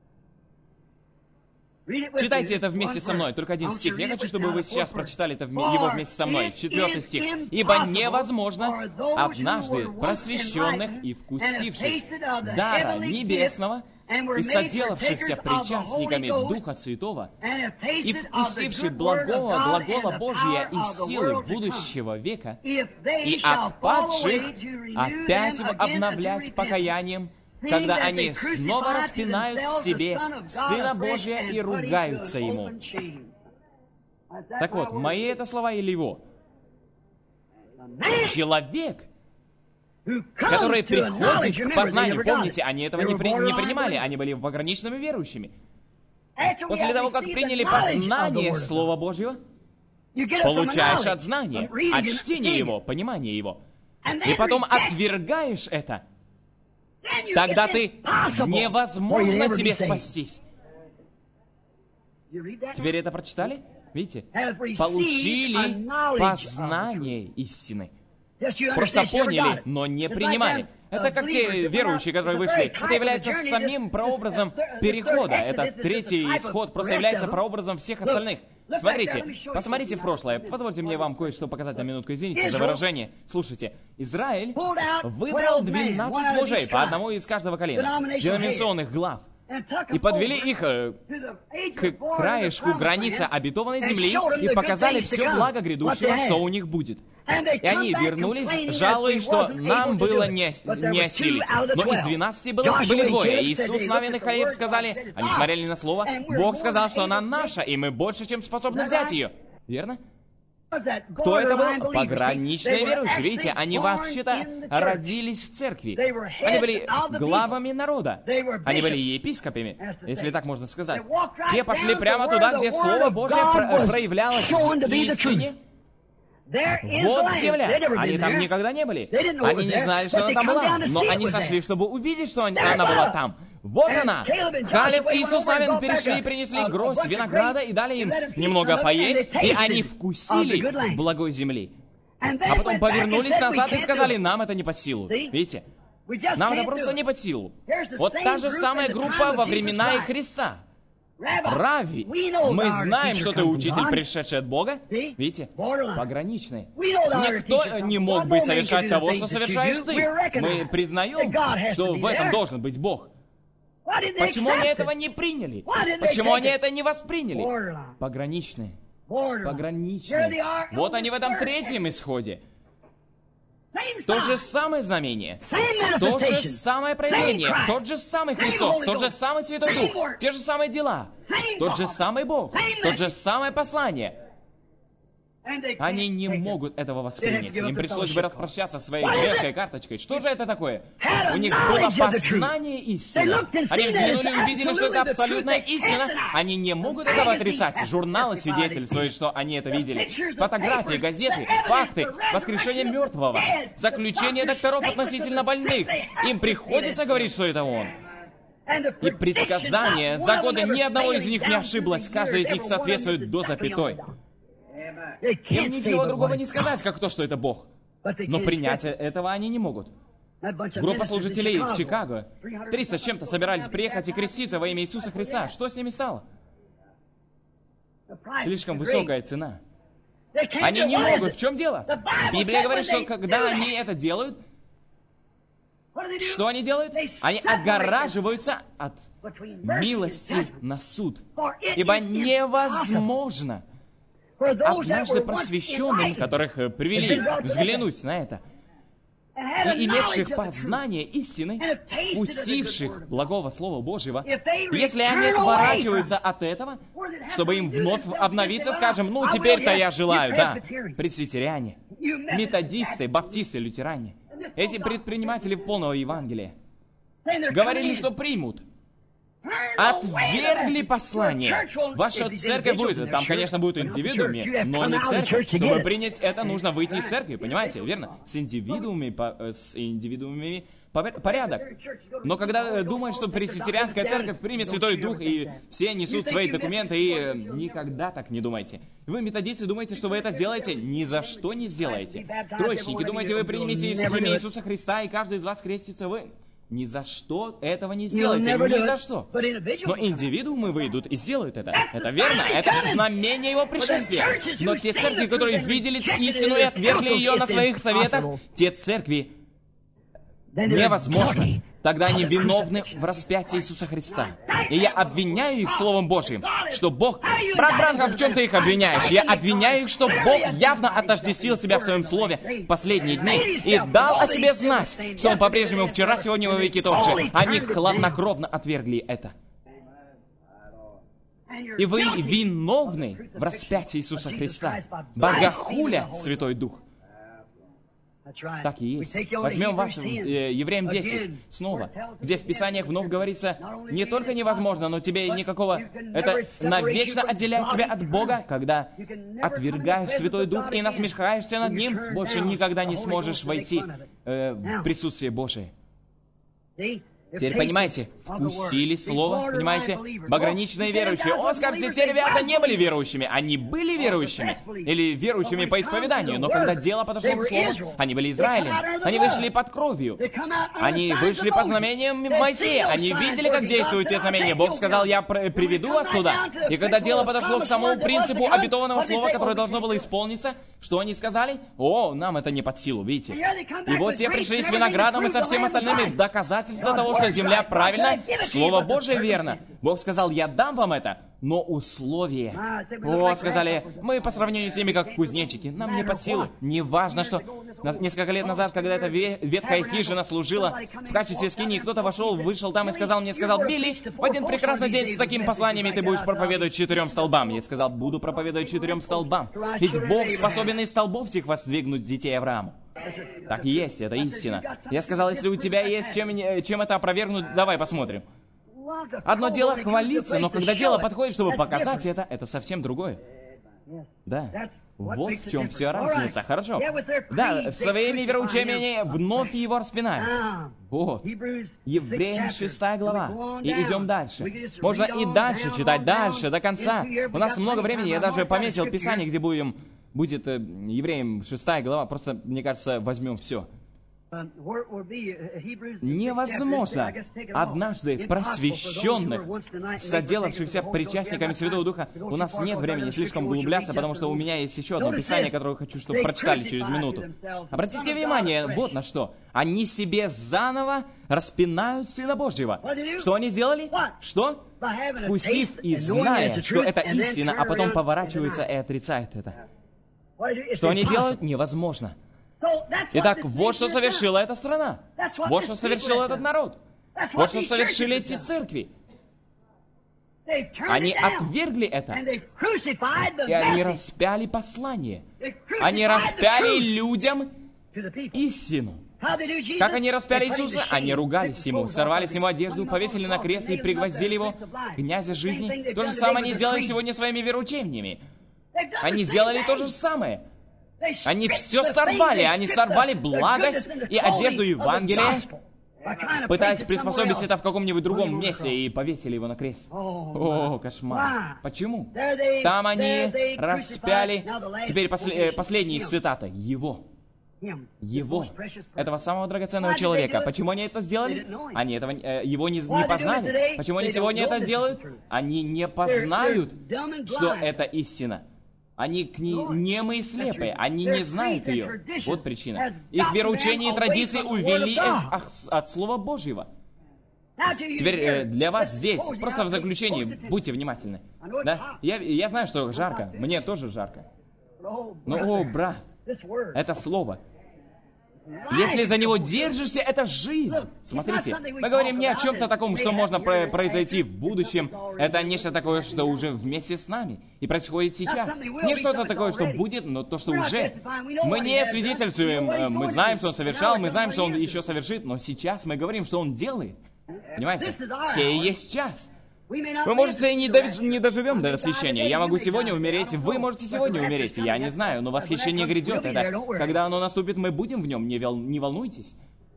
Читайте это вместе со мной, только один стих. Я хочу, чтобы вы сейчас прочитали это, его вместе со мной. Четвертый стих. «Ибо невозможно однажды просвещенных и вкусивших дара небесного и соделавшихся причастниками Духа Святого и вкусивших благого глагола Божия и силы будущего века и отпадших опять обновлять покаянием, когда они снова распинают в себе Сына Божия и ругаются Ему». Так вот, мои это слова или его? Человек, который приходит к познанию, помните, они этого не, при, не принимали, они были пограничными верующими. После того, как приняли познание Слова Божьего, получаешь от знания, от чтения его, понимания его, и потом отвергаешь это, тогда ты невозможно тебе спастись. Теперь это прочитали? Видите? Получили познание истины. Просто поняли, но не принимали. Это как те верующие, которые вышли. Это является самим прообразом перехода. Это третий исход, просто является прообразом всех остальных. Смотрите, посмотрите в прошлое. Позвольте мне вам кое-что показать на минутку. Извините за выражение. Слушайте, Израиль выбрал двенадцать мужей, по одному из каждого колена, деноминационных глав, и подвели их э, к краешку границы обетованной земли и показали все благо грядущего, что у них будет. И они вернулись, жалуясь, что нам было не, не осилить. Но из двенадцати было, были двое. Иисус, Навин и Халев сказали, они смотрели на слово, Бог сказал, что она наша, и мы больше, чем способны взять ее. Верно? Кто это был? Пограничные верующие. Видите, они вообще-то родились в церкви. Они были главами народа. Они были епископами, если так можно сказать. Те пошли прямо туда, где Слово Божие про- проявлялось в истине. Вот земля. Они там никогда не были. Они не знали, что она там была. Но они сошли, чтобы увидеть, что она была там. Вот она. Халев и Иисус Навин перешли и принесли гроздь винограда и дали им немного поесть, и они вкусили благой земли. А потом повернулись назад и сказали, нам это не под силу. Видите? Нам это просто не под силу. Вот та же самая группа во времена и Христа. Рави, мы знаем, что ты учитель, пришедший от Бога. Видите? Пограничный. Никто не мог бы совершать того, что совершаешь ты. Мы признаем, что в этом должен быть Бог. Почему они этого не приняли? Почему они это не восприняли? Пограничные. Пограничные. Вот они в этом третьем исходе. То же самое знамение, то же самое проявление, тот же самый Христос, тот же самый Святой Дух, те же самые дела, тот же самый Бог, тот же самое послание. Они не могут этого воспринять. Им пришлось бы распрощаться со своей чешской карточкой. Что же это такое? У них было познание истины. Они взглянули и увидели, что это абсолютная истина. Они не могут этого отрицать. Журналы свидетельствуют, что они это видели. Фотографии, газеты, факты, воскрешение мертвого, заключение докторов относительно больных. Им приходится говорить, что это он. И предсказания за годы ни одного из них не ошиблось. Каждый из них соответствует до запятой. Им ничего другого не сказать, как то, что это Бог. Но принять этого они не могут. Группа служителей в Чикаго, триста с чем-то, собирались приехать и креститься во имя Иисуса Христа. Что с ними стало? Слишком высокая цена. Они не могут. В чем дело? Библия говорит, что когда они это делают, что они делают? Они огораживаются от милости на суд. Ибо невозможно однажды просвещенным, которых привели взглянуть на это, и имевших познание истины, вкусивших благого Слова Божьего, если они отворачиваются от этого, чтобы им вновь обновиться, скажем, ну, теперь-то я желаю, да, пресвитериане, методисты, баптисты, лютеране, эти предприниматели полного Евангелия, говорили, что примут, отвергли послание. Ваша церковь будет, там, конечно, будут индивидуумы, но не церковь. Чтобы принять это, нужно выйти из церкви, понимаете, верно? С индивидуумами, с индивидуумами порядок. Но когда думают, что пресвитерианская церковь примет Святой Дух, и все несут свои документы, и никогда так не думайте. Вы, методисты, думаете, что вы это сделаете? Ни за что не сделаете. Троечники, думаете, вы примете имя Иисуса Христа, и каждый из вас крестится вы? Ни за что этого не сделайте, ни за что. Но индивидуумы выйдут и сделают это. Это верно, это знамение его пришествия. Но те церкви, которые видели истину и отвергли ее на своих советах, те церкви невозможно. Тогда они виновны в распятии Иисуса Христа. И я обвиняю их Словом Божьим, что Бог... Брат Бранхам, в чем ты их обвиняешь? Я обвиняю их, что Бог явно отождествил себя в своем Слове в последние дни и дал о себе знать, что Он по-прежнему вчера, сегодня, во веки тот же. Они хладнокровно отвергли это. И вы виновны в распятии Иисуса Христа, богохуля Святой Дух. Так и есть. Возьмем вас в э, Евреям десять снова, где в Писаниях вновь говорится, не только невозможно, но тебе никакого... Это навечно отделяет тебя от Бога, когда отвергаешь Святой Дух и насмехаешься над Ним, больше никогда не сможешь войти э, в присутствие Божие. Теперь понимаете, вкусили слово, понимаете? Ограниченные верующие. О, скажете, те ребята не были верующими. Они были верующими. Или верующими по исповеданию. Но когда дело подошло к слову, они были Израилем. Они вышли под кровью. Они вышли под знамением Моисея. Они видели, как действуют те знамения. Бог сказал, я приведу вас туда. И когда дело подошло к самому принципу обетованного слова, которое должно было исполниться, что они сказали? О, нам это не под силу, видите? И вот те пришли с виноградом и со всем остальными в доказательство того, что земля правильна, Слово Божие верно. Бог сказал, я дам вам это, но условие. О, сказали, мы по сравнению с ними как кузнечики, нам не под силу. Не важно, что несколько лет назад, когда эта ветхая хижина служила в качестве скинии, кто-то вошел, вышел там и сказал мне, сказал, Билли, в один прекрасный день с такими посланиями ты будешь проповедовать четырем столбам. Я сказал, буду проповедовать четырем столбам. Ведь Бог способен из столбов всех воздвигнуть детей Аврааму. Так и есть, это истина. Я сказал, если у тебя есть чем, чем это опровергнуть, давай посмотрим. Одно дело хвалиться, но когда дело подходит, чтобы показать это, это совсем другое. Да. Вот в чем вся разница. Хорошо. Да, своими вероучениями вновь его распинают. Вот. Евреям шестая глава. И идем дальше. Можно и дальше читать, дальше, до конца. У нас много времени, я даже пометил Писание, где будем... Будет э, Евреям шестая глава, просто, мне кажется, возьмем все. Невозможно однажды просвещенных, соделавшихся причастниками Святого Духа, у нас нет времени слишком углубляться, потому что у меня есть еще одно Писание, которое хочу, чтобы прочитали через минуту. Обратите внимание, вот на что. Они себе заново распинают Сына Божьего. Что они сделали? Что? Вкусив и зная, что это истина, а потом поворачиваются и отрицают это. Что они делают? Невозможно. Итак, вот что совершила эта страна. Вот что совершил этот народ. Вот что совершили эти церкви. Они отвергли это. И они распяли послание. Они распяли людям истину. Как они распяли Иисуса? Они ругались Ему, сорвали с Него одежду, повесили на крест и пригвоздили Его, князя жизни. То же самое они сделали сегодня своими вероучениями. Они сделали то же самое. Они все сорвали. Они сорвали благость и одежду Евангелия, пытаясь приспособить это в каком-нибудь другом месте, и повесили его на крест. О, кошмар. Почему? Там они распяли... Теперь после... последняя цитата. Его. Его. Этого самого драгоценного человека. Почему они это сделали? Они этого, э, его не, не познали. Почему они сегодня это делают? Они не познают, что это истина. Они к ней немые и слепые, они не знают ее. Вот причина. Их вероучения и традиции увели их от Слова Божьего. Теперь э, для вас здесь, просто в заключении, будьте внимательны. Да? Я, я знаю, что жарко, мне тоже жарко. Но, о, брат, это слово. Если за него держишься, это жизнь. Смотрите, мы говорим не о чем-то таком, что можно произойти в будущем. Это нечто такое, что уже вместе с нами и происходит сейчас. Не что-то такое, что будет, но то, что уже. Мы не свидетельствуем, мы знаем, что он совершал, мы знаем, что он еще совершит, но сейчас мы говорим, что он делает. Понимаете? Сей есть час. Вы, может, и не, дов... не доживем до восхищения. Я могу сегодня умереть, вы можете сегодня умереть. Я не знаю, но восхищение грядет. Это, когда оно наступит, мы будем в нем, не, вел... не волнуйтесь.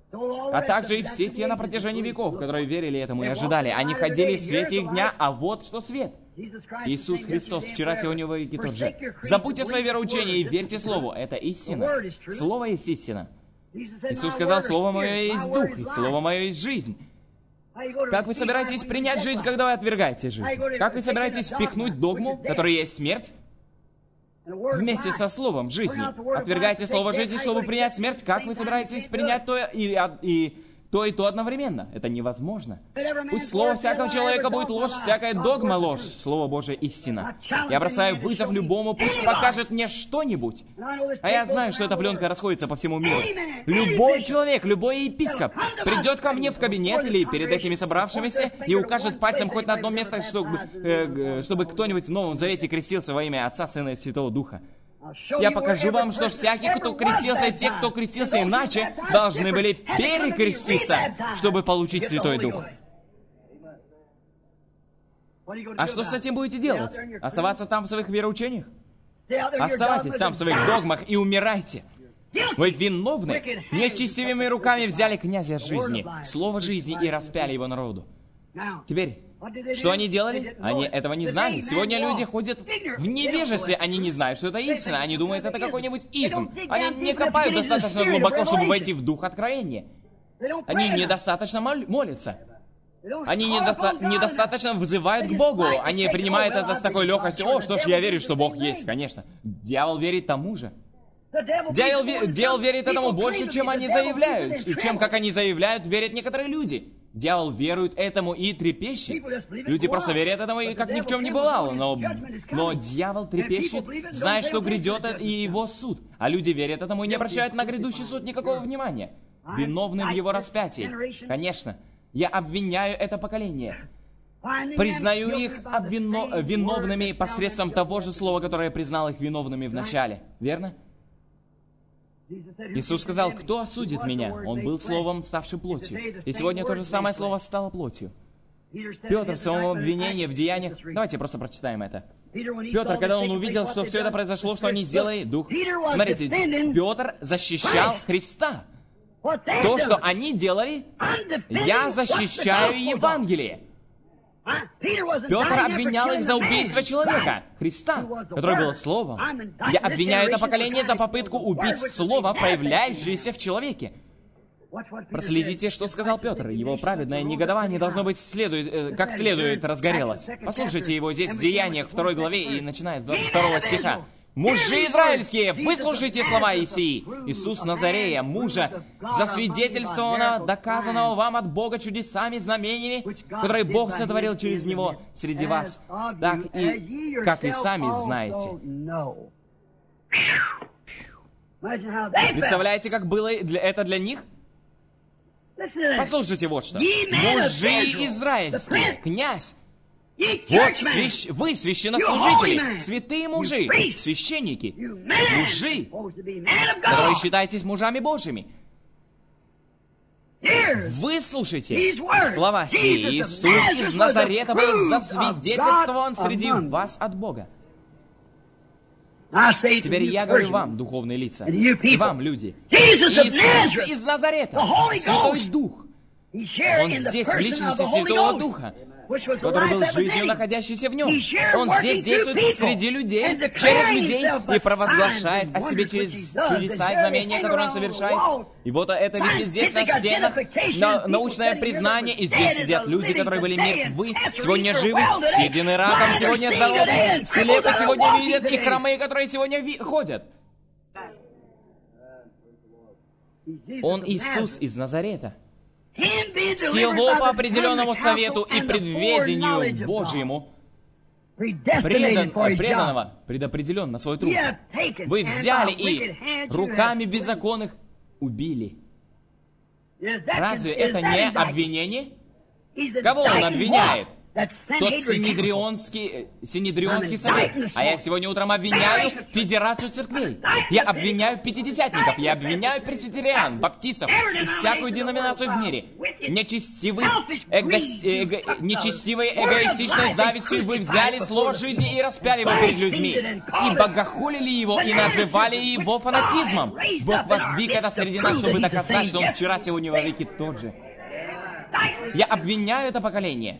А также и все те на протяжении веков, которые верили этому и ожидали. Они ходили в свете их дня, а вот что свет. Иисус Христос вчера, сегодня и веки тот же. Забудьте свои вероучения и верьте Слову. Это истина. Слово есть истина. Иисус сказал, Слово Мое есть Дух, и Слово Мое есть жизнь. Как вы собираетесь принять жизнь, когда вы отвергаете жизнь? Как вы собираетесь впихнуть догму, которая есть смерть, вместе со словом жизни? Отвергаете слово жизни, чтобы принять смерть? Как вы собираетесь принять то и, и то, и то одновременно? Это невозможно. Пусть слово всякого человека будет ложь, всякая догма ложь. Слово Божие истина. Я бросаю вызов любому, пусть покажет мне что-нибудь. А я знаю, что эта пленка расходится по всему миру. Любой человек, любой епископ придет ко мне в кабинет или перед этими собравшимися и укажет пальцем хоть на одно место, чтобы, э, чтобы кто-нибудь в Новом Завете крестился во имя Отца, Сына и Святого Духа. Я покажу вам, что всякий, кто крестился, и те, кто крестился иначе, должны были перекреститься, чтобы получить Святой Дух. А что с этим будете делать? Оставаться там в своих вероучениях? Оставайтесь там в своих догмах и умирайте. Вы виновны. Нечестивыми руками взяли князя жизни, слово жизни, и распяли его народу. Теперь, что они делали? Они этого не знали. Сегодня люди ходят в невежестве, они не знают, что это истина. Они думают, это какой-нибудь изм. Они не копают достаточно глубоко, чтобы войти в дух откровения. Они недостаточно мол- молятся. Они недоста- недостаточно взывают к Богу. Они принимают это с такой легкостью. О, что ж, я верю, что Бог есть, конечно. Дьявол верит тому же. Дьявол, ве- дьявол верит этому больше, чем они заявляют. И чем, как они заявляют, верят некоторые люди. Дьявол верует этому и трепещет. Люди просто верят этому, и как ни в чем не бывало. Но, но дьявол трепещет, зная, что грядет и его суд. А люди верят этому и не обращают на грядущий суд никакого внимания. Виновны в его распятии. Конечно. Я обвиняю это поколение. Признаю их обвино... виновными посредством того же слова, которое признал их виновными в начале. Верно? Иисус сказал, кто осудит меня? Он был словом, ставшим плотью. И сегодня то же самое слово стало плотью. Петр в своем обвинении в деяниях... Давайте просто прочитаем это. Петр, когда он увидел, что все это произошло, что они сделали, Дух... Смотрите, Петр защищал Христа. То, что они делали, я защищаю Евангелие. Петр обвинял их за убийство человека, Христа, который был Словом. Я обвиняю это поколение за попытку убить Слово, проявляющееся в человеке. Проследите, что сказал Петр. Его праведное негодование должно быть следует, э, как следует разгорелось. Послушайте его здесь в Деяниях второй главе и начиная с двадцать второго стиха. «Мужи израильские, выслушайте слова Исии, Иисус Назарея, мужа, засвидетельствованного, доказанного вам от Бога чудесами, знамениями, которые Бог сотворил через Него среди вас, так и, как и сами знаете». Представляете, как было для, это для них? Послушайте вот что. «Мужи израильские, князь, вот свящ... вы, священнослужители, святые мужи, священники, мужи, которые считаетесь мужами Божьими. Выслушайте слова сии. Иисус из Назарета был засвидетельствован среди вас от Бога. Теперь я говорю вам, духовные лица, и вам, люди. Иисус из Назарета, Святой Дух. Он здесь в личности Святого Духа, который был жизнью, находящейся в нем. Он здесь действует среди людей, через людей, и провозглашает о себе через чудеса и знамения, которые он совершает. И вот это висит здесь на стенах, на научное признание, и здесь сидят люди, которые были мертвы, сегодня живы, съедены раком, сегодня здоровы, слепы сегодня видят, и хромые, которые сегодня ви- ходят. Он Иисус из Назарета. Всего по определенному совету и предведению Божьему предан, преданного, предопределен на свой труд. Вы взяли и руками беззаконных убили. Разве это не обвинение? Кого он обвиняет? Тот Синедрионский, Синедрионский совет. А я сегодня утром обвиняю Федерацию церквей. Я обвиняю пятидесятников, я обвиняю пресвитериан, баптистов и всякую деноминацию в мире. Нечестивый, эго, эго, нечестивой эгоистичной завистью вы взяли слово жизни и распяли его перед людьми. И богохулили его, и называли его фанатизмом. Бог воздвиг это среди нас, чтобы доказать, что он вчера, сегодня, во веки тот же. Я обвиняю это поколение.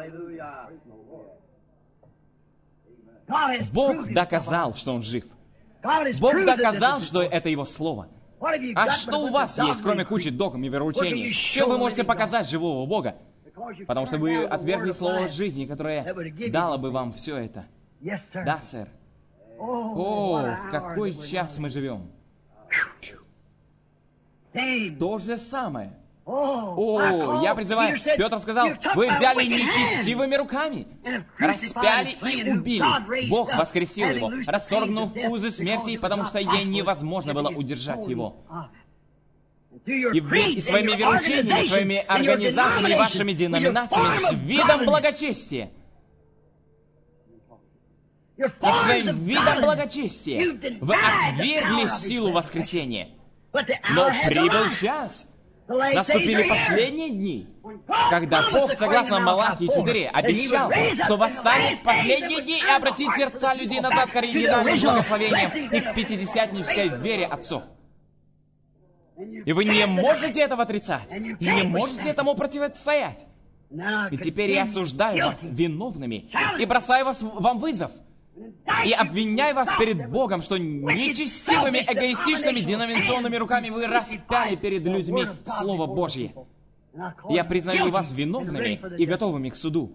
Бог доказал, что Он жив. Бог доказал, что это Его Слово. А что у вас есть, кроме кучи догм и вероучений? Чем вы можете показать живого Бога? Потому что вы отвергли Слово жизни, которое дало бы вам все это. Да, сэр. О, в какой час мы живем. То же самое. О, я призываю, Петр сказал, вы взяли нечестивыми руками, распяли и убили. Бог воскресил его, расторгнув узы смерти, потому что ей невозможно было удержать его. И вы и своими вероучениями, своими организациями, вашими деноминациями с видом благочестия, со своим видом благочестия, вы отвергли силу воскресения. Но прибыл час. Наступили последние дни, когда Бог, согласно Малахии четыре, обещал, что восстанет в последние дни и обратит сердца людей назад к оригинальным благословениям и к пятидесятнической вере отцов. И вы не можете этого отрицать. И не можете этому противостоять. И теперь я осуждаю вас виновными и бросаю вас, вам вызов. И обвиняю вас перед Богом, что нечестивыми, эгоистичными, деноминационными руками вы распяли перед людьми Слово Божье. Я признаю вас виновными и готовыми к суду.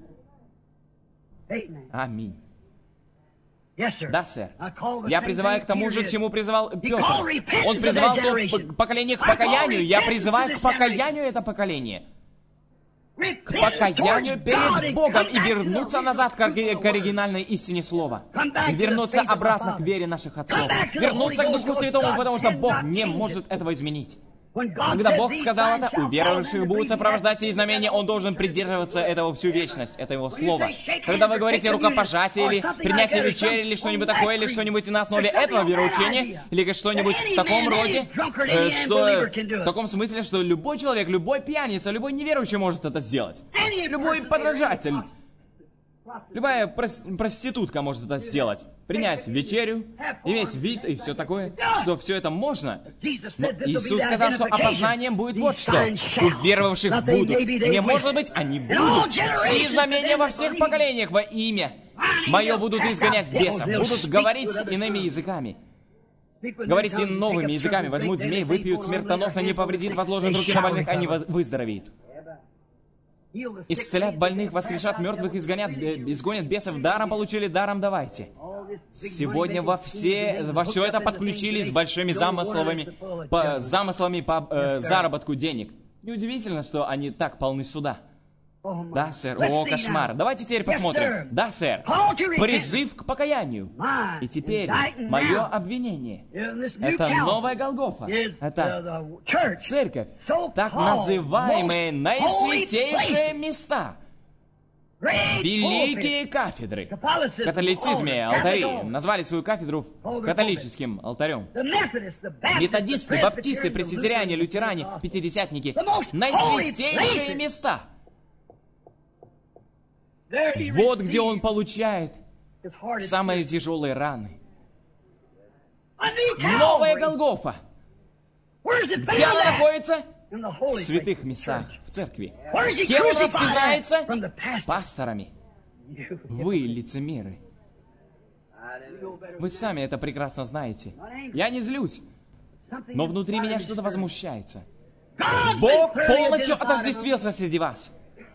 Аминь. Да, сэр. Я призываю к тому же, к чему призывал Петр. Он призывал то поколение к покаянию. Я призываю к покаянию это поколение. К покаянию перед Богом и вернуться назад к оригинальной истине Слова. И вернуться обратно к вере наших отцов. Вернуться к Духу Святому, потому что Бог не может этого изменить. Когда Бог сказал это, у верующих будут сопровождать и знамения, он должен придерживаться этого всю вечность, это его слово. Когда вы говорите рукопожатие или принятие вечери, или что-нибудь такое, или что-нибудь на основе этого вероучения, или что-нибудь в таком роде, э, что в таком смысле, что любой человек, любой пьяница, любой неверующий может это сделать. Любой подражатель, любая прос- проститутка может это сделать. Принять вечерю, иметь вид и все такое, что все это можно. Но Иисус сказал, что опознанием будет вот что. У веровавших будут. Не может быть, они будут. Все знамения во всех поколениях во имя Мое будут изгонять бесов, будут говорить иными языками. Говорите новыми языками, возьмут змей, выпьют смертоносно, не повредит, возложат руки на больных, они выздоровеют. Исцелят больных, воскрешат мертвых, изгонят, изгонят бесов, даром получили, даром давайте. Сегодня во все, во все это подключились с большими замыслами, по, замыслами по э, заработку денег. Неудивительно, что они так полны суда. Да, сэр. О, кошмар. Давайте теперь посмотрим. Да, сэр. Призыв к покаянию. И теперь мое обвинение. Это новая Голгофа. Это церковь. Так называемые наисвятейшие места. Великие кафедры. В католицизме алтари назвали свою кафедру католическим алтарем. Методисты, баптисты, пресвитериане, лютеране, пятидесятники. Наисвятейшие места. Вот где он получает самые тяжелые раны. Новая Голгофа. Где она находится? В святых местах, в церкви. Кем он распинается? Пасторами. Вы лицемеры. Вы сами это прекрасно знаете. Я не злюсь, но внутри меня что-то возмущается. Бог полностью отождествился среди вас.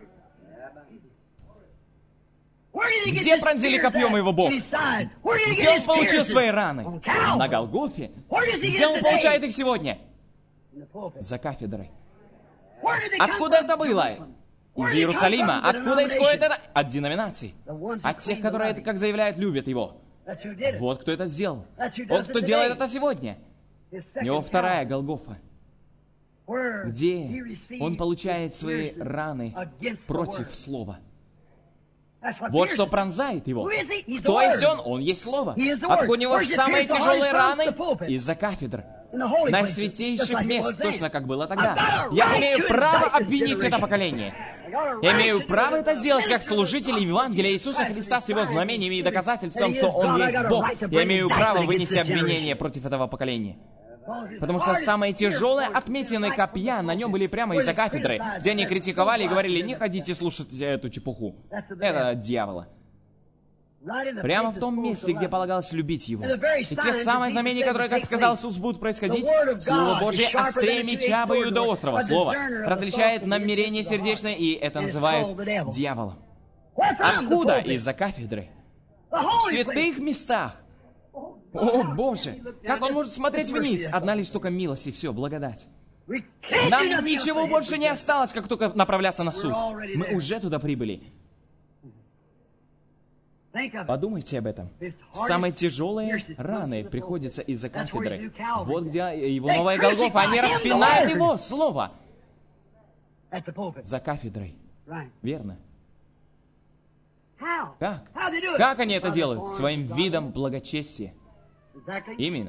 Где пронзили копьем его Бог? Где он получил свои раны? На Голгофе. Где он получает их сегодня? За кафедрой. Откуда это было? Из Иерусалима. Откуда исходит это? От деноминаций. От тех, которые, это, как заявляют, любят его. Вот кто это сделал. Вот кто делает это сегодня. Его вторая Голгофа. Где он получает свои раны против Слова. Вот что пронзает его. Кто есть он? Он есть Слово. Откуда у него самые тяжелые раны? Из-за кафедр. На святейших мест, точно как было тогда. Я имею право обвинить это поколение. Я имею право это сделать как служитель Евангелия Иисуса Христа с его знамениями и доказательством, что Он есть Бог. Я имею право вынести обвинение против этого поколения. Потому что самые тяжелые отметины копья на нем были прямо из-за кафедры, где они критиковали и говорили: не хотите слушать эту чепуху. Это от дьявола. Прямо в том месте, где полагалось любить его. И те самые знамения, которые, как сказал Иисус, будут происходить, Слово Божье острее меча обоюдоострого. Слово различает намерение сердечное, и это называют дьяволом. Откуда? Из-за кафедры. В святых местах. О, Боже! Как он может смотреть вниз? Одна лишь только милость, и все, благодать. Нам ничего больше не осталось, как только направляться на суд. Мы уже туда прибыли. Подумайте об этом. Самые тяжелые раны приходятся из-за кафедры. Вот где его новая Голгофа. Они распинают его, Слово. За кафедрой. Верно. Как? Как они это делают? Своим видом благочестия. Именно.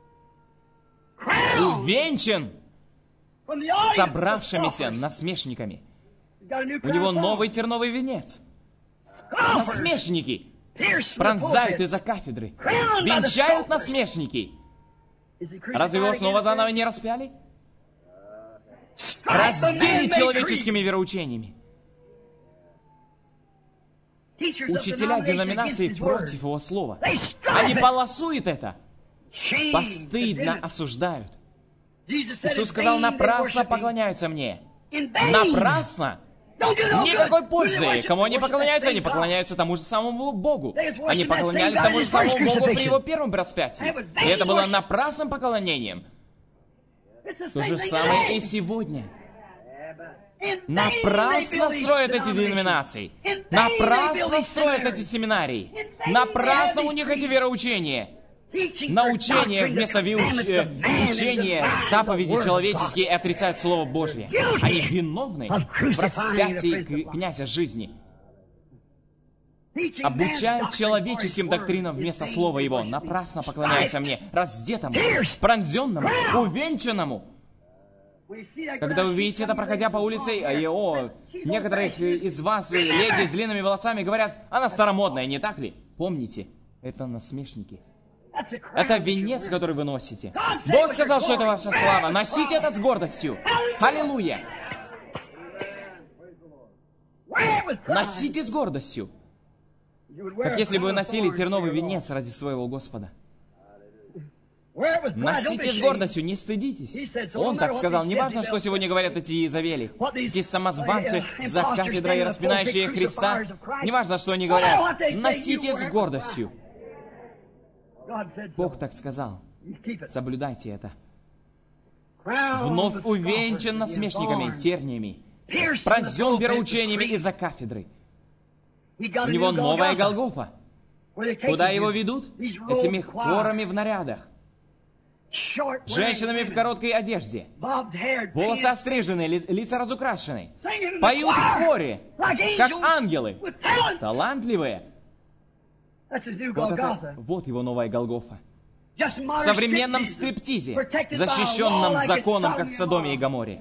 Увенчан собравшимися насмешниками. У него новый терновый венец. Насмешники пронзают из-за кафедры. Венчают насмешники. Разве его снова заново не распяли? раздели человеческими вероучениями. Учителя деноминации против его слова. Они полосуют это, постыдно осуждают. Иисус сказал, напрасно поклоняются мне. Напрасно. Никакой пользы. Кому они поклоняются? Они поклоняются тому же самому Богу. Они поклонялись тому же самому Богу при его первом распятии. И это было напрасным поклонением. То же самое и сегодня. Напрасно строят эти деноминации. Напрасно строят эти семинарии. Напрасно у них эти вероучения. Научение вместо выуч- учения заповеди человеческие и отрицают Слово Божье. Они виновны в распятии князя жизни. Обучают человеческим доктринам вместо Слова Его. Напрасно поклоняются мне, раздетому, пронзенному, увенчанному. Когда вы видите это, проходя по улице, и, о, некоторых из вас, леди с длинными волосами, говорят, она старомодная, не так ли? Помните, это насмешники. Это венец, который вы носите. Бог сказал, что это ваша слава. Носите это с гордостью. Аллилуйя. Носите с гордостью. Как если бы вы носили терновый венец ради своего Господа. Носите с гордостью, не стыдитесь. Он так сказал, не важно, что сегодня говорят эти Иезавели, эти самозванцы за кафедрой, распинающие Христа. Не важно, что они говорят. Носите с гордостью. Бог так сказал. Соблюдайте это. Вновь увенчан насмешниками, терниями, пронзен вероучениями из-за кафедры. У него новая Голгофа. Куда его ведут? Этими хорами в нарядах. Женщинами в короткой одежде. Волосы острижены, ли, лица разукрашены. Поют в хоре, как ангелы. Талантливые. Вот, это, вот его новая Голгофа. В современном стриптизе, защищенном законом, как в Содоме и Гоморре.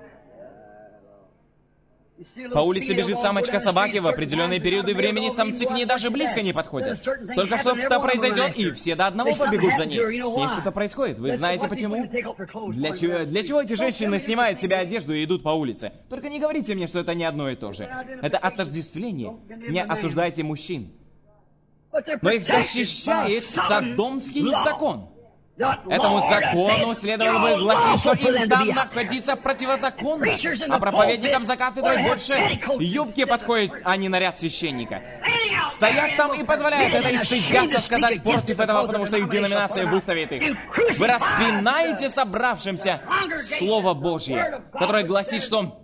По улице бежит самочка собаки, в определенные периоды времени самцы к ней даже близко не подходят. Только что-то произойдет, и все до одного побегут за ней. С ней что-то происходит. Вы знаете почему? Для чего, для чего эти женщины снимают с себя одежду и идут по улице? Только не говорите мне, что это не одно и то же. Это отождествление. Не осуждайте мужчин. Но их защищает Содомский закон. Этому закону следовало бы гласить, что им там находиться противозаконно, а проповедникам за кафедрой больше юбки подходят, а не наряд священника. Стоят там и позволяют это, и стыдятся сказать против этого, потому что их деноминация выставит их. Вы распинаете собравшимся Слово Божье, которое гласит, что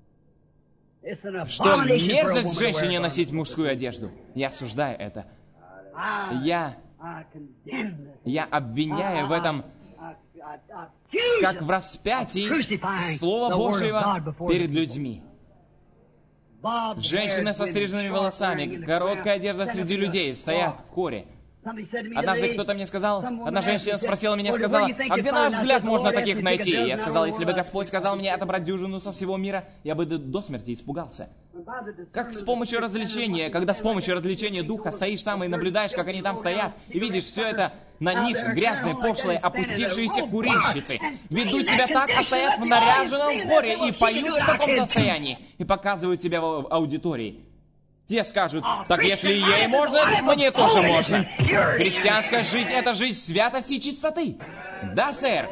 что мерзость женщине носить мужскую одежду. Я осуждаю это. Я, я обвиняю в этом, как в распятии Слова Божьего перед людьми. Женщины со стриженными волосами, короткая одежда среди людей, стоят в хоре. Однажды кто-то мне сказал, одна женщина спросила меня, сказала, а где, на ваш взгляд, можно таких найти? Я сказал, если бы Господь сказал мне отобрать дюжину со всего мира, я бы до смерти испугался. Как с помощью развлечения, когда с помощью развлечения духа стоишь там и наблюдаешь, как они там стоят, и видишь все это, на них грязные, пошлые, опустившиеся курильщицы, ведут себя так, а стоят в наряженном хоре и поют в таком состоянии, и показывают себя в аудитории. Те скажут, так если ей можно, мне тоже можно. Христианская жизнь — это жизнь святости и чистоты. Да, сэр.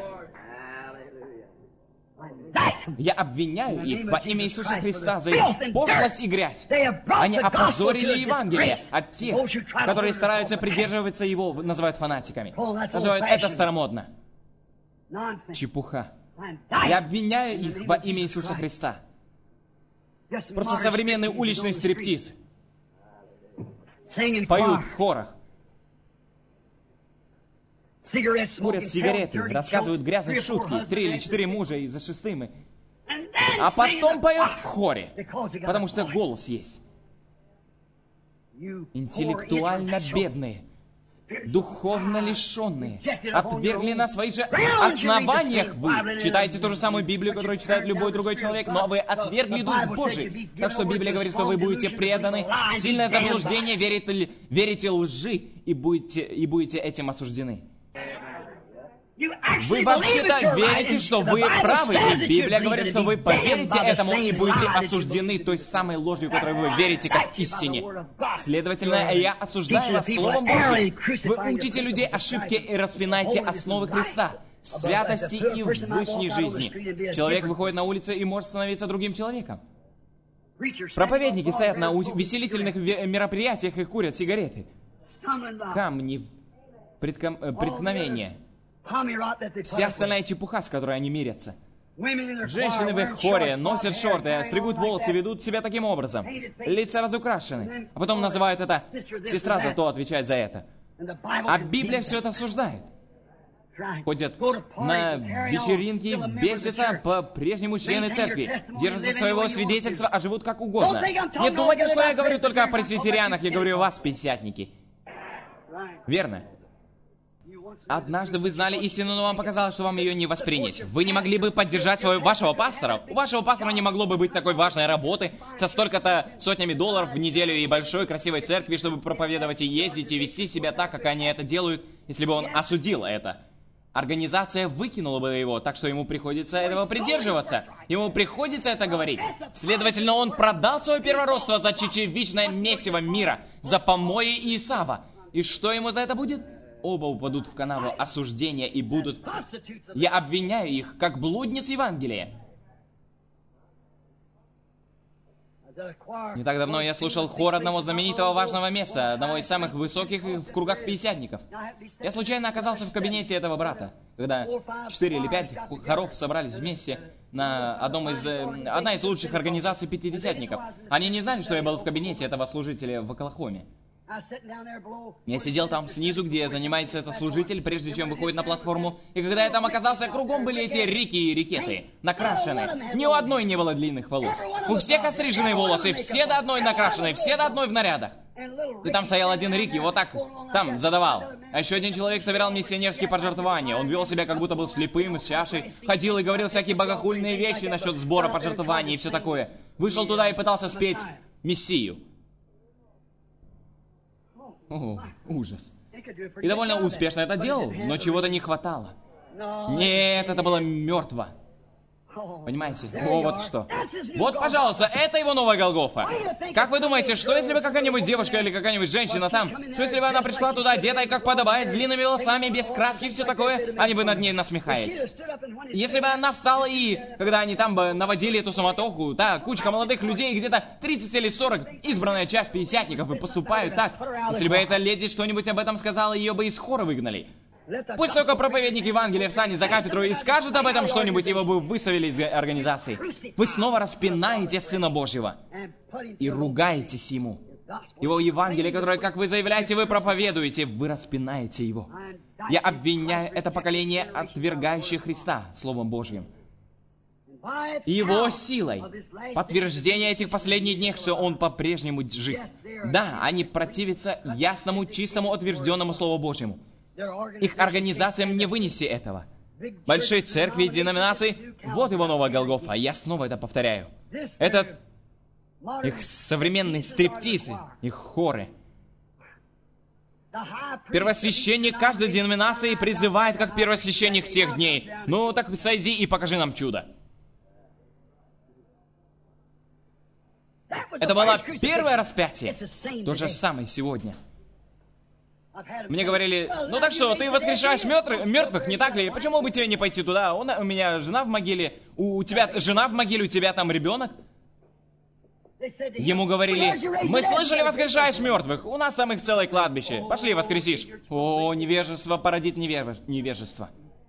Я обвиняю их во имя Иисуса Христа за их пошлость и грязь. Они опозорили Евангелие от тех, которые стараются придерживаться его, называют фанатиками. Называют это старомодно. Чепуха. Я обвиняю их во имя Иисуса Христа. Просто современный уличный стриптиз. Поют в хорах. Курят сигареты, рассказывают грязные шутки, три или четыре мужа и за шестым. А потом поют в хоре, потому что голос есть. Интеллектуально бедные, духовно лишенные, отвергли на своих же основаниях вы. Читаете ту же самую Библию, которую читает любой другой человек, но вы отвергли Дух Божий. Так что Библия говорит, что вы будете преданы в сильное заблуждение, верите, верите лжи и будете, и будете этим осуждены. Вы вообще-то верите, что вы правы, и Библия говорит, что вы поверите этому и будете осуждены той самой ложью, которой вы верите как истине. Следовательно, я осуждаю вас Словом Божьим. Вы учите людей ошибки и распинаете основы Христа, святости и высшей жизни. Человек выходит на улицу и может становиться другим человеком. Проповедники стоят на веселительных мероприятиях и курят сигареты. Камни, претком... преткновения. Вся остальная чепуха, с которой они мирятся. Женщины в их хоре носят шорты, стригут волосы, ведут себя таким образом. Лица разукрашены. А потом называют это «сестра зато отвечает за это». А Библия все это осуждает. Ходят на вечеринки, бесятся по-прежнему члены церкви, держатся своего свидетельства, а живут как угодно. Не думайте, что я говорю только о пресвитерианах, я говорю о вас, пятидесятники. Верно? Однажды вы знали истину, но вам показалось, что вам ее не воспринять. Вы не могли бы поддержать своего, вашего пастора? У вашего пастора не могло бы быть такой важной работы со столько-то сотнями долларов в неделю и большой красивой церкви, чтобы проповедовать и ездить, и вести себя так, как они это делают, если бы он осудил это. Организация выкинула бы его, так что ему приходится этого придерживаться. Ему приходится это говорить. Следовательно, он продал свое первородство за чечевичное месиво мира, за помои Исава. И что ему за это будет? Оба упадут в канаву осуждения и будут... Я обвиняю их, как блудниц Евангелия. Не так давно я слушал хор одного знаменитого важного места, одного из самых высоких в кругах пятидесятников. Я случайно оказался в кабинете этого брата, когда четыре или пять хоров собрались вместе на одном из... одна из лучших организаций пятидесятников. Они не знали, что я был в кабинете этого служителя в Оклахоме. Я сидел там снизу, где занимается этот служитель, прежде чем выходит на платформу. И когда я там оказался, кругом были эти Рики и Рикеты, накрашены. Ни у одной не было длинных волос. У всех остриженные волосы, все до одной накрашенные, все до одной в нарядах. И там стоял один Рики, вот так там задавал. А еще один человек собирал миссионерские пожертвования. Он вел себя, как будто был слепым, с чашей. Ходил и говорил всякие богохульные вещи насчет сбора пожертвований и все такое. Вышел туда и пытался спеть «Мессию». О, ужас. И довольно успешно это делал, но чего-то не хватало. Нет, это было мертво. Понимаете? О, вот что. Вот, пожалуйста, это его новая Голгофа. Как вы думаете, что если бы какая-нибудь девушка или какая-нибудь женщина там, что если бы она пришла туда, одетая как подобает, с длинными волосами, без краски и все такое, они бы над ней насмехались. Если бы она встала и, когда они там бы наводили эту суматоху, да, кучка молодых людей, где-то тридцать или сорок, избранная часть пятидесятников, и поступают так, если бы эта леди что-нибудь об этом сказала, ее бы из хора выгнали. Пусть только проповедник Евангелия встанет за кафедру и скажет об этом что-нибудь, его бы выставили из организации. Вы снова распинаете Сына Божьего и ругаетесь Ему. Его Евангелие, которое, как вы заявляете, вы проповедуете, вы распинаете Его. Я обвиняю это поколение, отвергающее Христа Словом Божьим. Его силой. Подтверждение этих последних дней, что Он по-прежнему жив. Да, они противятся ясному, чистому, утвержденному Слову Божьему. Их организациям не вынести этого. Большие церкви и деноминации, вот его новая Голгофа. Я снова это повторяю. Этот, их современные стриптизы, их хоры. Первосвященник каждой деноминации призывает, как первосвященник тех дней. Ну, так сойди и покажи нам чудо. Это было первое распятие. То же самое сегодня. Мне говорили, ну так что, ты воскрешаешь мертвых, не так ли? Почему бы тебе не пойти туда? У меня жена в могиле, у тебя жена в могиле, у тебя там ребенок. Ему говорили, мы слышали, воскрешаешь мертвых, у нас там их целое кладбище, пошли воскресишь. О, невежество породит невежество.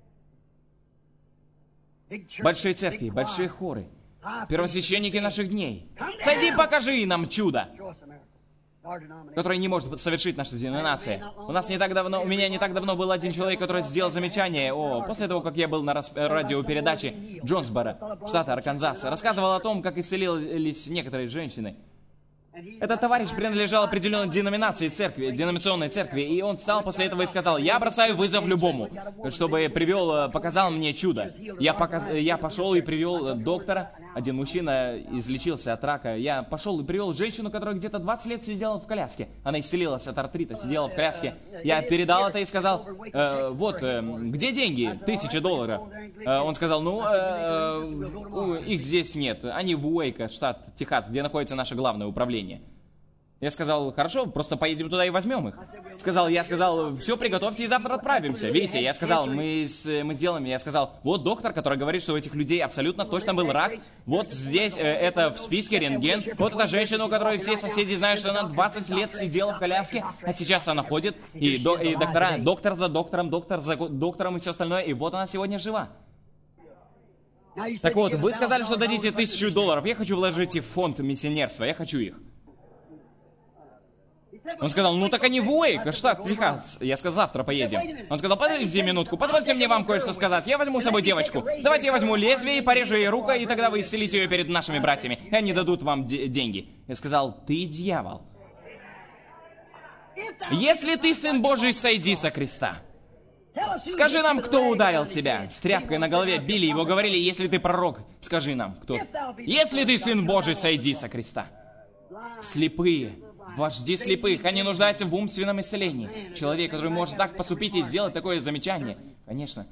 Большие церкви, большие хоры, первосвященники наших дней. Сойди, покажи нам чудо, который не может совершить наша деноминация. У нас не так давно, у меня не так давно был один человек, который сделал замечание, о, после того, как я был на рас, радиопередаче Джонсборо, штата Арканзас, рассказывал о том, как исцелились некоторые женщины. Этот товарищ принадлежал определенной деноминации церкви, деноминационной церкви, и он встал после этого и сказал, я бросаю вызов любому, чтобы привел, показал мне чудо. Я, показ, я пошел и привел доктора, один мужчина излечился от рака. Я пошел и привел женщину, которая где-то двадцать лет сидела в коляске. Она исцелилась от артрита, сидела в коляске. Я передал это и сказал, э, вот, э, где деньги? Тысяча долларов. Э, он сказал, ну, э, их здесь нет. Они в Уэйко, штат Техас, где находится наше главное управление. Я сказал, хорошо, просто поедем туда и возьмем их. Сказал, я сказал, все, приготовьте и завтра отправимся. Видите, я сказал, мы, с, мы сделаем. Я сказал, вот доктор, который говорит, что у этих людей абсолютно точно был рак. Вот здесь, э, это в списке рентген. Вот эта женщина, у которой все соседи знают, что она двадцать лет сидела в коляске, а сейчас она ходит. И, до, и доктора, доктор за доктором, доктор за доктором и все остальное. И вот она сегодня жива. Так вот, вы сказали, что дадите тысячу долларов. Я хочу вложить их в фонд миссионерства. Я хочу их. Он сказал, ну так они в Уэйко, штат Техас. Я сказал, завтра поедем. Он сказал, подождите минутку, позвольте мне вам кое-что сказать. Я возьму с собой девочку. Давайте я возьму лезвие и порежу ей руку, и тогда вы исцелите ее перед нашими братьями, и они дадут вам де- деньги. Я сказал, ты дьявол. Если ты сын Божий, сойди со креста. Скажи нам, кто ударил тебя. С тряпкой на голове били его, говорили, если ты пророк, скажи нам, кто. Если ты сын Божий, сойди со креста. Слепые. Вожди слепых, они нуждаются в умственном исцелении. Человек, который может так поступить и сделать такое замечание. Конечно.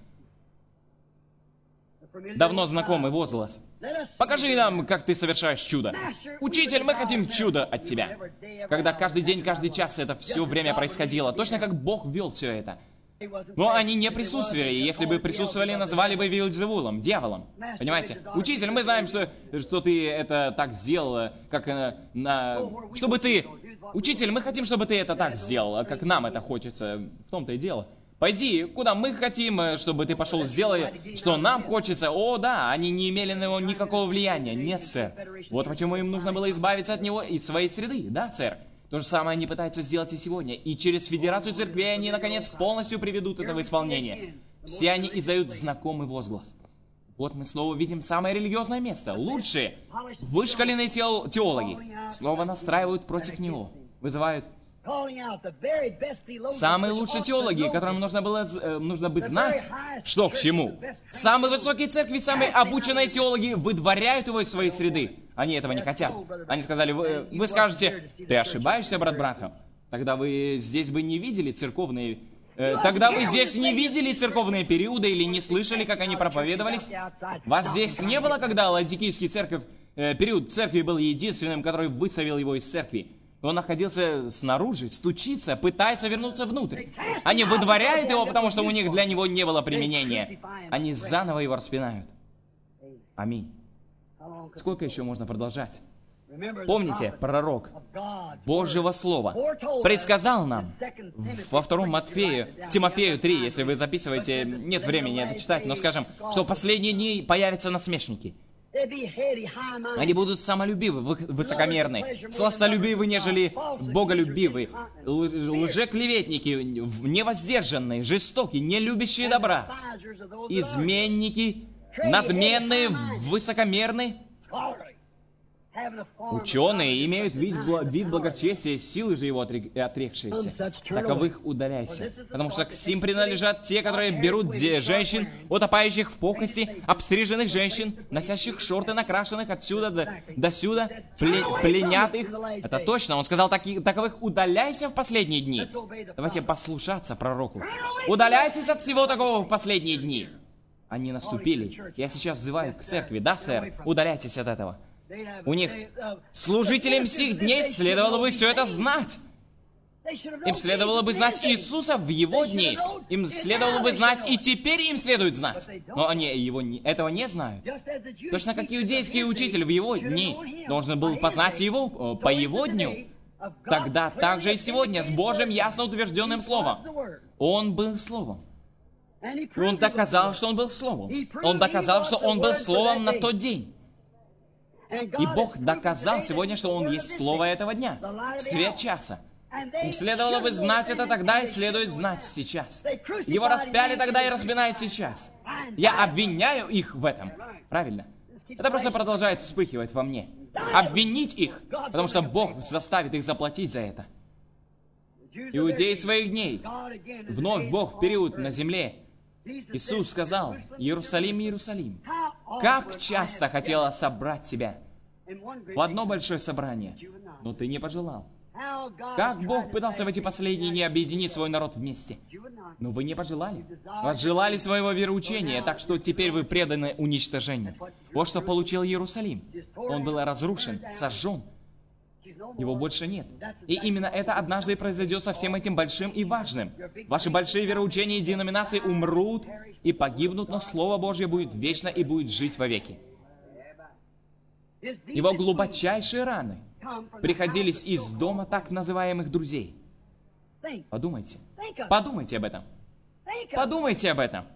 Давно знакомый возглас. Покажи нам, как ты совершаешь чудо. Учитель, мы хотим чудо от тебя. Когда каждый день, каждый час это все время происходило. Точно как Бог вел все это. Но они не присутствовали. Если бы присутствовали, назвали бы Вельзевулом, дьяволом. Понимаете? Учитель, мы знаем, что, что ты это так сделал, как на, на... Чтобы ты... Учитель, мы хотим, чтобы ты это так сделал, как нам это хочется. В том-то и дело. Пойди, куда мы хотим, чтобы ты пошел, сделай, что нам хочется. О, да, они не имели на него никакого влияния. Нет, сэр. Вот почему им нужно было избавиться от него и своей среды. Да, сэр? То же самое они пытаются сделать и сегодня. И через Федерацию Церквей они, наконец, полностью приведут это в исполнение. Все они издают знакомый возглас. Вот мы снова видим самое религиозное место. Лучшие, вышкаленные теологи снова настраивают против него. Вызывают самые лучшие теологи, которым нужно было э, нужно быть знать, что к чему. Самые высокие церкви, самые обученные теологи выдворяют его из своей среды. Они этого не хотят. Они сказали, вы, вы скажете, ты ошибаешься, брат Бранхам. Тогда вы здесь бы не видели церковные... Э, тогда вы здесь не видели церковные периоды или не слышали, как они проповедовались. Вас здесь не было, когда Ладикийский церковь, э, период церкви был единственным, который выставил его из церкви. Он находился снаружи, стучится, пытается вернуться внутрь. Они выдворяют его, потому что у них для него не было применения. Они заново его распинают. Аминь. Сколько еще можно продолжать? Помните, пророк Божьего Слова предсказал нам во втором Матфею, Тимофею три, если вы записываете, нет времени это читать, но скажем, что в последние дни появятся насмешники. Они будут самолюбивы, высокомерны, сластолюбивы, нежели боголюбивы, лжеклеветники, невоздержанные, жестокие, не любящие добра, изменники, надменные, высокомерные. Ученые имеют вид, бл- вид благочестия, силы же его отрекшиеся. Таковых удаляйся. Потому что к сим принадлежат те, которые берут женщин, утопающих в похоти, обстриженных женщин, носящих шорты, накрашенных отсюда до, до сюда, пле, пленят их. Это точно. Он сказал, таки, таковых удаляйся в последние дни. Давайте послушаться пророку. Удаляйтесь от всего такого в последние дни. Они наступили. Я сейчас взываю к церкви. Да, сэр? Удаляйтесь от этого. У них, служителям сих дней, следовало бы все это знать. Им следовало бы знать Иисуса в Его дни. Им следовало бы знать, и теперь им следует знать. Но они его не, этого не знают. Точно как иудейский учитель в Его дни должен был познать Его по Его дню. Тогда также и сегодня с Божьим ясно утвержденным Словом. Он был Словом. Он доказал, что Он был Словом. Он доказал, что Он был Словом на тот день. И Бог доказал сегодня, что Он есть Слово этого дня, свет часа. Им следовало бы знать это тогда, и следует знать сейчас. Его распяли тогда и распинают сейчас. Я обвиняю их в этом. Правильно? Это просто продолжает вспыхивать во мне. Обвинить их, потому что Бог заставит их заплатить за это. Иудеи своих дней. Вновь Бог в период на земле. Иисус сказал, Иерусалим, Иерусалим, как часто хотела собрать себя в одно большое собрание, но ты не пожелал. Как Бог пытался в эти последние дни объединить свой народ вместе, но вы не пожелали. Возжелали своего вероучения, так что теперь вы преданы уничтожению. Вот что получил Иерусалим. Он был разрушен, сожжен. Его больше нет. И именно это однажды произойдет со всем этим большим и важным. Ваши большие вероучения и деноминации умрут и погибнут, но Слово Божье будет вечно и будет жить вовеки. Его глубочайшие раны приходились из дома так называемых друзей. Подумайте. Подумайте об этом. Подумайте об этом.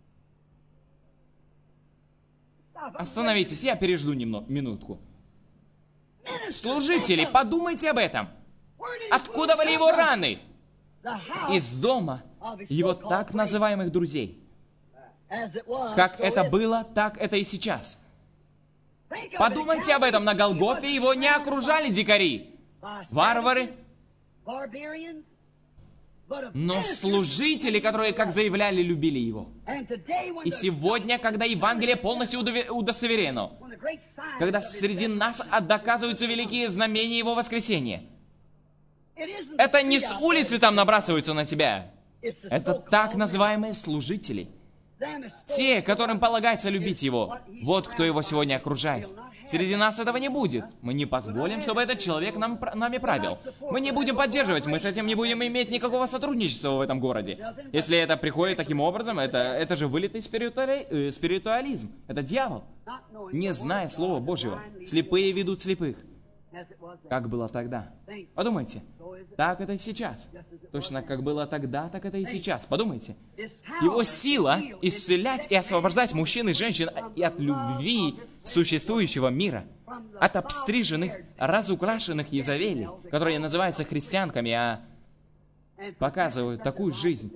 Остановитесь, я пережду немного, минутку. Служители, подумайте об этом. Откуда были его раны? Из дома его так называемых друзей. Как это было, так это и сейчас. Подумайте об этом. На Голгофе его не окружали дикари, варвары, но служители, которые, как заявляли, любили его. И сегодня, когда Евангелие полностью удостоверено, когда среди нас доказываются великие знамения его воскресения, это не с улицы там набрасываются на тебя. Это так называемые служители. Те, которым полагается любить его. Вот кто его сегодня окружает. Среди нас этого не будет. Мы не позволим, чтобы этот человек нам, нами правил. Мы не будем поддерживать, мы с этим не будем иметь никакого сотрудничества в этом городе. Если это приходит таким образом, это, это же вылитый спиритуали, э, спиритуализм. Это дьявол. Не зная Слова Божьего, слепые ведут слепых. Как было тогда. Подумайте. Так это и сейчас. Точно как было тогда, так это и сейчас. Подумайте. Его сила исцелять и освобождать мужчин и женщин и от любви существующего мира, от обстриженных, разукрашенных Езавелей, которые называются христианками, а показывают такую жизнь.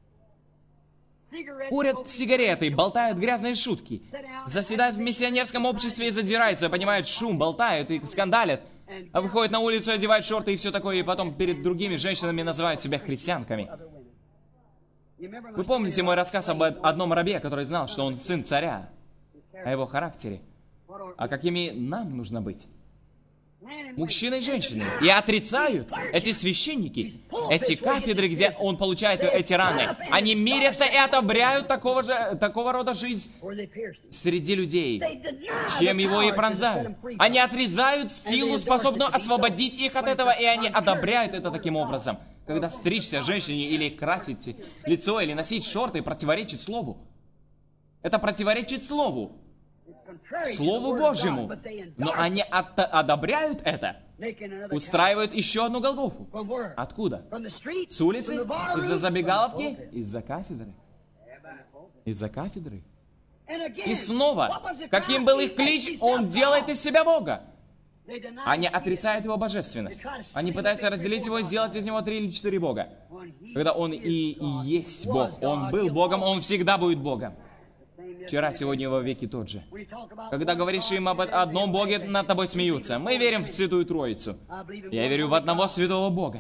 Курят сигареты, болтают грязные шутки, заседают в миссионерском обществе и задираются, понимают шум, болтают и скандалят, а выходят на улицу, одевают шорты и все такое, и потом перед другими женщинами называют себя христианками. Вы помните мой рассказ об одном рабе, который знал, что он сын царя, о его характере? А какими нам нужно быть? Мужчины и женщины. И отрицают эти священники, эти кафедры, где он получает эти раны. Они мирятся и одобряют такого, же, такого рода жизнь среди людей, чем его и пронзают. Они отрицают силу, способную освободить их от этого, и они одобряют это таким образом. Когда стричься женщине или красить лицо, или носить шорты, противоречит Слову. Это противоречит Слову. Слову Божьему. Но они от- одобряют это. Устраивают еще одну Голгофу. Откуда? С улицы? Из-за забегаловки? Из-за кафедры. Из-за кафедры. И снова, каким был их клич, он делает из себя Бога. Они отрицают его божественность. Они пытаются разделить его и сделать из него три или четыре Бога. Когда он и, и есть Бог. Он был Богом, он всегда будет Богом. Вчера, сегодня, во веки тот же. Когда говоришь им об одном Боге, над тобой смеются. Мы верим в Святую Троицу. Я верю в одного святого Бога.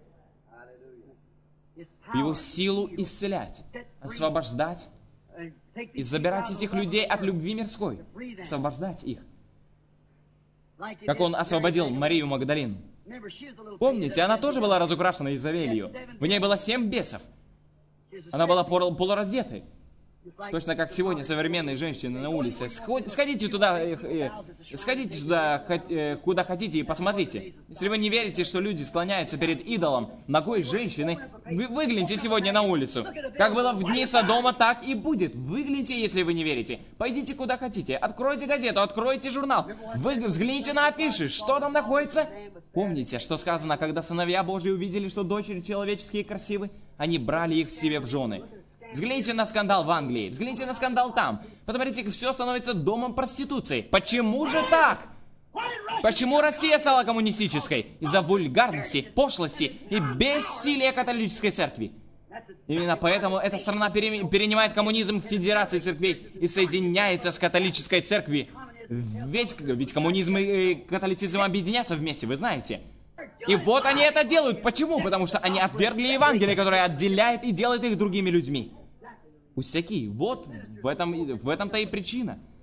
В Его силу исцелять, освобождать и забирать этих людей от любви мирской. Освобождать их. Как Он освободил Марию Магдалину. Помните, она тоже была разукрашена Езавелью. В ней было семь бесов. Она была пол- полураздетой. Точно как сегодня современные женщины на улице. Сходите туда, сходите туда, куда хотите и посмотрите. Если вы не верите, что люди склоняются перед идолом ногой женщины, вы выгляните сегодня на улицу. Как было в дни Содома, так и будет. Выгляните, если вы не верите. Пойдите куда хотите. Откройте газету, откройте журнал. Вы взгляните на афиши. Что там находится? Помните, что сказано, когда сыновья Божьи увидели, что дочери человеческие красивы, они брали их себе в жены. Взгляните на скандал в Англии, взгляните на скандал там. Посмотрите, как все становится домом проституции. Почему же так? Почему Россия стала коммунистической? Из-за вульгарности, пошлости и бессилия католической церкви. Именно поэтому эта страна пере- перенимает коммунизм в Федерации церквей и соединяется с католической церковью. Ведь, ведь коммунизм и католицизм объединятся вместе, вы знаете. И вот они это делают. Почему? Потому что они отвергли Евангелие, которое отделяет и делает их другими людьми. Пустяки. Вот в этом, в этом-то и причина.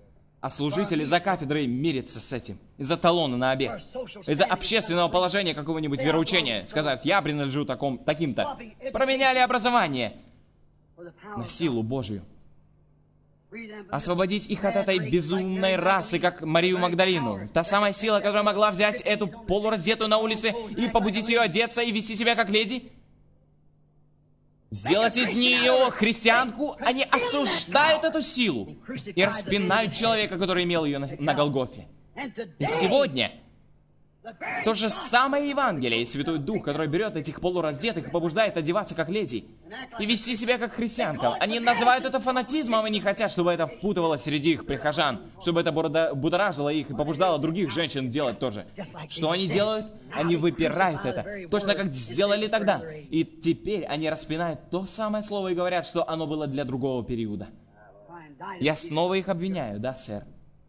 А служители за кафедрой мирятся с этим. Из-за талона на обед. Из-за общественного положения какого-нибудь вероучения. Сказать, я принадлежу таком, таким-то. Променяли образование на силу Божию. Освободить их от этой безумной расы, как Марию Магдалину. Та самая сила, которая могла взять эту полураздетую на улице и побудить ее одеться и вести себя как леди. Сделать из нее христианку, они осуждают эту силу и распинают человека, который имел ее на, на Голгофе. И сегодня то же самое Евангелие и Святой Дух, который берет этих полураздетых и побуждает одеваться как леди и вести себя как христианка. Они называют это фанатизмом и не хотят, чтобы это впутывалось среди их прихожан, чтобы это будоражило их и побуждало других женщин делать то же. Что они делают? Они выпирают это, точно как сделали тогда. И теперь они распинают то самое слово и говорят, что оно было для другого периода. Я снова их обвиняю, да, сэр?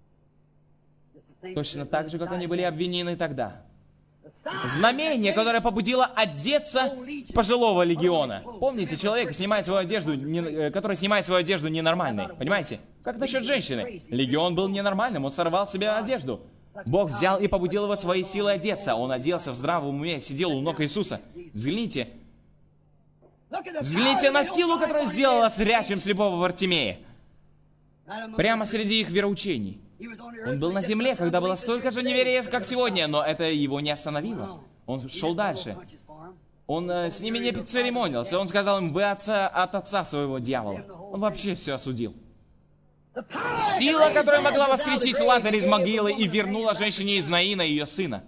Точно так же, как они были обвинены тогда. Знамение, которое побудило одеться пожилого легиона. Помните, человек снимает свою одежду, не, который снимает свою одежду ненормальной. Понимаете? Как насчет женщины? Легион был ненормальным, он сорвал себе одежду. Бог взял и побудил его своей силой одеться. Он оделся в здравом уме, сидел у ног Иисуса. Взгляните. Взгляните на силу, которая сделала зрячим слепого Вартимея. Прямо среди их вероучений. Он был на земле, когда было столько же неверия, как сегодня, но это его не остановило. Он шел дальше. Он э, с ними не церемонился. Он сказал им, вы отца, от отца своего дьявола. Он вообще все осудил. Сила, которая могла воскресить Лазаря из могилы и вернула женщине из Наина ее сына.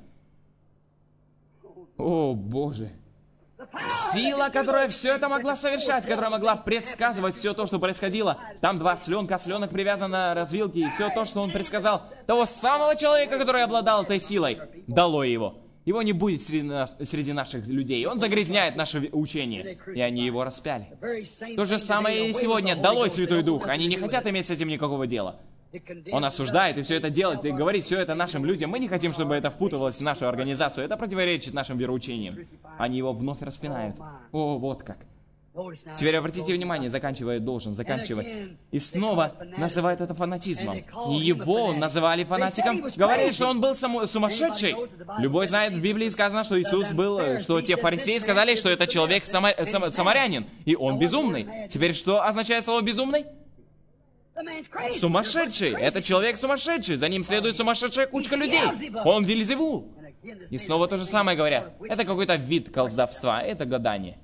О, Боже! Сила, которая все это могла совершать, которая могла предсказывать все то, что происходило. Там два цленка, цленок привязан на развилке, и все то, что он предсказал. Того самого человека, который обладал этой силой, долой его. Его не будет среди, нас, среди наших людей. Он загрязняет наше учение, и они его распяли. То же самое и сегодня. Долой Святой Дух. Они не хотят иметь с этим никакого дела. Он осуждает и все это делает, и говорит все это нашим людям. Мы не хотим, чтобы это впутывалось в нашу организацию. Это противоречит нашим вероучениям. Они его вновь распинают. О, вот как. Теперь обратите внимание, заканчивая, должен заканчивать. И снова называют это фанатизмом. И его называли фанатиком. Говорили, что он был сумасшедший. Любой знает, в Библии сказано, что Иисус был, что те фарисеи сказали, что это человек сама, сам, самарянин. И он безумный. Теперь что означает слово «безумный»? Сумасшедший. Это человек сумасшедший. За ним следует сумасшедшая кучка людей. Он Вельзевул. И снова то же самое говорят. Это какой-то вид колдовства. Это гадание.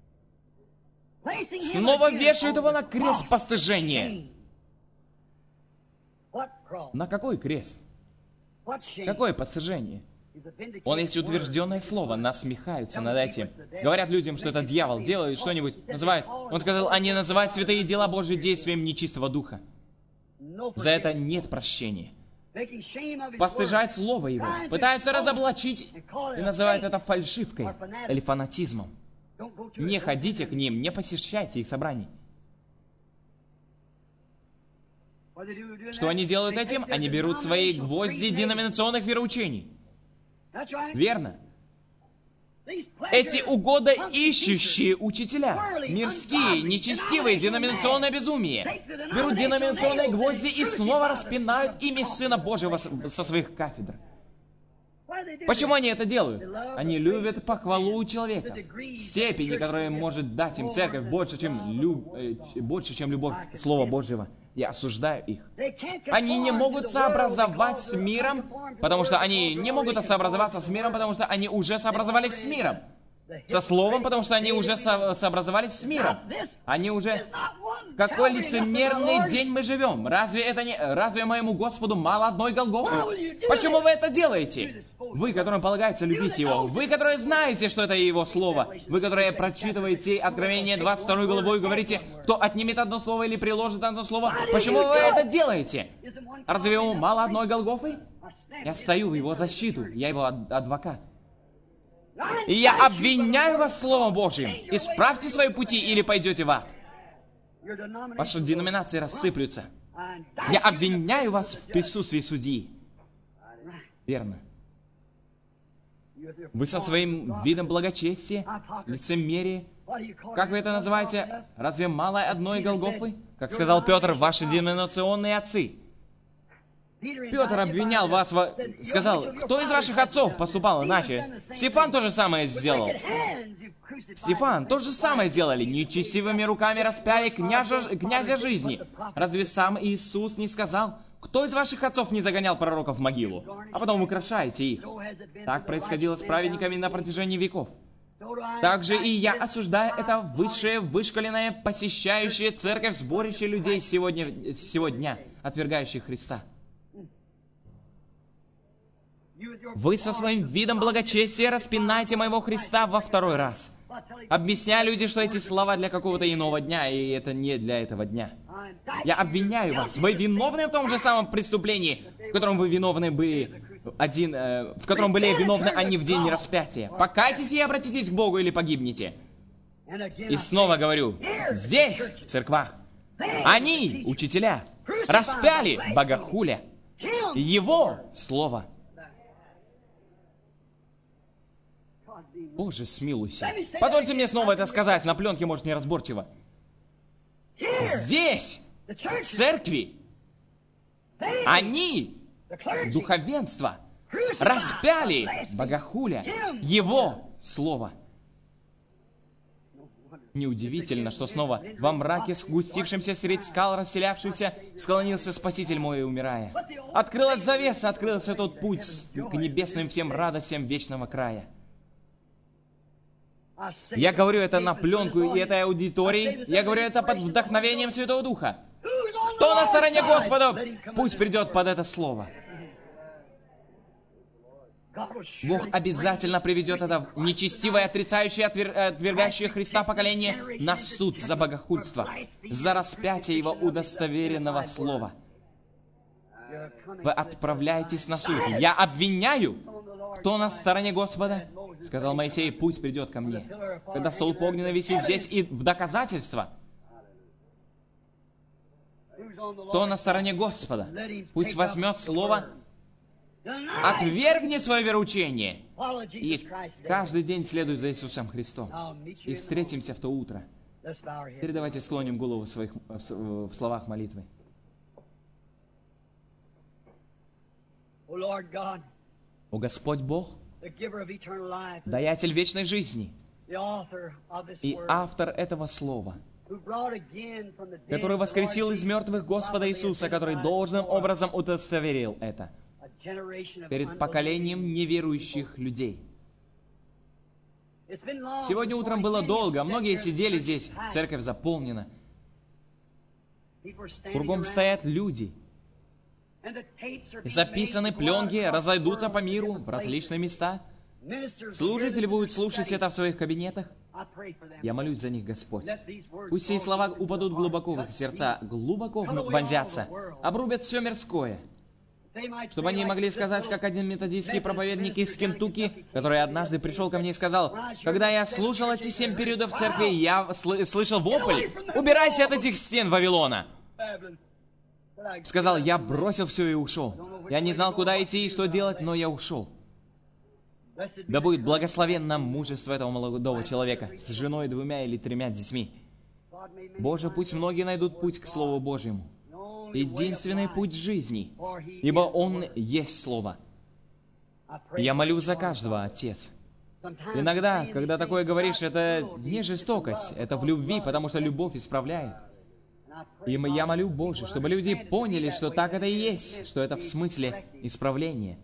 Снова вешают его на крест постыжения. На какой крест? Какое постыжение? Он есть утвержденное слово, насмехаются над этим. Говорят людям, что это дьявол, делает что-нибудь, называют. Он сказал, они называют святые дела Божьи действием нечистого духа. За это нет прощения. Постыжают слово его, пытаются разоблачить и называют это фальшивкой или фанатизмом. Не ходите к ним, не посещайте их собраний. Что они делают этим? Они берут свои гвозди деноминационных вероучений. Верно. Эти угодоищущие учителя, мирские, нечестивые, деноминационное безумие, берут деноминационные гвозди и снова распинают ими Сына Божьего со своих кафедр. Почему они это делают? Они любят похвалу у человека. Степени, которые может дать им церковь, больше, чем, люб... больше, чем любовь Слова Божьего. Я осуждаю их. Они не могут сообразовать с миром, потому что они не могут сообразоваться с миром, потому что они уже сообразовались с миром. Со Словом, потому что они уже со сообразовались с миром. Они уже... Какой лицемерный день мы живем? Разве это не... Разве моему Господу мало одной Голгофы? Почему вы это делаете? Вы, которым полагается любить Его. Вы, которые знаете, что это Его Слово. Вы, которые прочитываете Откровение двадцать второй главой и говорите, кто отнимет одно слово или приложит одно слово. Почему вы это делаете? Разве ему мало одной Голгофы? Я стою в Его защиту. Я Его адвокат. И я обвиняю вас Словом Божьим. Исправьте свои пути или пойдете в ад. Ваши деноминации рассыплются. Я обвиняю вас в присутствии судьи. Верно. Вы со своим видом благочестия, лицемерия, как вы это называете? Разве мало одной Голгофы? Как сказал Петр, ваши деноминационные отцы. Петр обвинял вас, во... сказал, кто из ваших отцов поступал иначе? Стефан то же самое сделал. Стефан то же самое сделали. Нечестивыми руками распяли княжа... князя жизни. Разве сам Иисус не сказал, кто из ваших отцов не загонял пророков в могилу, а потом украшаете их? Так происходило с праведниками на протяжении веков. Также и я осуждаю это высшее, вышкаленное, посещающее церковь сборище людей сегодня, сегодня, отвергающих Христа. Вы со своим видом благочестия распинаете моего Христа во второй раз. Объясняя людям, что эти слова для какого-то иного дня, и это не для этого дня. Я обвиняю вас. Вы виновны в том же самом преступлении, в котором вы виновны были один, э, в котором были виновны они в день распятия. Покайтесь и обратитесь к Богу, или погибнете. И снова говорю, здесь, в церквах, они, учителя, распяли богохуля, его слово. Боже, смилуйся. Позвольте мне снова это сказать, на пленке, может, неразборчиво. Здесь, в церкви, они, духовенство, распяли богохуля, его слово. Неудивительно, что снова во мраке, сгустившемся средь скал, расселявшийся, склонился Спаситель мой, умирая. Открылась завеса, открылся тот путь к небесным всем радостям вечного края. Я говорю это на пленку и этой аудитории. Я говорю это под вдохновением Святого Духа. Кто на стороне Господа, пусть придет под это слово. Бог обязательно приведет это нечестивое, отрицающее, отвер... отвергающее Христа поколение на суд за богохульство, за распятие Его удостоверенного слова. Вы отправляетесь на суд. Я обвиняю, кто на стороне Господа, сказал Моисей, пусть придет ко мне. Когда столб огненный висит здесь и в доказательство, кто на стороне Господа, пусть возьмет слово, отвергни свое вероучение и каждый день следуй за Иисусом Христом. И встретимся в то утро. Теперь давайте склоним голову в, своих, в словах молитвы. О Господь Бог, даятель вечной жизни и автор этого слова, который воскресил из мертвых Господа Иисуса, который должным образом удостоверил это перед поколением неверующих людей. Сегодня утром было долго, многие сидели здесь, церковь заполнена. Кругом стоят люди. Записаны пленки, разойдутся по миру в различные места. Служители будут слушать это в своих кабинетах. Я молюсь за них, Господь. Пусть сии слова упадут глубоко в их сердца, глубоко вонзятся, обрубят все мирское, чтобы они могли сказать, как один методистский проповедник из Кентукки, который однажды пришел ко мне и сказал, когда я слушал эти семь периодов в церкви, я сл- слышал вопль, убирайся от этих стен Вавилона. Сказал, я бросил все и ушел. Я не знал, куда идти и что делать, но я ушел. Да будет благословенно мужество этого молодого человека с женой, двумя или тремя детьми. Боже, пусть многие найдут путь к Слову Божьему. Единственный путь жизни, ибо Он есть Слово. Я молю за каждого, Отец. Иногда, когда такое говоришь, это не жестокость, это в любви, потому что любовь исправляет. И я молю, Боже, чтобы люди поняли, что так это и есть, что это в смысле исправления.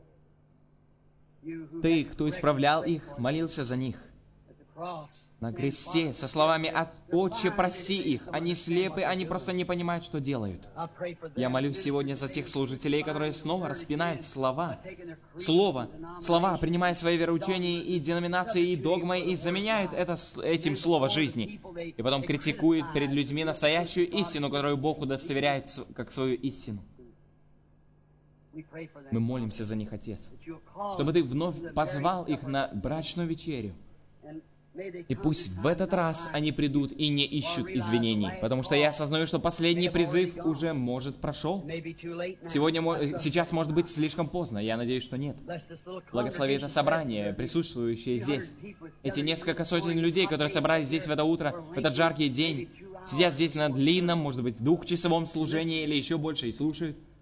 Ты, кто исправлял их, молился за них на кресте со словами «Отче, прости их». Они слепы, они просто не понимают, что делают. Я молюсь сегодня за тех служителей, которые снова распинают слова, слово, слова, принимая свои вероучения и деноминации, и догмы, и заменяют это этим слово жизни. И потом критикуют перед людьми настоящую истину, которую Бог удостоверяет как свою истину. Мы молимся за них, Отец, чтобы Ты вновь позвал их на брачную вечерю. И пусть в этот раз они придут и не ищут извинений, потому что я осознаю, что последний призыв уже, может, прошел. Сегодня, сейчас может быть слишком поздно, я надеюсь, что нет. Благослови это собрание, присутствующее здесь. Эти несколько сотен людей, которые собрались здесь в это утро, в этот жаркий день, сидят здесь на длинном, может быть, двухчасовом служении или еще больше и слушают.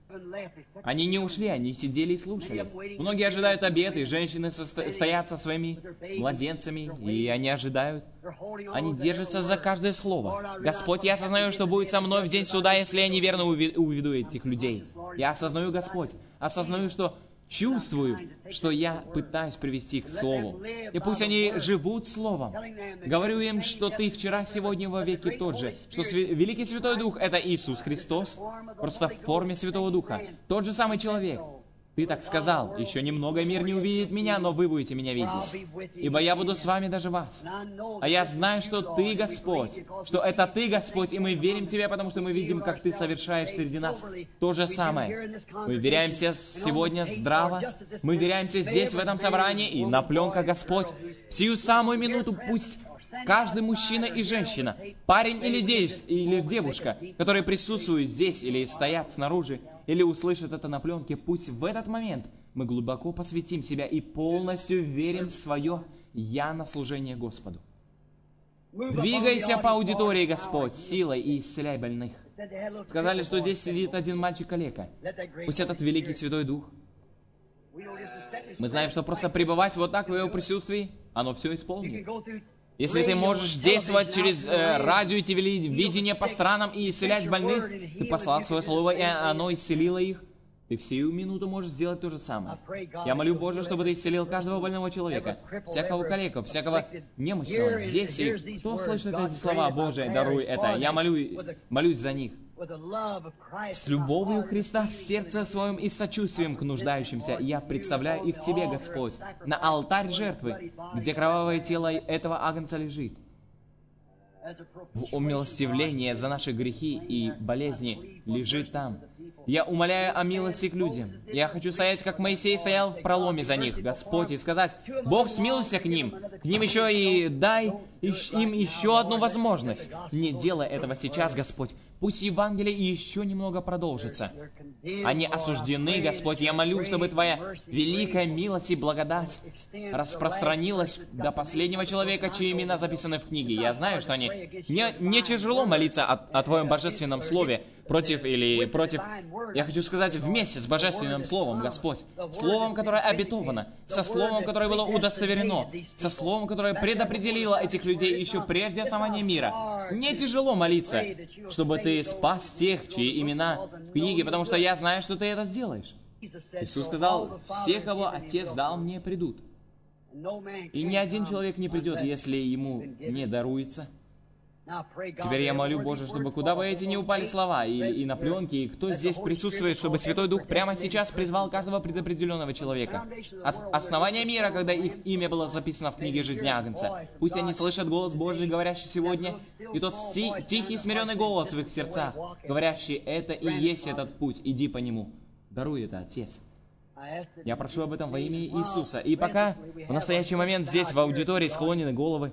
Они не ушли, они сидели и слушали. Многие ожидают обеты, женщины со стоят со своими младенцами, и они ожидают. Они держатся за каждое слово. Господь, я осознаю, что будет со мной в день суда, если я неверно уведу этих людей. Я осознаю, Господь, осознаю, что чувствую, что я пытаюсь привести их к Слову. И пусть они живут Словом. Говорю им, что Ты вчера, сегодня, во веки тот же. Что Сви- Великий Святой Дух — это Иисус Христос, просто в форме Святого Духа. Тот же самый человек. Ты так сказал, еще немного мир не увидит меня, но вы будете меня видеть. Ибо я буду с вами даже вас. А я знаю, что Ты, Господь, что это Ты, Господь, и мы верим Тебе, потому что мы видим, как Ты совершаешь среди нас то же самое. Мы веряемся сегодня здраво, мы веряемся здесь, в этом собрании, и на пленках, Господь. В сию самую минуту пусть каждый мужчина и женщина, парень или, де- или девушка, которые присутствуют здесь или стоят снаружи, или услышат это на пленке, пусть в этот момент мы глубоко посвятим себя и полностью верим в свое «Я» на служение Господу. Двигайся по аудитории, Господь, силой и исцеляй больных. Сказали, что здесь сидит один мальчик-калека. Пусть этот великий Святой Дух. Мы знаем, что просто пребывать вот так в Его присутствии, оно все исполнит. Если ты можешь действовать через э, радио и телевидение по странам и исцелять больных, ты послал свое слово, и оно исцелило их, ты в сию минуту можешь сделать то же самое. Я молю, Боже, чтобы Ты исцелил каждого больного человека, всякого калеку, всякого немощного. Здесь, и кто слышит эти слова, Боже, даруй это. Я молю, молюсь за них. С любовью Христа в сердце своем и сочувствием к нуждающимся я представляю их Тебе, Господь, на алтарь жертвы, где кровавое тело этого агнца лежит. В умилостивление за наши грехи и болезни лежит там. Я умоляю о милости к людям. Я хочу стоять, как Моисей стоял в проломе за них, Господь, и сказать: Бог, смилуйся к ним, к ним еще и дай им еще одну возможность. Не делай этого сейчас, Господь. Пусть Евангелие еще немного продолжится. Они осуждены, Господь. Я молю, чтобы Твоя великая милость и благодать распространилась до последнего человека, чьи имена записаны в книге. Я знаю, что они... Мне не тяжело молиться о, о Твоем божественном слове против или против... Я хочу сказать, вместе с божественным словом, Господь. Словом, которое обетовано. Со словом, которое было удостоверено. Со словом, которое предопределило этих людей еще прежде основания мира. Мне тяжело молиться, чтобы Ты спас тех, чьи имена в книге, потому что я знаю, что Ты это сделаешь. Иисус сказал: все, кого Отец дал мне, придут. И ни один человек не придет, если ему не даруется. Теперь я молю, Боже, чтобы куда бы эти не упали слова, и, и на пленке, и кто здесь присутствует, чтобы Святой Дух прямо сейчас призвал каждого предопределенного человека. От основания мира, когда их имя было записано в книге жизни Агнца. Пусть они слышат голос Божий, говорящий сегодня, и тот ти- тихий, смиренный голос в их сердцах, говорящий: это и есть этот путь, иди по нему. Даруй это, Отец. Я прошу об этом во имя Иисуса. И пока в настоящий момент здесь, в аудитории, склонены головы,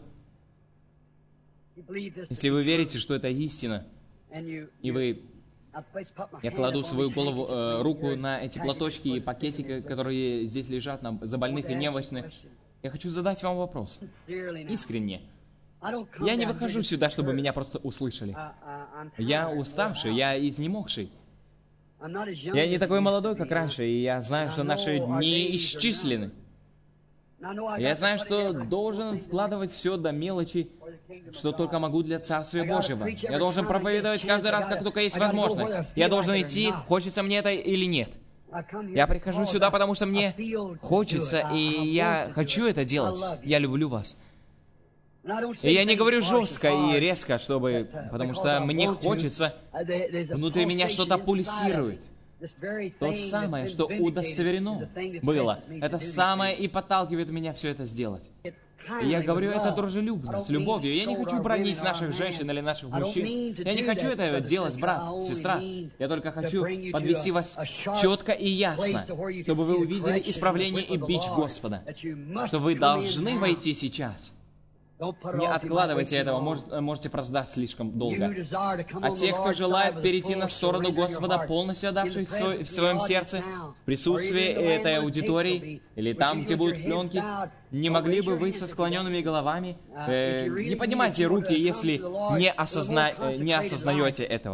если вы верите, что это истина, и вы... Я кладу свою голову, э, руку на эти платочки и пакетики, которые здесь лежат на, за больных и немощных. Я хочу задать вам вопрос. Искренне. Я не выхожу сюда, чтобы меня просто услышали. Я уставший, я изнемогший. Я не такой молодой, как раньше, и я знаю, что наши дни исчислены. Я знаю, что должен вкладывать все до мелочи, что только могу для Царствия Божьего. Я должен проповедовать каждый раз, как только есть возможность. Я должен идти, хочется мне это или нет. Я прихожу сюда, потому что мне хочется, и я хочу это делать. Я люблю вас. И я не говорю жестко и резко, чтобы, потому что мне хочется, внутри меня что-то пульсирует. То самое, что удостоверено было, это самое и подталкивает меня все это сделать. И я говорю это дружелюбно, с любовью. Я не хочу бронить наших женщин или наших мужчин. Я не хочу это делать, брат, сестра. Я только хочу подвести вас четко и ясно, чтобы вы увидели исправление и бич Господа, что вы должны войти сейчас. Не откладывайте этого, может, можете прождать слишком долго. А те, кто желает перейти на сторону Господа, полностью отдавшись в своем сердце, в присутствии этой аудитории, или там, где будут пленки, не могли бы вы со склоненными головами, э, не поднимайте руки, если не, осозна, э, не осознаете этого.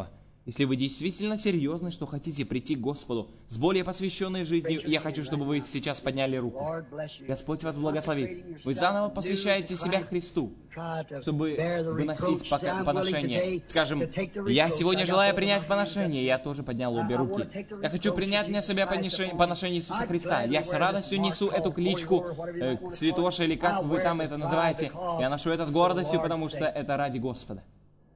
Если вы действительно серьезны, что хотите прийти к Господу с более посвященной жизнью, я хочу, чтобы вы сейчас подняли руку. Господь вас благословит. Вы заново посвящаете себя Христу, чтобы выносить пока- поношение. Скажем, я сегодня желаю принять поношение, я тоже поднял обе руки. Я хочу принять на себя поношение, поношение Иисуса Христа. Я с радостью несу эту кличку, э, святоша, или как вы там это называете. Я ношу это с гордостью, потому что это ради Господа.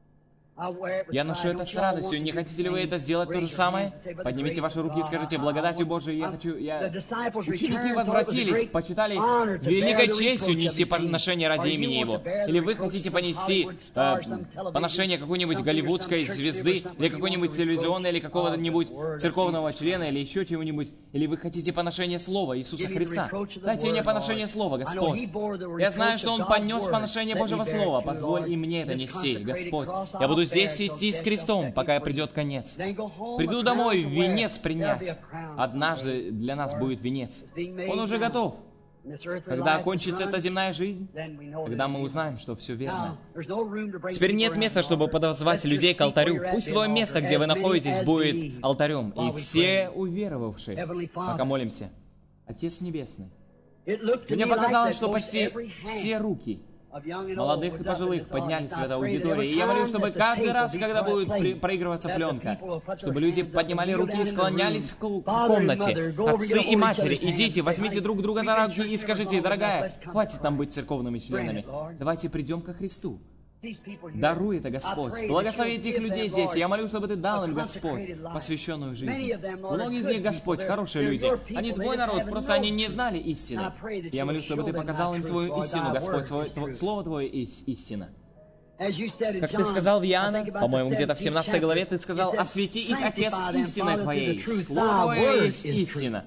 Я ношу это с радостью. Не хотите ли вы это сделать то же самое? Поднимите ваши руки и скажите: благодатью Божией я хочу... Я... Ученики возвратились, почитали великой честью нести поношение ради имени Его. Или вы хотите понести э, поношение какой-нибудь голливудской звезды, или какой-нибудь телевизионной, или какого-нибудь церковного члена, или еще чего-нибудь? Или вы хотите поношение Слова Иисуса Христа? Дайте мне поношение Слова, Господь. Я знаю, что Он понес поношение Божьего Слова. Позволь и мне это нести, Господь. Я буду здесь идти с крестом, пока придет конец. Приду домой венец принять. Однажды для нас будет венец. Он уже готов. Когда окончится эта земная жизнь, тогда мы узнаем, что все верно. Теперь нет места, чтобы подозвать людей к алтарю. Пусть свое место, где вы находитесь, будет алтарем. И все уверовавшие, пока молимся. Отец Небесный, мне показалось, что почти все руки молодых и пожилых поднялись в этой аудитории. И я молю, чтобы каждый раз, когда будет при- проигрываться пленка, чтобы люди поднимали руки и склонялись в ко- в комнате. Отцы и матери, идите, возьмите друг друга за руки и скажите: дорогая, хватит нам быть церковными членами. Давайте придем ко Христу. Даруй это, Господь. Благослови этих людей здесь. Я молю, чтобы Ты дал им, Господь, посвященную жизнь. Многие из них, Господь, хорошие люди. Они Твой народ, просто они не знали истины. Я молю, чтобы Ты показал им свою истину, Господь, свое, тво, Слово Твое ис- истина. Как Ты сказал в Иоанна, по-моему, где-то в семнадцатой главе, Ты сказал: освети их, Отец, истиной Твоей. Слово Твое есть истина.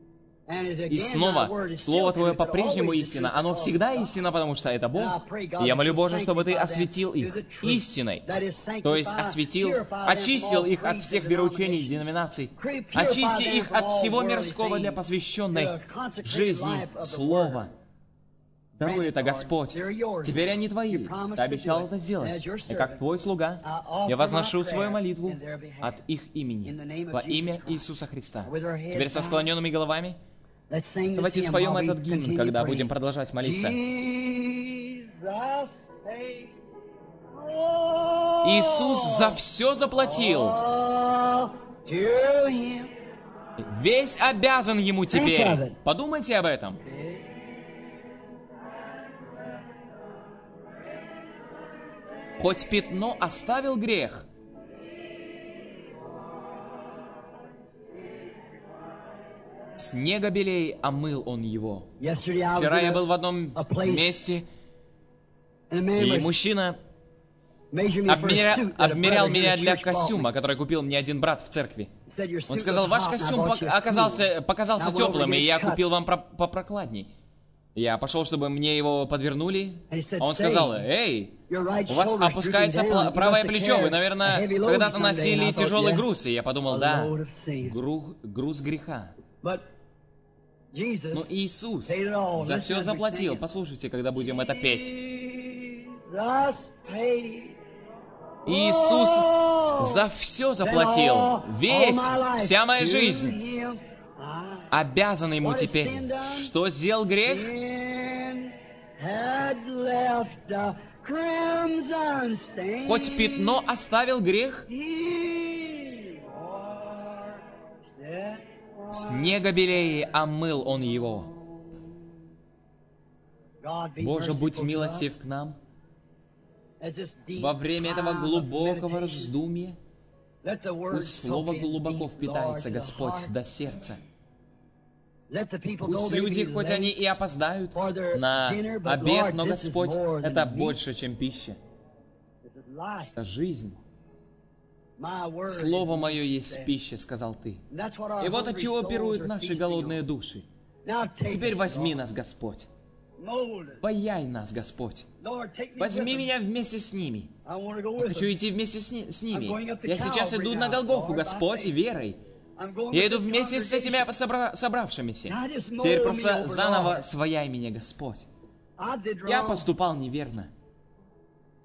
И снова, Слово Твое по-прежнему истина. Оно всегда истина, потому что это Бог. И я молю, Боже, чтобы Ты осветил их истиной. То есть осветил, очистил их от всех вероучений и деноминаций. Очисти их от всего мирского для посвященной жизни Слова. Даруй это, Господь. Теперь они Твои. Ты обещал это сделать. И как Твой слуга, я возношу свою молитву от их имени, во имя Иисуса Христа. Теперь со склоненными головами давайте споем этот гимн, когда будем продолжать молиться. Иисус за все заплатил. Весь обязан Ему теперь. Подумайте об этом. Хоть пятно оставил грех, снега белей омыл Он его. Вчера я был в одном месте, и мужчина обмеря... обмерял меня для костюма, который купил мне один брат в церкви. Он сказал: ваш костюм пок- оказался, показался теплым, и я купил вам про- попрокладней. Я пошел, чтобы мне его подвернули. А он сказал: эй, у вас опускается пла- правое плечо, вы, наверное, когда-то носили тяжелый груз. И я подумал: да, гру- груз греха. Но Иисус за все заплатил. Послушайте, когда будем это петь. Иисус за все заплатил. Весь, вся моя жизнь обязан Ему теперь. Что сделал грех? Хоть пятно оставил грех, снега белее омыл Он его. Боже, будь милостив к нам во время этого глубокого раздумья. Пусть Слово глубоко впитается, Господь, до сердца. Пусть люди, хоть они и опоздают на обед, но, Господь, это больше, чем пища. Это жизнь. Слово Мое есть пища, сказал Ты. И вот от чего пируют наши голодные души. Теперь возьми нас, Господь. Паяй нас, Господь. Возьми меня вместе с ними. Я хочу идти вместе с, ни- с ними. Я сейчас иду на Голгофу, Господь, и верой. Я иду вместе с этими собра- собравшимися. Теперь просто заново свояй меня, Господь. Я поступал неверно.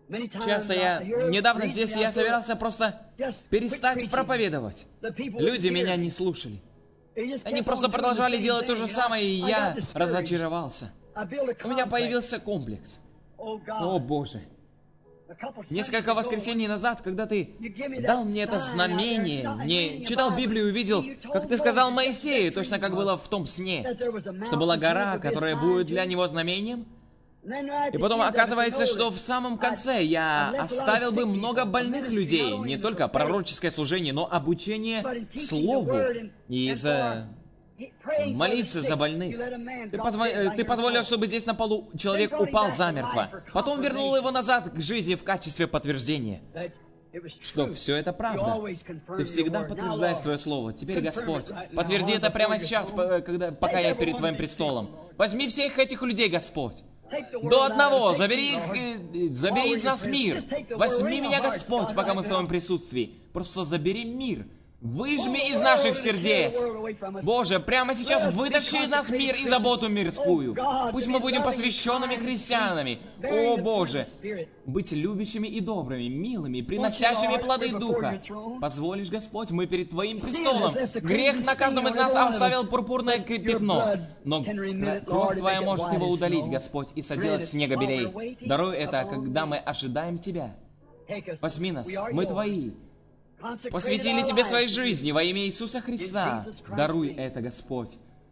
Часто я, недавно здесь я собирался просто перестать проповедовать. Люди меня не слушали. Они просто продолжали делать то же самое, и я разочаровался. У меня появился комплекс. О, Боже. Несколько воскресений назад, когда ты дал мне это знамение, не читал Библию и увидел, как ты сказал Моисею, точно как было в том сне, что была гора, которая будет для него знамением. И потом оказывается, что в самом конце я оставил бы много больных людей, не только пророческое служение, но обучение Слову и за... молиться за больных. Ты, позво... Ты позволил, чтобы здесь на полу человек упал замертво. Потом вернул его назад к жизни в качестве подтверждения, что все это правда. Ты всегда подтверждаешь свое слово. Теперь, Господь, подтверди это прямо сейчас, когда, пока я перед Твоим престолом. Возьми всех этих людей, Господь. До одного. Забери их, забери из нас мир. Возьми меня, Господь, пока мы в Твоем присутствии. Просто забери мир. Выжми из наших сердец. Боже, прямо сейчас вытащи из нас мир и заботу мирскую. Пусть мы будем посвященными христианами. О, Боже, быть любящими и добрыми, милыми, приносящими плоды Духа. Позволишь, Господь, мы перед Твоим престолом. Грех на каждом из нас оставил пурпурное пятно. Но кровь Твоя может его удалить, Господь, и соделать снега белей. Даруй это, когда мы ожидаем Тебя. Возьми нас, мы Твои. Посвятили Тебе своей жизни во имя Иисуса Христа. Даруй это, Господь,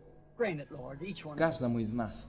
каждому из нас.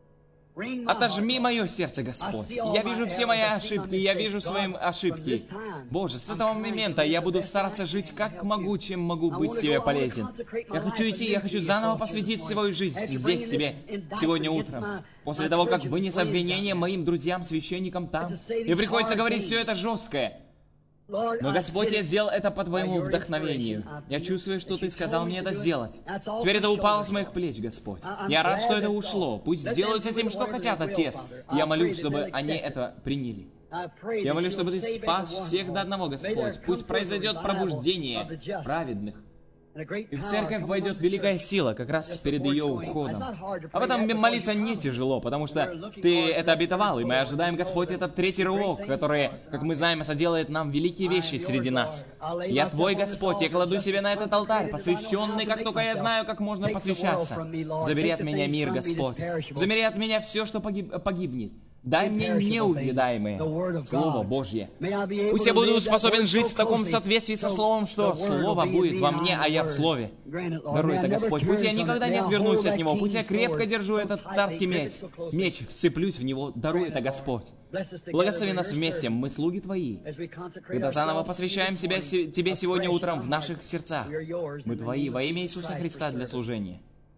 Отожми мое сердце, Господь. Я вижу все мои ошибки, я вижу свои ошибки. Боже, с этого момента я буду стараться жить как могу, чем могу быть себе полезен. Я хочу идти, я хочу заново посвятить свою жизнь здесь себе сегодня утром. После того, как вынес обвинение моим друзьям, священникам там, и приходится говорить все это жесткое. Но, Господь, я сделал это по Твоему вдохновению. Я чувствую, что Ты сказал мне это сделать. Теперь это упало с моих плеч, Господь. Я рад, что это ушло. Пусть делают с этим, что хотят, Отец. Я молюсь, чтобы они это приняли. Я молюсь, чтобы Ты спас всех до одного, Господь. Пусть произойдет пробуждение праведных. И в церковь войдет великая сила, как раз перед ее уходом. Об этом молиться не тяжело, потому что Ты это обетовал, и мы ожидаем, Господь, этот третий рывок, который, как мы знаем, соделает нам великие вещи среди нас. Я Твой, Господь, я кладу себе на этот алтарь, посвященный, как только я знаю, как можно посвящаться. Забери от меня мир, Господь. Забери от меня все, что погиб... погибнет. Дай мне неувядаемое Слово Божье. Пусть я буду способен жить в таком соответствии со Словом, что Слово будет во мне, а я в Слове. Даруй это, Господь. Пусть я никогда не отвернусь от Него. Пусть я крепко держу этот царский меч. Меч, вцеплюсь в него. Даруй это, Господь. Благослови нас вместе, мы слуги Твои. Когда заново посвящаем себя Тебе сегодня утром в наших сердцах. Мы Твои во имя Иисуса Христа для служения.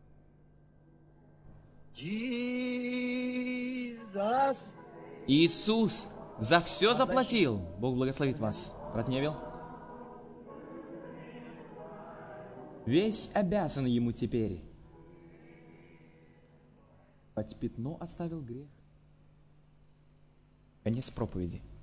Иисус за все заплатил. Бог благословит вас. Брат Невил. Весь обязан Ему теперь. Хоть пятно оставил грех. Конец проповеди.